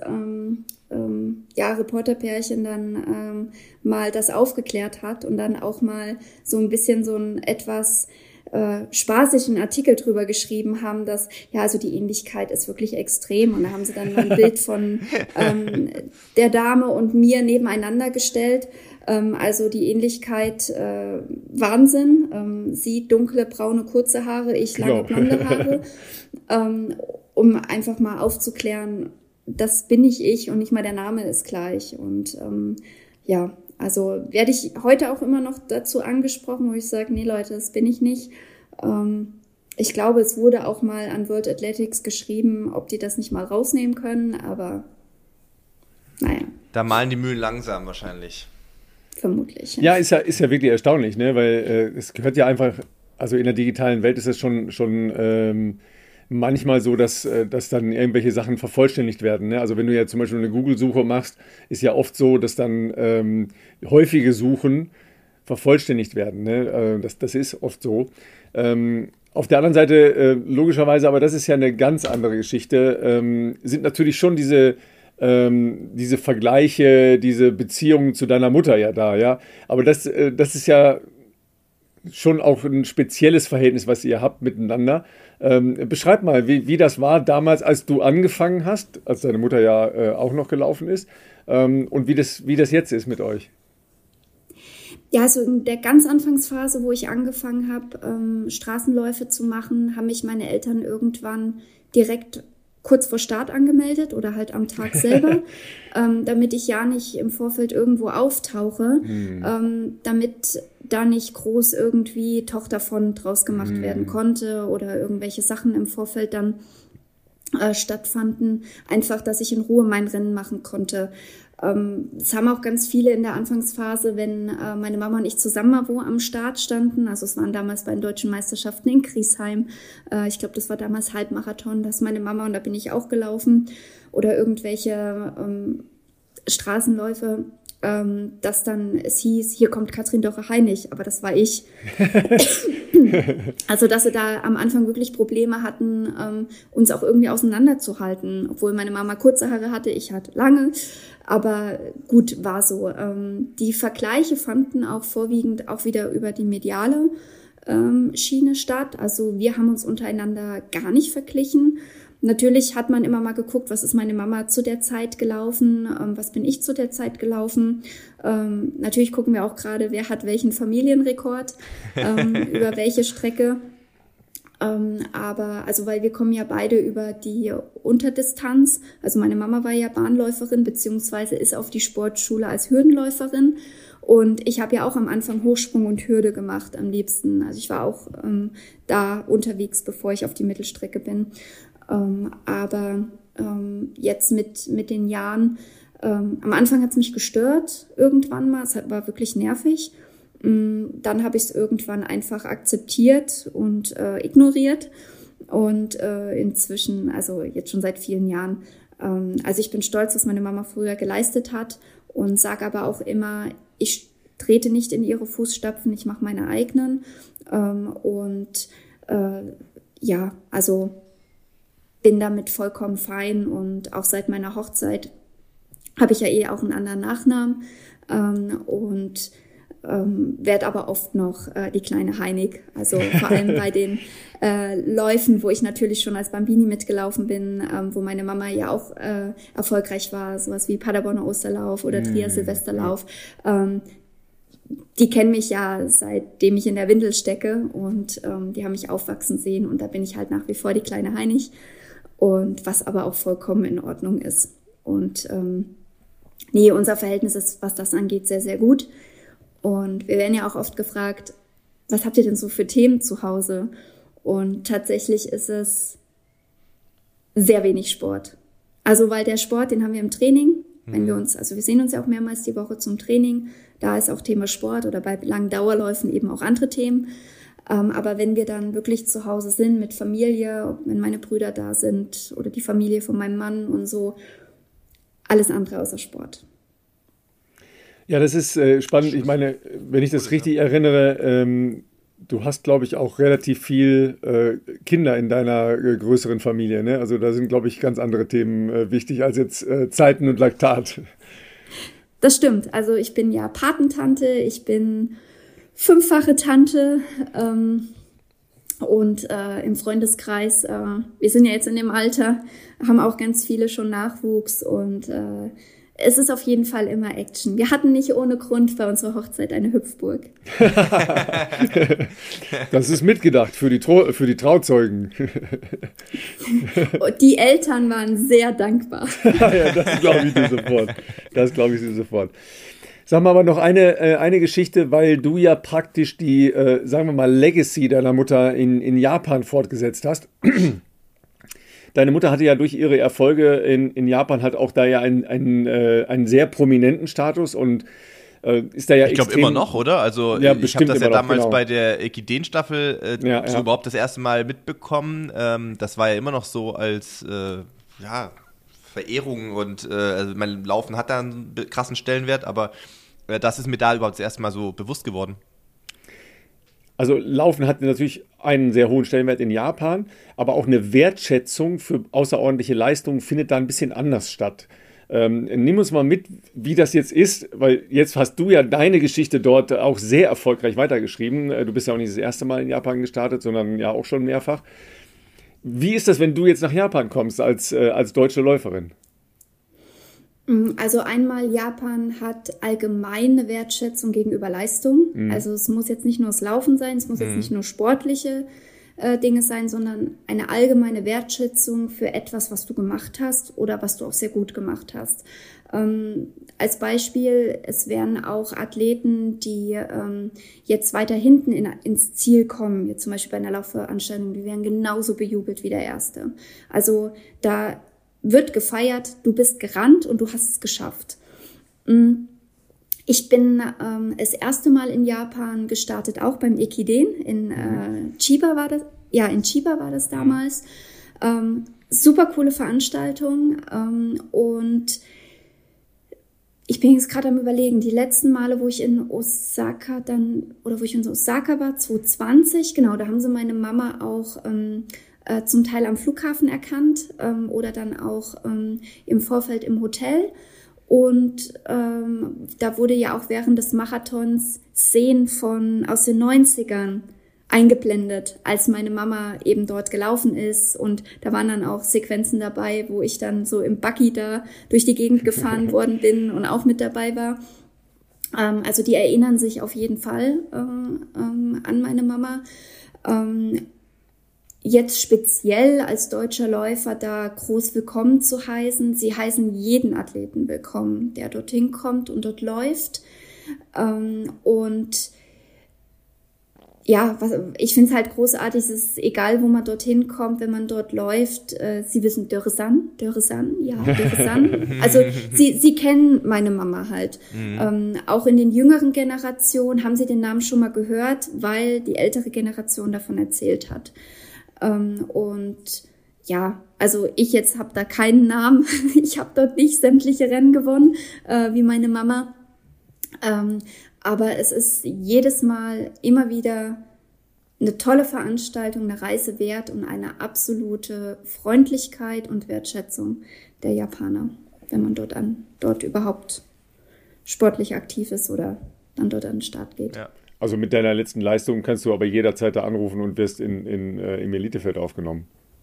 Reporterpärchen dann mal das aufgeklärt hat und dann auch mal so ein bisschen so ein etwas spaßigen Artikel drüber geschrieben haben, dass, ja, also die Ähnlichkeit ist wirklich extrem. Und da haben sie dann mal ein Bild von der Dame und mir nebeneinander gestellt. Also die Ähnlichkeit Wahnsinn. Sie dunkle, braune, kurze Haare, ich lange, blonde Haare. Um einfach mal aufzuklären, das bin nicht ich und nicht mal der Name ist gleich. Und also werde ich heute auch immer noch dazu angesprochen, wo ich sage, nee Leute, das bin ich nicht. Ich glaube, es wurde auch mal an World Athletics geschrieben, ob die das nicht mal rausnehmen können, aber naja. Da malen die Mühlen langsam wahrscheinlich. Vermutlich. Ja, ist ja wirklich erstaunlich, ne? Weil es gehört ja einfach, also in der digitalen Welt ist es schon manchmal so, dass dann irgendwelche Sachen vervollständigt werden. Ne? Also wenn du ja zum Beispiel eine Google-Suche machst, ist ja oft so, dass dann häufige Suchen vervollständigt werden. Ne? Das ist oft so. Auf der anderen Seite, logischerweise, aber das ist ja eine ganz andere Geschichte, sind natürlich schon diese Vergleiche, diese Beziehungen zu deiner Mutter ja da, ja. Aber das ist ja schon auch ein spezielles Verhältnis, was ihr habt miteinander. Beschreib mal, wie das war damals, als du angefangen hast, als deine Mutter ja auch noch gelaufen ist, und wie das jetzt ist mit euch. Ja, also in der ganz Anfangsphase, wo ich angefangen habe, Straßenläufe zu machen, haben mich meine Eltern irgendwann direkt kurz vor Start angemeldet oder halt am Tag selber, damit ich ja nicht im Vorfeld irgendwo auftauche, damit da nicht groß irgendwie Tochter von draus gemacht werden konnte oder irgendwelche Sachen im Vorfeld dann stattfanden. Einfach, dass ich in Ruhe mein Rennen machen konnte. Es haben auch ganz viele in der Anfangsphase, wenn meine Mama und ich zusammen mal wo am Start standen, also es waren damals bei den Deutschen Meisterschaften in Griesheim, ich glaube, das war damals Halbmarathon, da ist meine Mama und da bin ich auch gelaufen, oder irgendwelche Straßenläufe, dass dann es hieß, hier kommt Katrin Doche-Heinig, aber das war ich. Also, dass sie da am Anfang wirklich Probleme hatten, uns auch irgendwie auseinanderzuhalten, obwohl meine Mama kurze Haare hatte, ich hatte lange, aber gut, war so. Die Vergleiche fanden auch vorwiegend auch wieder über die mediale Schiene statt, also wir haben uns untereinander gar nicht verglichen. Natürlich hat man immer mal geguckt, was ist meine Mama zu der Zeit gelaufen, was bin ich zu der Zeit gelaufen. Natürlich gucken wir auch gerade, wer hat welchen Familienrekord, über welche Strecke. Aber, also weil wir kommen ja beide über die Unterdistanz. Also meine Mama war ja Bahnläuferin, beziehungsweise ist auf die Sportschule als Hürdenläuferin. Und ich habe ja auch am Anfang Hochsprung und Hürde gemacht am liebsten. Also ich war auch da unterwegs, bevor ich auf die Mittelstrecke bin. Aber jetzt mit den Jahren, am Anfang hat es mich gestört, irgendwann mal. Es war wirklich nervig. Dann habe ich es irgendwann einfach akzeptiert und ignoriert. Und inzwischen, also jetzt schon seit vielen Jahren, also ich bin stolz, was meine Mama früher geleistet hat und sage aber auch immer, ich trete nicht in ihre Fußstapfen, ich mache meine eigenen. Ja, also bin damit vollkommen fein und auch seit meiner Hochzeit habe ich ja auch einen anderen Nachnamen und werde aber oft noch die kleine Heinig, also vor allem bei den Läufen, wo ich natürlich schon als Bambini mitgelaufen bin, wo meine Mama ja auch erfolgreich war, sowas wie Paderborner Osterlauf oder Trier Silvesterlauf. Die kennen mich ja, seitdem ich in der Windel stecke und die haben mich aufwachsen sehen und da bin ich halt nach wie vor die kleine Heinig und was aber auch vollkommen in Ordnung ist. Und nee, unser Verhältnis ist, was das angeht, sehr, sehr gut. Und wir werden ja auch oft gefragt, was habt ihr denn so für Themen zu Hause? Und tatsächlich ist es sehr wenig Sport. Also weil der Sport, den haben wir im Training, wenn wir uns, also wir sehen uns ja auch mehrmals die Woche zum Training, da ist auch Thema Sport oder bei langen Dauerläufen eben auch andere Themen. Aber wenn wir dann wirklich zu Hause sind mit Familie, wenn meine Brüder da sind oder die Familie von meinem Mann und so, alles andere außer Sport. Ja, das ist spannend. Ich meine, wenn ich das richtig erinnere, du hast, glaube ich, auch relativ viel Kinder in deiner größeren Familie, ne? Also da sind, glaube ich, ganz andere Themen wichtig als jetzt Zeiten und Laktat. Das stimmt. Also ich bin ja Patentante, ich bin 5-fache Tante und im Freundeskreis, wir sind ja jetzt in dem Alter, haben auch ganz viele schon Nachwuchs und es ist auf jeden Fall immer Action. Wir hatten nicht ohne Grund bei unserer Hochzeit eine Hüpfburg. Das ist mitgedacht für die Trauzeugen. Die Eltern waren sehr dankbar. Ja, das glaube ich dir sofort. Das glaube ich dir sofort. Sag mal aber noch eine Geschichte, weil du ja praktisch die, sagen wir mal, Legacy deiner Mutter in Japan fortgesetzt hast. Deine Mutter hatte ja durch ihre Erfolge in Japan halt auch da ja einen sehr prominenten Status und ist da ja ich glaube immer noch, oder? Also ja, ich habe das ja damals genau. bei der Ekiden-Staffel so überhaupt das erste Mal mitbekommen. Das war ja immer noch so als Verehrung und also mein Laufen hat da einen krassen Stellenwert, aber das ist mir da überhaupt das erste Mal so bewusst geworden. Also Laufen hat natürlich einen sehr hohen Stellenwert in Japan, aber auch eine Wertschätzung für außerordentliche Leistungen findet da ein bisschen anders statt. Nimm uns mal mit, wie das jetzt ist, weil jetzt hast du ja deine Geschichte dort auch sehr erfolgreich weitergeschrieben. Du bist ja auch nicht das erste Mal in Japan gestartet, sondern ja auch schon mehrfach. Wie ist das, wenn du jetzt nach Japan kommst als deutsche Läuferin? Also einmal, Japan hat allgemeine Wertschätzung gegenüber Leistung. Also es muss jetzt nicht nur das Laufen sein, es muss jetzt nicht nur sportliche Dinge sein, sondern eine allgemeine Wertschätzung für etwas, was du gemacht hast oder was du auch sehr gut gemacht hast. Als Beispiel, es werden auch Athleten, die jetzt weiter hinten ins Ziel kommen, jetzt zum Beispiel bei einer Laufveranstaltung, die werden genauso bejubelt wie der Erste. Also da wird gefeiert, du bist gerannt und du hast es geschafft. Ich bin das erste Mal in Japan gestartet, auch beim Ekiden. In Chiba war das. Ja, in Chiba war das damals. Super coole Veranstaltung. Und ich bin jetzt gerade am Überlegen, die letzten Male, wo ich in Osaka war, 2020, genau, da haben sie meine Mama auch zum Teil am Flughafen erkannt oder dann auch im Vorfeld im Hotel. Und da wurde ja auch während des Marathons Szenen aus den 90ern eingeblendet, als meine Mama eben dort gelaufen ist. Und da waren dann auch Sequenzen dabei, wo ich dann so im Buggy da durch die Gegend gefahren worden bin und auch mit dabei war. Also die erinnern sich auf jeden Fall an meine Mama. jetzt speziell als deutscher Läufer da groß willkommen zu heißen. Sie heißen jeden Athleten willkommen, der dorthin kommt und dort läuft. Und ja, ich finde es halt großartig, es ist egal, wo man dorthin kommt, wenn man dort läuft. Sie wissen Dörresan. Also sie kennen meine Mama halt. Auch in den jüngeren Generationen haben sie den Namen schon mal gehört, weil die ältere Generation davon erzählt hat. Und ja, also ich jetzt habe da keinen Namen. Ich habe dort nicht sämtliche Rennen gewonnen, wie meine Mama. Aber es ist jedes Mal immer wieder eine tolle Veranstaltung, eine Reise wert und eine absolute Freundlichkeit und Wertschätzung der Japaner, wenn man dort überhaupt sportlich aktiv ist oder dann dort an den Start geht. Ja. Also mit deiner letzten Leistung kannst du aber jederzeit da anrufen und wirst im Elitefeld aufgenommen.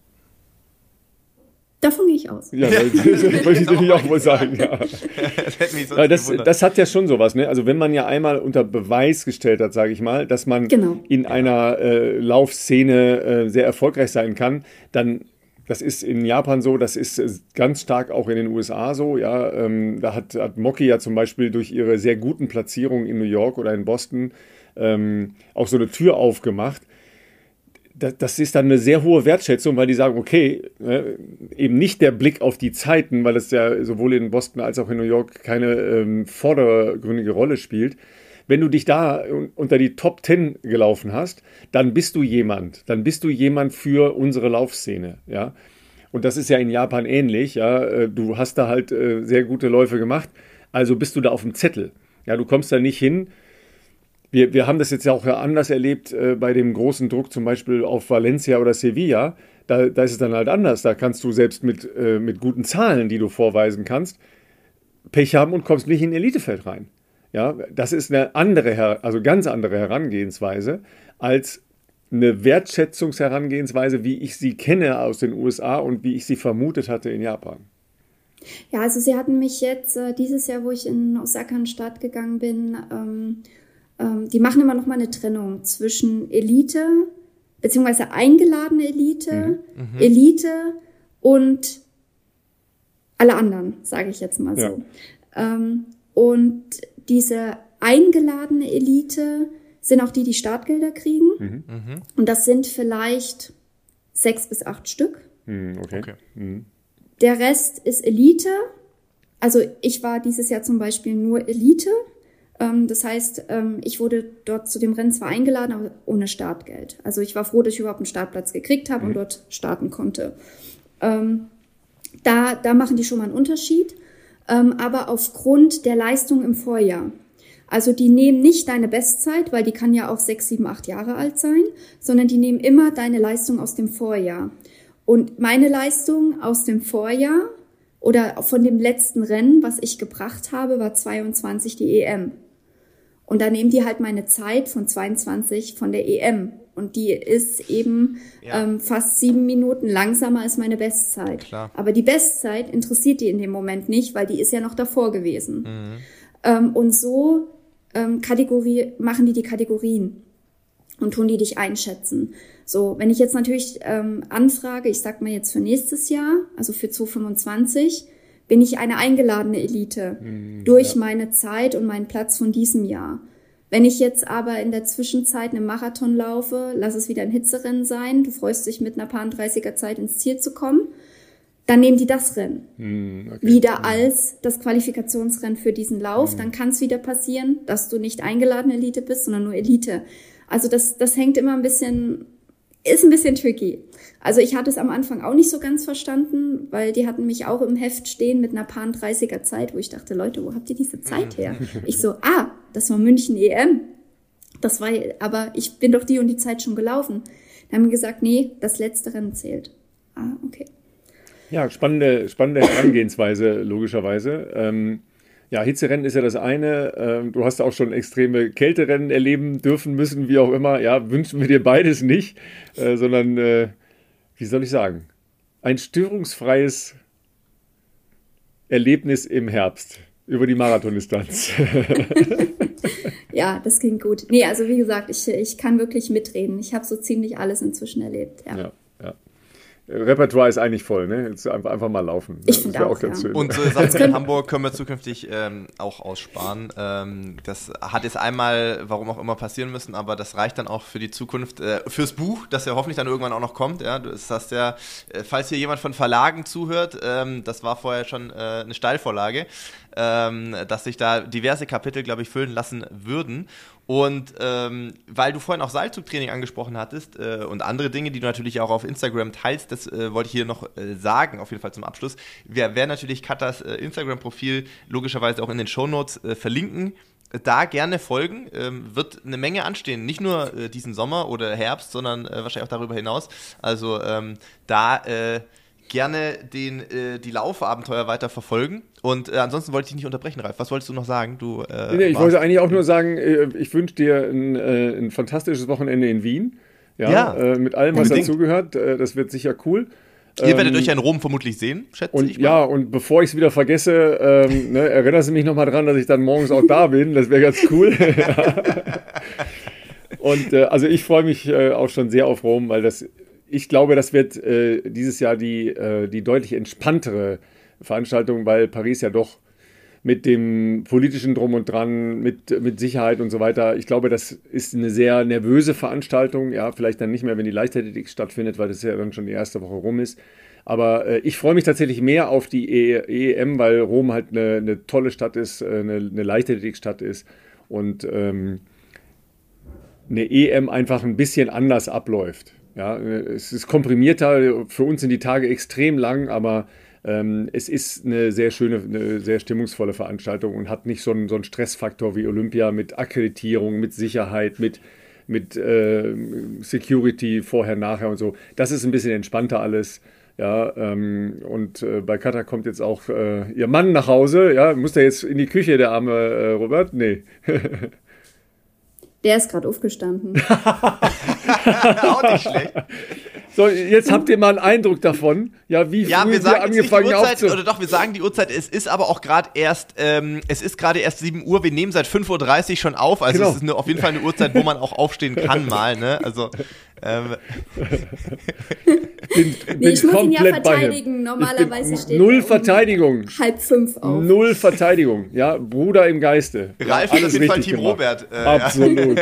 Davon gehe ich aus. Ja, das wollte ich dir auch wohl sagen. Ja. Das hat ja schon sowas, ne? Also wenn man ja einmal unter Beweis gestellt hat, sage ich mal, dass man in einer Laufszene sehr erfolgreich sein kann, dann, das ist in Japan so, das ist ganz stark auch in den USA so. Ja, da hat Moki ja zum Beispiel durch ihre sehr guten Platzierungen in New York oder in Boston auch so eine Tür aufgemacht. Das ist dann eine sehr hohe Wertschätzung, weil die sagen, okay, eben nicht der Blick auf die Zeiten, weil es ja sowohl in Boston als auch in New York keine vordergründige Rolle spielt. Wenn du dich da unter die Top 10 gelaufen hast, dann bist du jemand für unsere Laufszene, ja. Und das ist ja in Japan ähnlich, ja. Du hast da halt sehr gute Läufe gemacht, also bist du da auf dem Zettel. Ja, du kommst da nicht hin. Wir haben das jetzt ja auch anders erlebt bei dem großen Druck zum Beispiel auf Valencia oder Sevilla. Da ist es dann halt anders. Da kannst du selbst mit guten Zahlen, die du vorweisen kannst, Pech haben und kommst nicht in ein Elitefeld rein. Ja, das ist eine ganz andere Herangehensweise als eine Wertschätzungsherangehensweise, wie ich sie kenne aus den USA und wie ich sie vermutet hatte in Japan. Ja, also sie hatten mich jetzt dieses Jahr, wo ich in Osaka an den Start gegangen bin, die machen immer noch mal eine Trennung zwischen Elite, beziehungsweise eingeladene Elite, Elite und alle anderen, sage ich jetzt mal so. Ja. Und diese eingeladene Elite sind auch die Startgelder kriegen. Und das sind vielleicht 6 bis 8 Stück. Okay. Der Rest ist Elite. Also ich war dieses Jahr zum Beispiel nur Elite. Das heißt, ich wurde dort zu dem Rennen zwar eingeladen, aber ohne Startgeld. Also ich war froh, dass ich überhaupt einen Startplatz gekriegt habe und dort starten konnte. Da machen die schon mal einen Unterschied, aber aufgrund der Leistung im Vorjahr. Also die nehmen nicht deine Bestzeit, weil die kann ja auch 6, 7, 8 Jahre alt sein, sondern die nehmen immer deine Leistung aus dem Vorjahr. Und meine Leistung aus dem Vorjahr oder von dem letzten Rennen, was ich gebracht habe, war 22 die EM. Und da nehmen die halt meine Zeit von 22 von der EM. Und die ist eben fast 7 Minuten langsamer als meine Bestzeit. Klar. Aber die Bestzeit interessiert die in dem Moment nicht, weil die ist ja noch davor gewesen. Und so machen die Kategorien und tun die dich einschätzen. So, wenn ich jetzt natürlich anfrage, ich sag mal jetzt für nächstes Jahr, also für 2025, bin ich eine eingeladene Elite durch meine Zeit und meinen Platz von diesem Jahr. Wenn ich jetzt aber in der Zwischenzeit einen Marathon laufe, lass es wieder ein Hitzerennen sein, du freust dich mit einer paar 30er Zeit ins Ziel zu kommen, dann nehmen die das Rennen wieder als das Qualifikationsrennen für diesen Lauf. Dann kann es wieder passieren, dass du nicht eingeladene Elite bist, sondern nur Elite. Also das hängt immer ist ein bisschen tricky. Also ich hatte es am Anfang auch nicht so ganz verstanden, weil die hatten mich auch im Heft stehen mit einer paar 30er Zeit, wo ich dachte, Leute, wo habt ihr diese Zeit her? Ich so, das war München EM. Aber ich bin doch die und die Zeit schon gelaufen. Dann haben die gesagt, nee, das letzte Rennen zählt. Okay. Ja, spannende Herangehensweise, logischerweise. Ja, Hitzerennen ist ja das eine. Du hast auch schon extreme Kälterennen erleben dürfen müssen, wie auch immer. Ja, wünschen wir dir beides nicht, sondern, wie soll ich sagen, ein störungsfreies Erlebnis im Herbst über die Marathondistanz. Ja, das klingt gut. Nee, also wie gesagt, ich kann wirklich mitreden. Ich habe so ziemlich alles inzwischen erlebt. Ja. Repertoire ist eigentlich voll, ne? Jetzt einfach mal laufen. Ich finde auch, ganz schön. Und so Sachen in Hamburg können wir zukünftig auch aussparen. Das hat jetzt einmal, warum auch immer, passieren müssen, aber das reicht dann auch für die Zukunft, fürs Buch, das ja hoffentlich dann irgendwann auch noch kommt. Ja? Das heißt ja, falls hier jemand von Verlagen zuhört, das war vorher schon eine Steilvorlage, dass sich da diverse Kapitel, glaube ich, füllen lassen würden. Und weil du vorhin auch Seilzugtraining angesprochen hattest und andere Dinge, die du natürlich auch auf Instagram teilst, das wollte ich hier noch sagen, auf jeden Fall zum Abschluss. Wir werden natürlich Katas Instagram-Profil logischerweise auch in den Shownotes verlinken. Da gerne folgen, wird eine Menge anstehen, nicht nur diesen Sommer oder Herbst, sondern wahrscheinlich auch darüber hinaus. Also gerne die Laufabenteuer weiter verfolgen. Und ansonsten wollte ich dich nicht unterbrechen, Ralf. Was wolltest du noch sagen? Ich wollte eigentlich auch nur sagen, ich wünsche dir ein fantastisches Wochenende in Wien. Mit allem, was dazugehört. Das wird sicher cool. Ihr werdet euch ja in Rom vermutlich sehen, schätze ich mal. Ja, und bevor ich es wieder vergesse, erinnerst du mich nochmal dran, dass ich dann morgens auch da bin. Das wäre ganz cool. Und also ich freue mich auch schon sehr auf Rom, weil ich glaube, das wird dieses Jahr die deutlich entspanntere Veranstaltung, weil Paris ja doch mit dem politischen Drum und Dran, mit Sicherheit und so weiter, ich glaube, das ist eine sehr nervöse Veranstaltung. Ja, vielleicht dann nicht mehr, wenn die Leichtathletik stattfindet, weil das ja dann schon die erste Woche rum ist. Aber ich freue mich tatsächlich mehr auf die EM, weil Rom halt eine tolle Stadt ist, eine Leichtathletikstadt ist und eine EM einfach ein bisschen anders abläuft. Ja, es ist komprimierter, für uns sind die Tage extrem lang, aber es ist eine sehr schöne, eine sehr stimmungsvolle Veranstaltung und hat nicht so einen Stressfaktor wie Olympia mit Akkreditierung, mit Sicherheit, mit Security vorher, nachher und so. Das ist ein bisschen entspannter alles. Ja, und bei Kata kommt jetzt auch ihr Mann nach Hause. Ja, muss der jetzt in die Küche, der arme Robert? Nee. Der ist gerade aufgestanden. Auch nicht schlecht. So, jetzt habt ihr mal einen Eindruck davon, ja, wie früh wir angefangen haben. Oder doch, wir sagen die Uhrzeit, es ist aber auch gerade erst 7 Uhr, wir nehmen seit 5.30 Uhr schon auf, also genau. Es ist auf jeden Fall eine Uhrzeit, wo man auch aufstehen kann mal, ne, also ich muss ihn ja verteidigen, normalerweise steht null Verteidigung. 4:30 auf. Null Verteidigung, ja, Bruder im Geiste. Ralf ist auf jeden Fall Team gemacht. Robert. Absolut.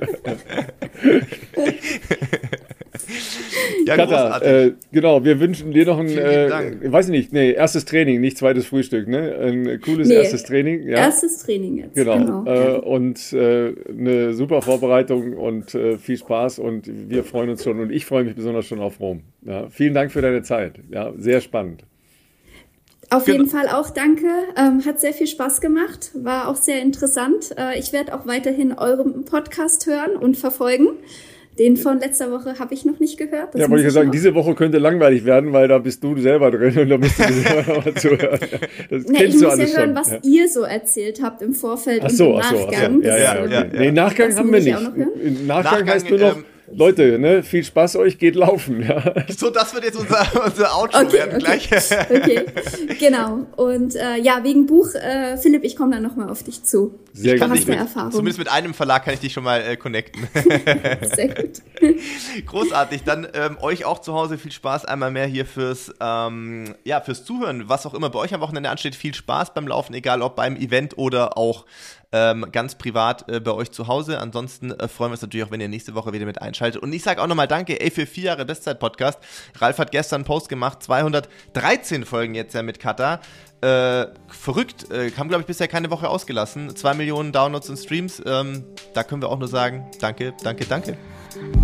Ja, Kata, genau, wir wünschen dir noch weiß ich nicht, erstes Training, nicht zweites Frühstück, ne? Ein cooles erstes Training. Ja? Erstes Training jetzt, genau. Und eine super Vorbereitung und viel Spaß und wir freuen uns schon und ich freue mich besonders schon auf Rom. Ja? Vielen Dank für deine Zeit, ja, sehr spannend. Auf jeden Fall auch danke, hat sehr viel Spaß gemacht, war auch sehr interessant. Ich werde auch weiterhin euren Podcast hören und verfolgen. Den von letzter Woche habe ich noch nicht gehört. Ja, wollte ich sagen, diese Woche könnte langweilig werden, weil da bist du selber drin und da musst du selber mal zuhören. Das ich muss ja hören, was ihr so erzählt habt im Vorfeld und im Nachgang. Nee, Nachgang haben wir nicht. Im Nachgang heißt nur noch, Leute, ne, viel Spaß euch, geht laufen. Ja. So, das wird jetzt unser Outro werden gleich. Okay, genau. Und wegen Buch, Philipp, ich komme dann nochmal auf dich zu. Sehr gut. Zumindest mit einem Verlag kann ich dich schon mal connecten. Sehr gut. Großartig. Dann euch auch zu Hause viel Spaß einmal mehr hier fürs Zuhören, was auch immer bei euch am Wochenende ansteht. Viel Spaß beim Laufen, egal ob beim Event oder auch ganz privat bei euch zu Hause. Ansonsten freuen wir uns natürlich auch, wenn ihr nächste Woche wieder mit einschaltet. Und ich sage auch nochmal danke, für 4 Jahre Bestzeit-Podcast. Ralf hat gestern einen Post gemacht, 213 Folgen jetzt ja mit Kata. Verrückt, haben glaube ich bisher keine Woche ausgelassen. 2 Millionen Downloads und Streams. Da können wir auch nur sagen, danke.